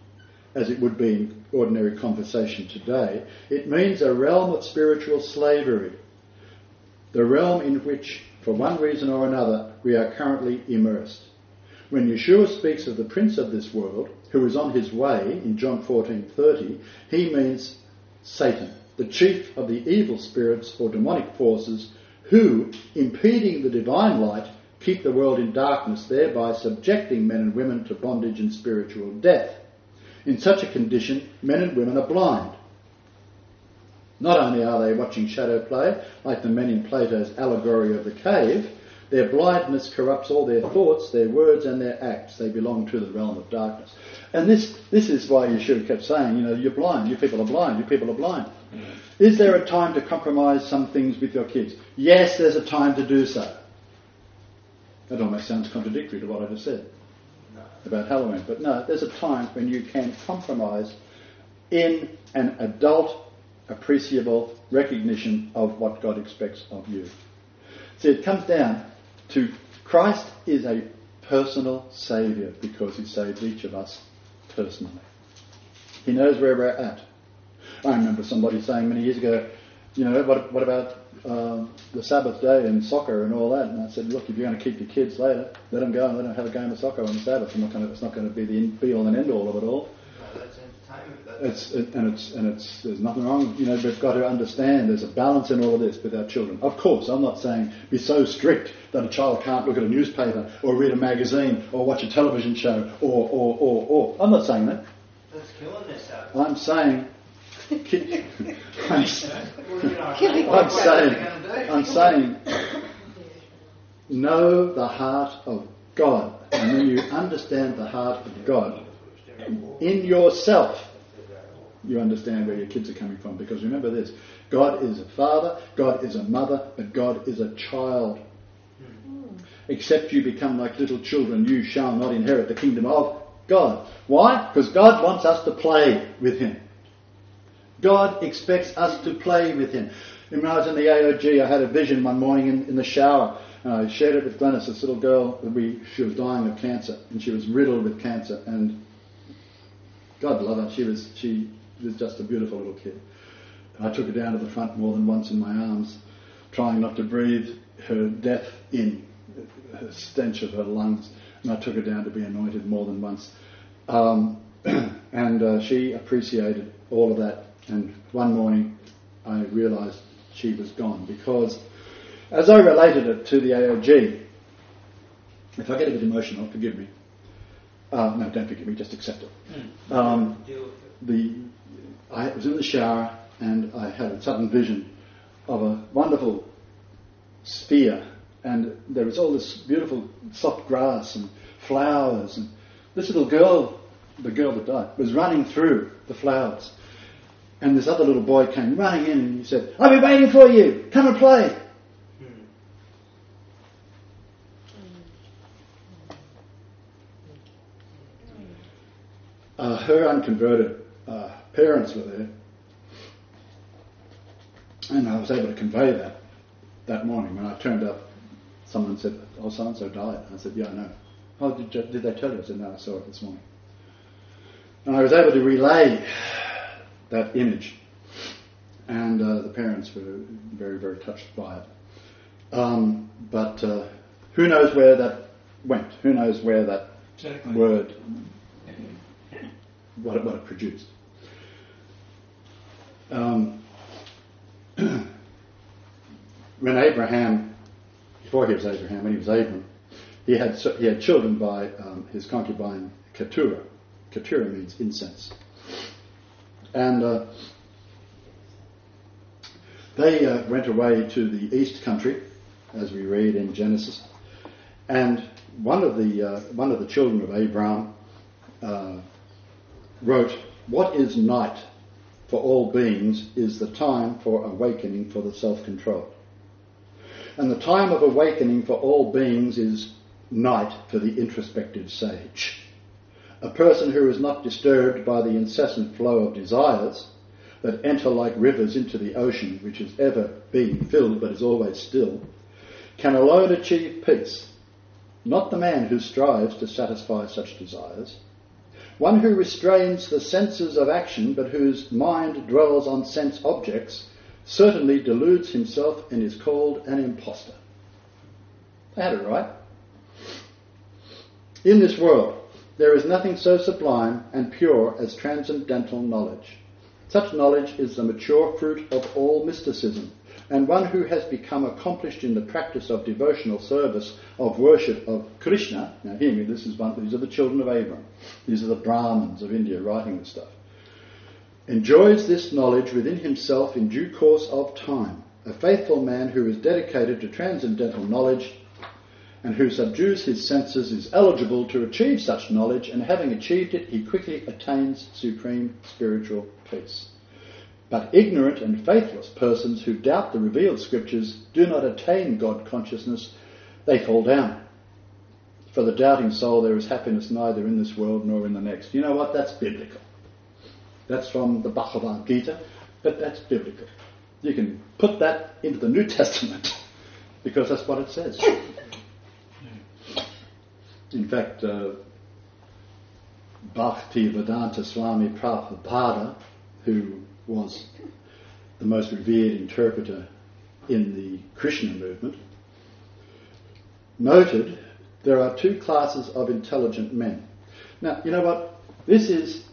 Speaker 1: as it would be in ordinary conversation today. It means a realm of spiritual slavery, the realm in which, for one reason or another, we are currently immersed. When Yeshua speaks of the prince of this world, who is on his way, in John 14:30, he means Satan, the chief of the evil spirits or demonic forces who, impeding the divine light, keep the world in darkness, thereby subjecting men and women to bondage and spiritual death. In such a condition, men and women are blind. Not only are they watching shadow play, like the men in Plato's allegory of the cave, their blindness corrupts all their thoughts, their words and their acts. They belong to the realm of darkness. And this is why Yeshua kept saying, you're blind, you people are blind, you people are blind. Is there a time to compromise some things with your kids? Yes, there's a time to do so. That almost sounds contradictory to what I just said about Halloween. But no, there's a time when you can compromise in an adult, appreciable recognition of what God expects of you. See, it comes down to Christ is a personal saviour because he saved each of us personally. He knows where we're at. I remember somebody saying many years ago, what about the Sabbath day and soccer and all that? And I said, look, if you're going to keep your kids later, let them go and let them have a game of soccer on the Sabbath. It's not going to be the be-all and end-all of it all.
Speaker 2: No, that's entertainment.
Speaker 1: There's nothing wrong. We've got to understand there's a balance in all of this with our children. Of course, I'm not saying be so strict that a child can't look at a newspaper or read a magazine or watch a television show or. I'm not saying that.
Speaker 2: That's killing this Sabbath.
Speaker 1: I'm saying know the heart of God. And when you understand the heart of God in yourself, you understand where your kids are coming from. Because remember this, God is a father, God is a mother, but God is a child. Except you become like little children, you shall not inherit the kingdom of God. Why? Because God wants us to play with him. God expects us to play with him. When I was in the AOG, I had a vision one morning in the shower, and I shared it with Glennis, this little girl. She was dying of cancer, and she was riddled with cancer, and God love her. She was just a beautiful little kid. And I took her down to the front more than once in my arms, trying not to breathe her death in, the stench of her lungs, and I took her down to be anointed more than once. And she appreciated all of that. And one morning I realised she was gone, because as I related it to the AOG, if I get a bit emotional, forgive me. No, don't forgive me, just accept it. I was in the shower and I had a sudden vision of a wonderful sphere, and there was all this beautiful soft grass and flowers, and this little girl, the girl that died, was running through the flowers. And this other little boy came running in and he said, "I've been waiting for you, come and play." Her unconverted parents were there, and I was able to convey that morning. When I turned up, someone said, "Oh, so-and-so died." And I said, "Yeah, I know." "Oh, did they tell you?" I said, "No, I saw it this morning." And I was able to relay that image, and the parents were very, very touched by it. But who knows where that went? Who knows where that word, what it produced? When Abraham, before he was Abraham, when he was Abram, he had children by his concubine Keturah. Keturah means incense. And they went away to the east country, as we read in Genesis. And one of the children of Abraham wrote, "What is night for all beings is the time for awakening for the self-controlled. And the time of awakening for all beings is night for the introspective sage. A person who is not disturbed by the incessant flow of desires that enter like rivers into the ocean, which is ever being filled but is always still, can alone achieve peace, not the man who strives to satisfy such desires. One who restrains the senses of action but whose mind dwells on sense objects certainly deludes himself and is called an impostor. They had it right. In this world, there is nothing so sublime and pure as transcendental knowledge. Such knowledge is the mature fruit of all mysticism, and one who has become accomplished in the practice of devotional service, of worship of Krishna. Now hear me, these are the children of Abraham. These are the Brahmins of India writing this stuff. Enjoys this knowledge within himself in due course of time. A faithful man who is dedicated to transcendental knowledge and who subdues his senses is eligible to achieve such knowledge, and having achieved it, he quickly attains supreme spiritual peace. But ignorant and faithless persons who doubt the revealed scriptures do not attain God consciousness, they fall down. For the doubting soul there is happiness neither in this world nor in the next. You know what? That's biblical. That's from the Bhagavad Gita, but that's biblical. You can put that into the New Testament because that's what it says. In fact, Bhaktivedanta Swami Prabhupada, who was the most revered interpreter in the Krishna movement, noted there are two classes of intelligent men. Now, you know what? This is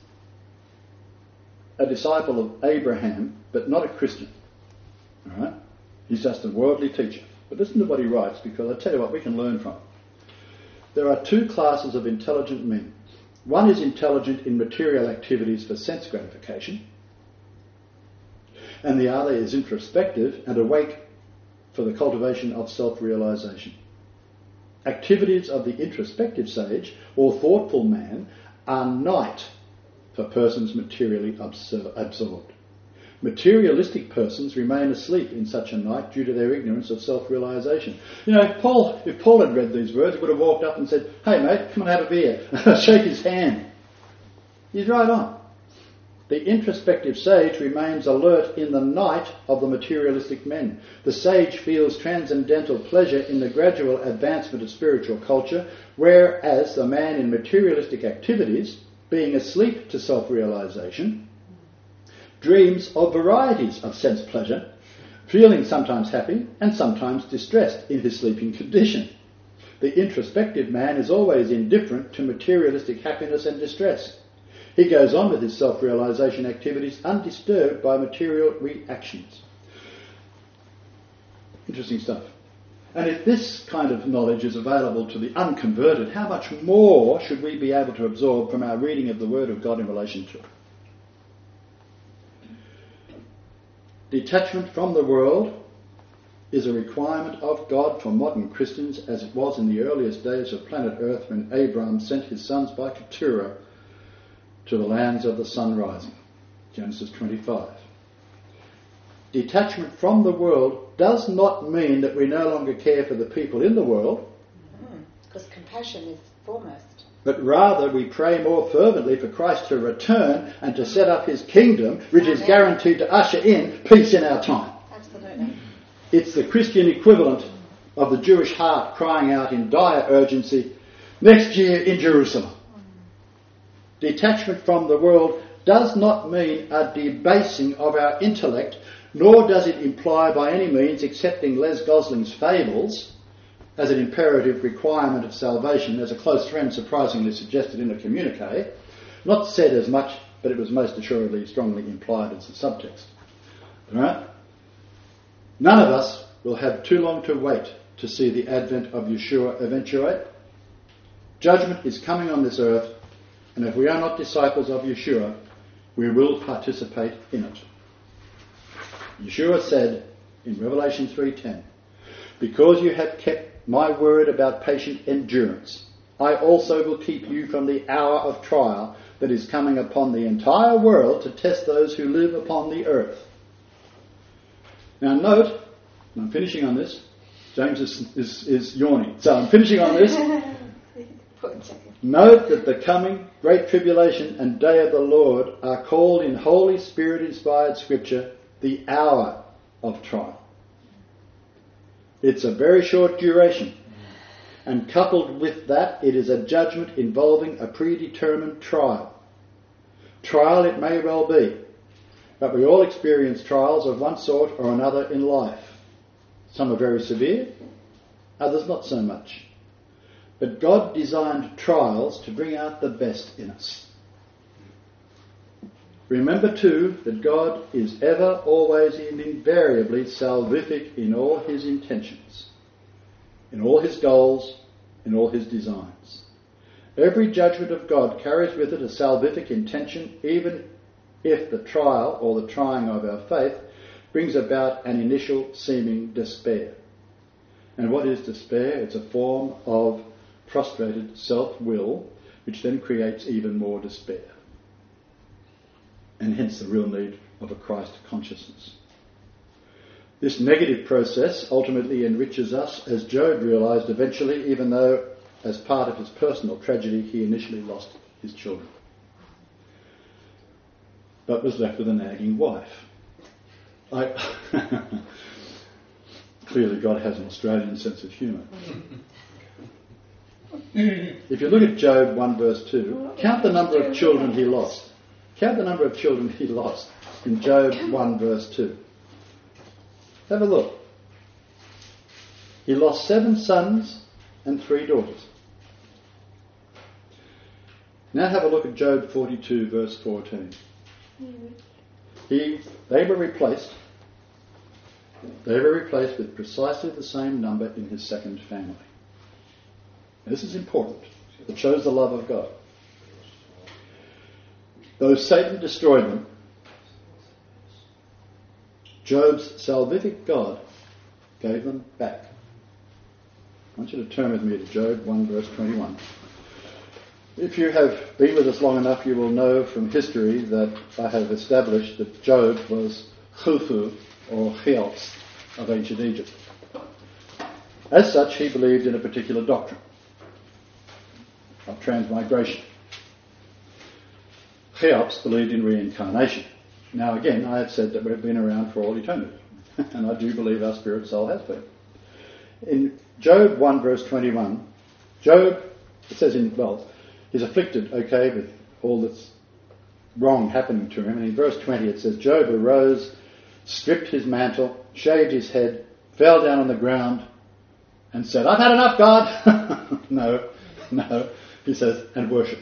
Speaker 1: a disciple of Abraham, but not a Christian. All right? He's just a worldly teacher. But listen to what he writes, because I tell you what, we can learn from it. There are two classes of intelligent men. One is intelligent in material activities for sense gratification, and the other is introspective and awake for the cultivation of self-realization. Activities of the introspective sage or thoughtful man are night for persons materially absorbed. Materialistic persons remain asleep in such a night due to their ignorance of self-realization. You know, if Paul had read these words, he would have walked up and said, "Hey mate, come and have a beer." Shake his hand. He's right on. The introspective sage remains alert in the night of the materialistic men. The sage feels transcendental pleasure in the gradual advancement of spiritual culture, whereas the man in materialistic activities, being asleep to self-realization, dreams of varieties of sense pleasure, feeling sometimes happy and sometimes distressed in his sleeping condition. The introspective man is always indifferent to materialistic happiness and distress. He goes on with his self-realization activities undisturbed by material reactions. Interesting stuff. And if this kind of knowledge is available to the unconverted, how much more should we be able to absorb from our reading of the Word of God in relation to it? Detachment from the world is a requirement of God for modern Christians, as it was in the earliest days of planet Earth when Abraham sent his sons by Keturah to the lands of the sun rising. Genesis 25. Detachment from the world does not mean that we no longer care for the people in the world.
Speaker 8: Because compassion is foremost.
Speaker 1: But rather we pray more fervently for Christ to return and to set up his kingdom, which is guaranteed to usher in peace in our time.
Speaker 8: Absolutely.
Speaker 1: It's the Christian equivalent of the Jewish heart crying out in dire urgency, "Next year in Jerusalem." Detachment from the world does not mean a debasing of our intellect, nor does it imply by any means accepting Les Gosling's fables as an imperative requirement of salvation, as a close friend surprisingly suggested in a communique. Not said as much, but it was most assuredly strongly implied as a subtext. Alright? None of us will have too long to wait to see the advent of Yeshua eventuate. Judgment is coming on this earth, and if we are not disciples of Yeshua, we will participate in it. Yeshua said in Revelation 3:10, "Because you have kept my word about patient endurance, I also will keep you from the hour of trial that is coming upon the entire world to test those who live upon the earth." Now note, and I'm finishing on this, James is yawning, so I'm finishing on this. Note that the coming great tribulation and day of the Lord are called in Holy Spirit-inspired Scripture the hour of trial. It's a very short duration, and coupled with that, it is a judgment involving a predetermined trial. Trial it may well be, but we all experience trials of one sort or another in life. Some are very severe, others not so much. But God designed trials to bring out the best in us. Remember too that God is ever, always and invariably salvific in all his intentions, in all his goals, in all his designs. Every judgment of God carries with it a salvific intention, even if the trial or the trying of our faith brings about an initial seeming despair. And what is despair? It's a form of prostrated self-will, which then creates even more despair. And hence the real need of a Christ consciousness. This negative process ultimately enriches us, as Job realised eventually, even though as part of his personal tragedy he initially lost his children, but was left with a nagging wife. Clearly God has an Australian sense of humour. If you look at Job 1 verse 2, count the number of children he lost. Count the number of children he lost in Job 1 verse 2. Have a look. He lost 7 sons and 3 daughters. Now have a look at Job 42 verse 14. They were replaced with precisely the same number in his second family. This is important. It shows the love of God. Though Satan destroyed them, Job's salvific God gave them back. I want you to turn with me to Job 1 verse 21. If you have been with us long enough, you will know from history that I have established that Job was Khufu, or Cheops, of ancient Egypt. As such, he believed in a particular doctrine of transmigration. Cheops believed in reincarnation. Now again, I have said that we've been around for all eternity, and I do believe our spirit soul has been. In Job 1 verse 21, Job, it says he's afflicted, with all that's wrong happening to him. And in verse 20 it says, Job arose, stripped his mantle, shaved his head, fell down on the ground, and said, I've had enough, God. No, he says, and worshipped.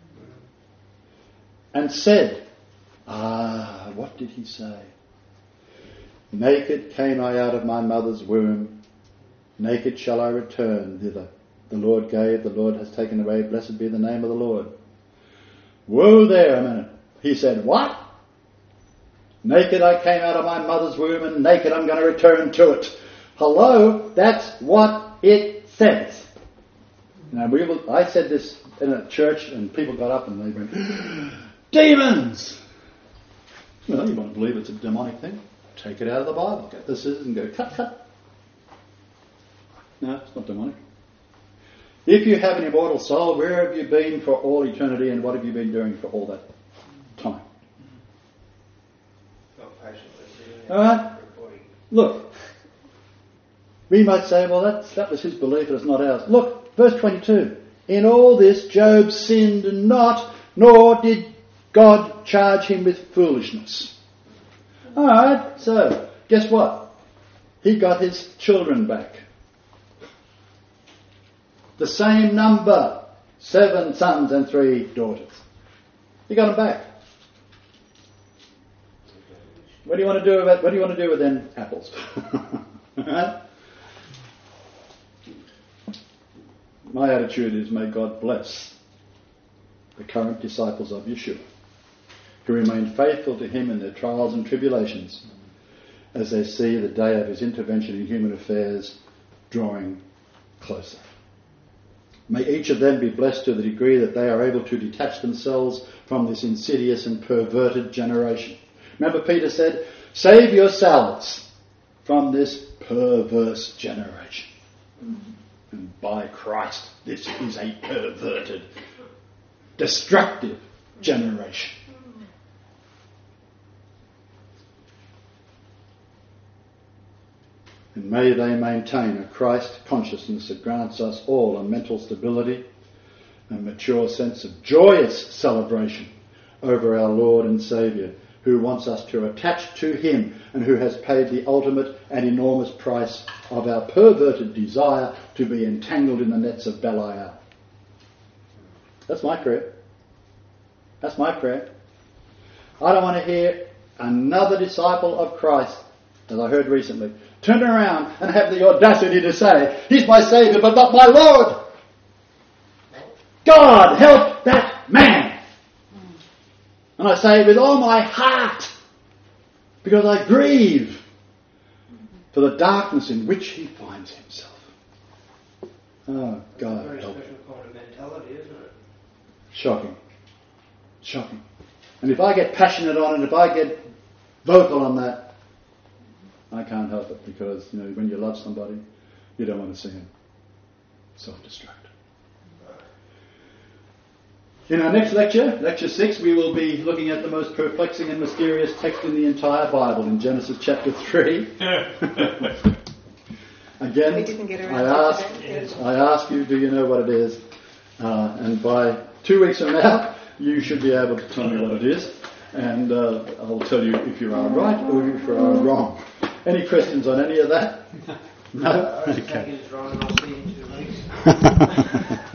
Speaker 1: And said, what did he say? Naked came I out of my mother's womb, naked shall I return thither. The Lord gave, the Lord has taken away, blessed be the name of the Lord. Whoa there a minute. He said, what? Naked I came out of my mother's womb, and naked I'm going to return to it. Hello, that's what it says. Now, I said this in a church, and people got up and they went, demons! Well, you want to believe it's a demonic thing? Take it out of the Bible. Get the scissors and go, cut. No, it's not demonic. If you have an immortal soul, where have you been for all eternity, and what have you been doing for all that time?
Speaker 2: Not patiently.
Speaker 1: Alright? Look. We might say, well, that was his belief, and it's not ours. Look, verse 22. In all this, Job sinned not, nor did God charge him with foolishness. Alright, so, guess what? He got his children back. The same number, 7 sons and 3 daughters. He got them back. What do you want to do with them apples? Right? My attitude is, may God bless the current disciples of Yeshua, who remain faithful to him in their trials and tribulations as they see the day of his intervention in human affairs drawing closer. May each of them be blessed to the degree that they are able to detach themselves from this insidious and perverted generation. Remember Peter said, save yourselves from this perverse generation. And by Christ, this is a perverted, destructive generation. And may they maintain a Christ consciousness that grants us all a mental stability, a mature sense of joyous celebration over our Lord and Saviour, who wants us to attach to him and who has paid the ultimate and enormous price of our perverted desire to be entangled in the nets of Belial. That's my prayer. That's my prayer. I don't want to hear another disciple of Christ, as I heard recently, turn around and have the audacity to say, he's my Saviour but not my Lord. God help that man. And I say with all my heart, because I grieve for the darkness in which he finds himself. Oh, God
Speaker 2: Very
Speaker 1: help.
Speaker 2: special kind of mentality, isn't it?
Speaker 1: Shocking. Shocking. And if I get passionate on it, if I get vocal on that, I can't help it, because when you love somebody, you don't want to see him self-destruct. In our next lecture, lecture 6, we will be looking at the most perplexing and mysterious text in the entire Bible, in Genesis chapter 3. Again,
Speaker 8: We didn't get around to that.
Speaker 1: I ask you, do you know what it is? And by 2 weeks from now, you should be able to tell me what it is, and I'll tell you if you are right or if you are wrong. Any questions on any of that? No?
Speaker 2: I just take it as wrong and I'll see you in 2 weeks.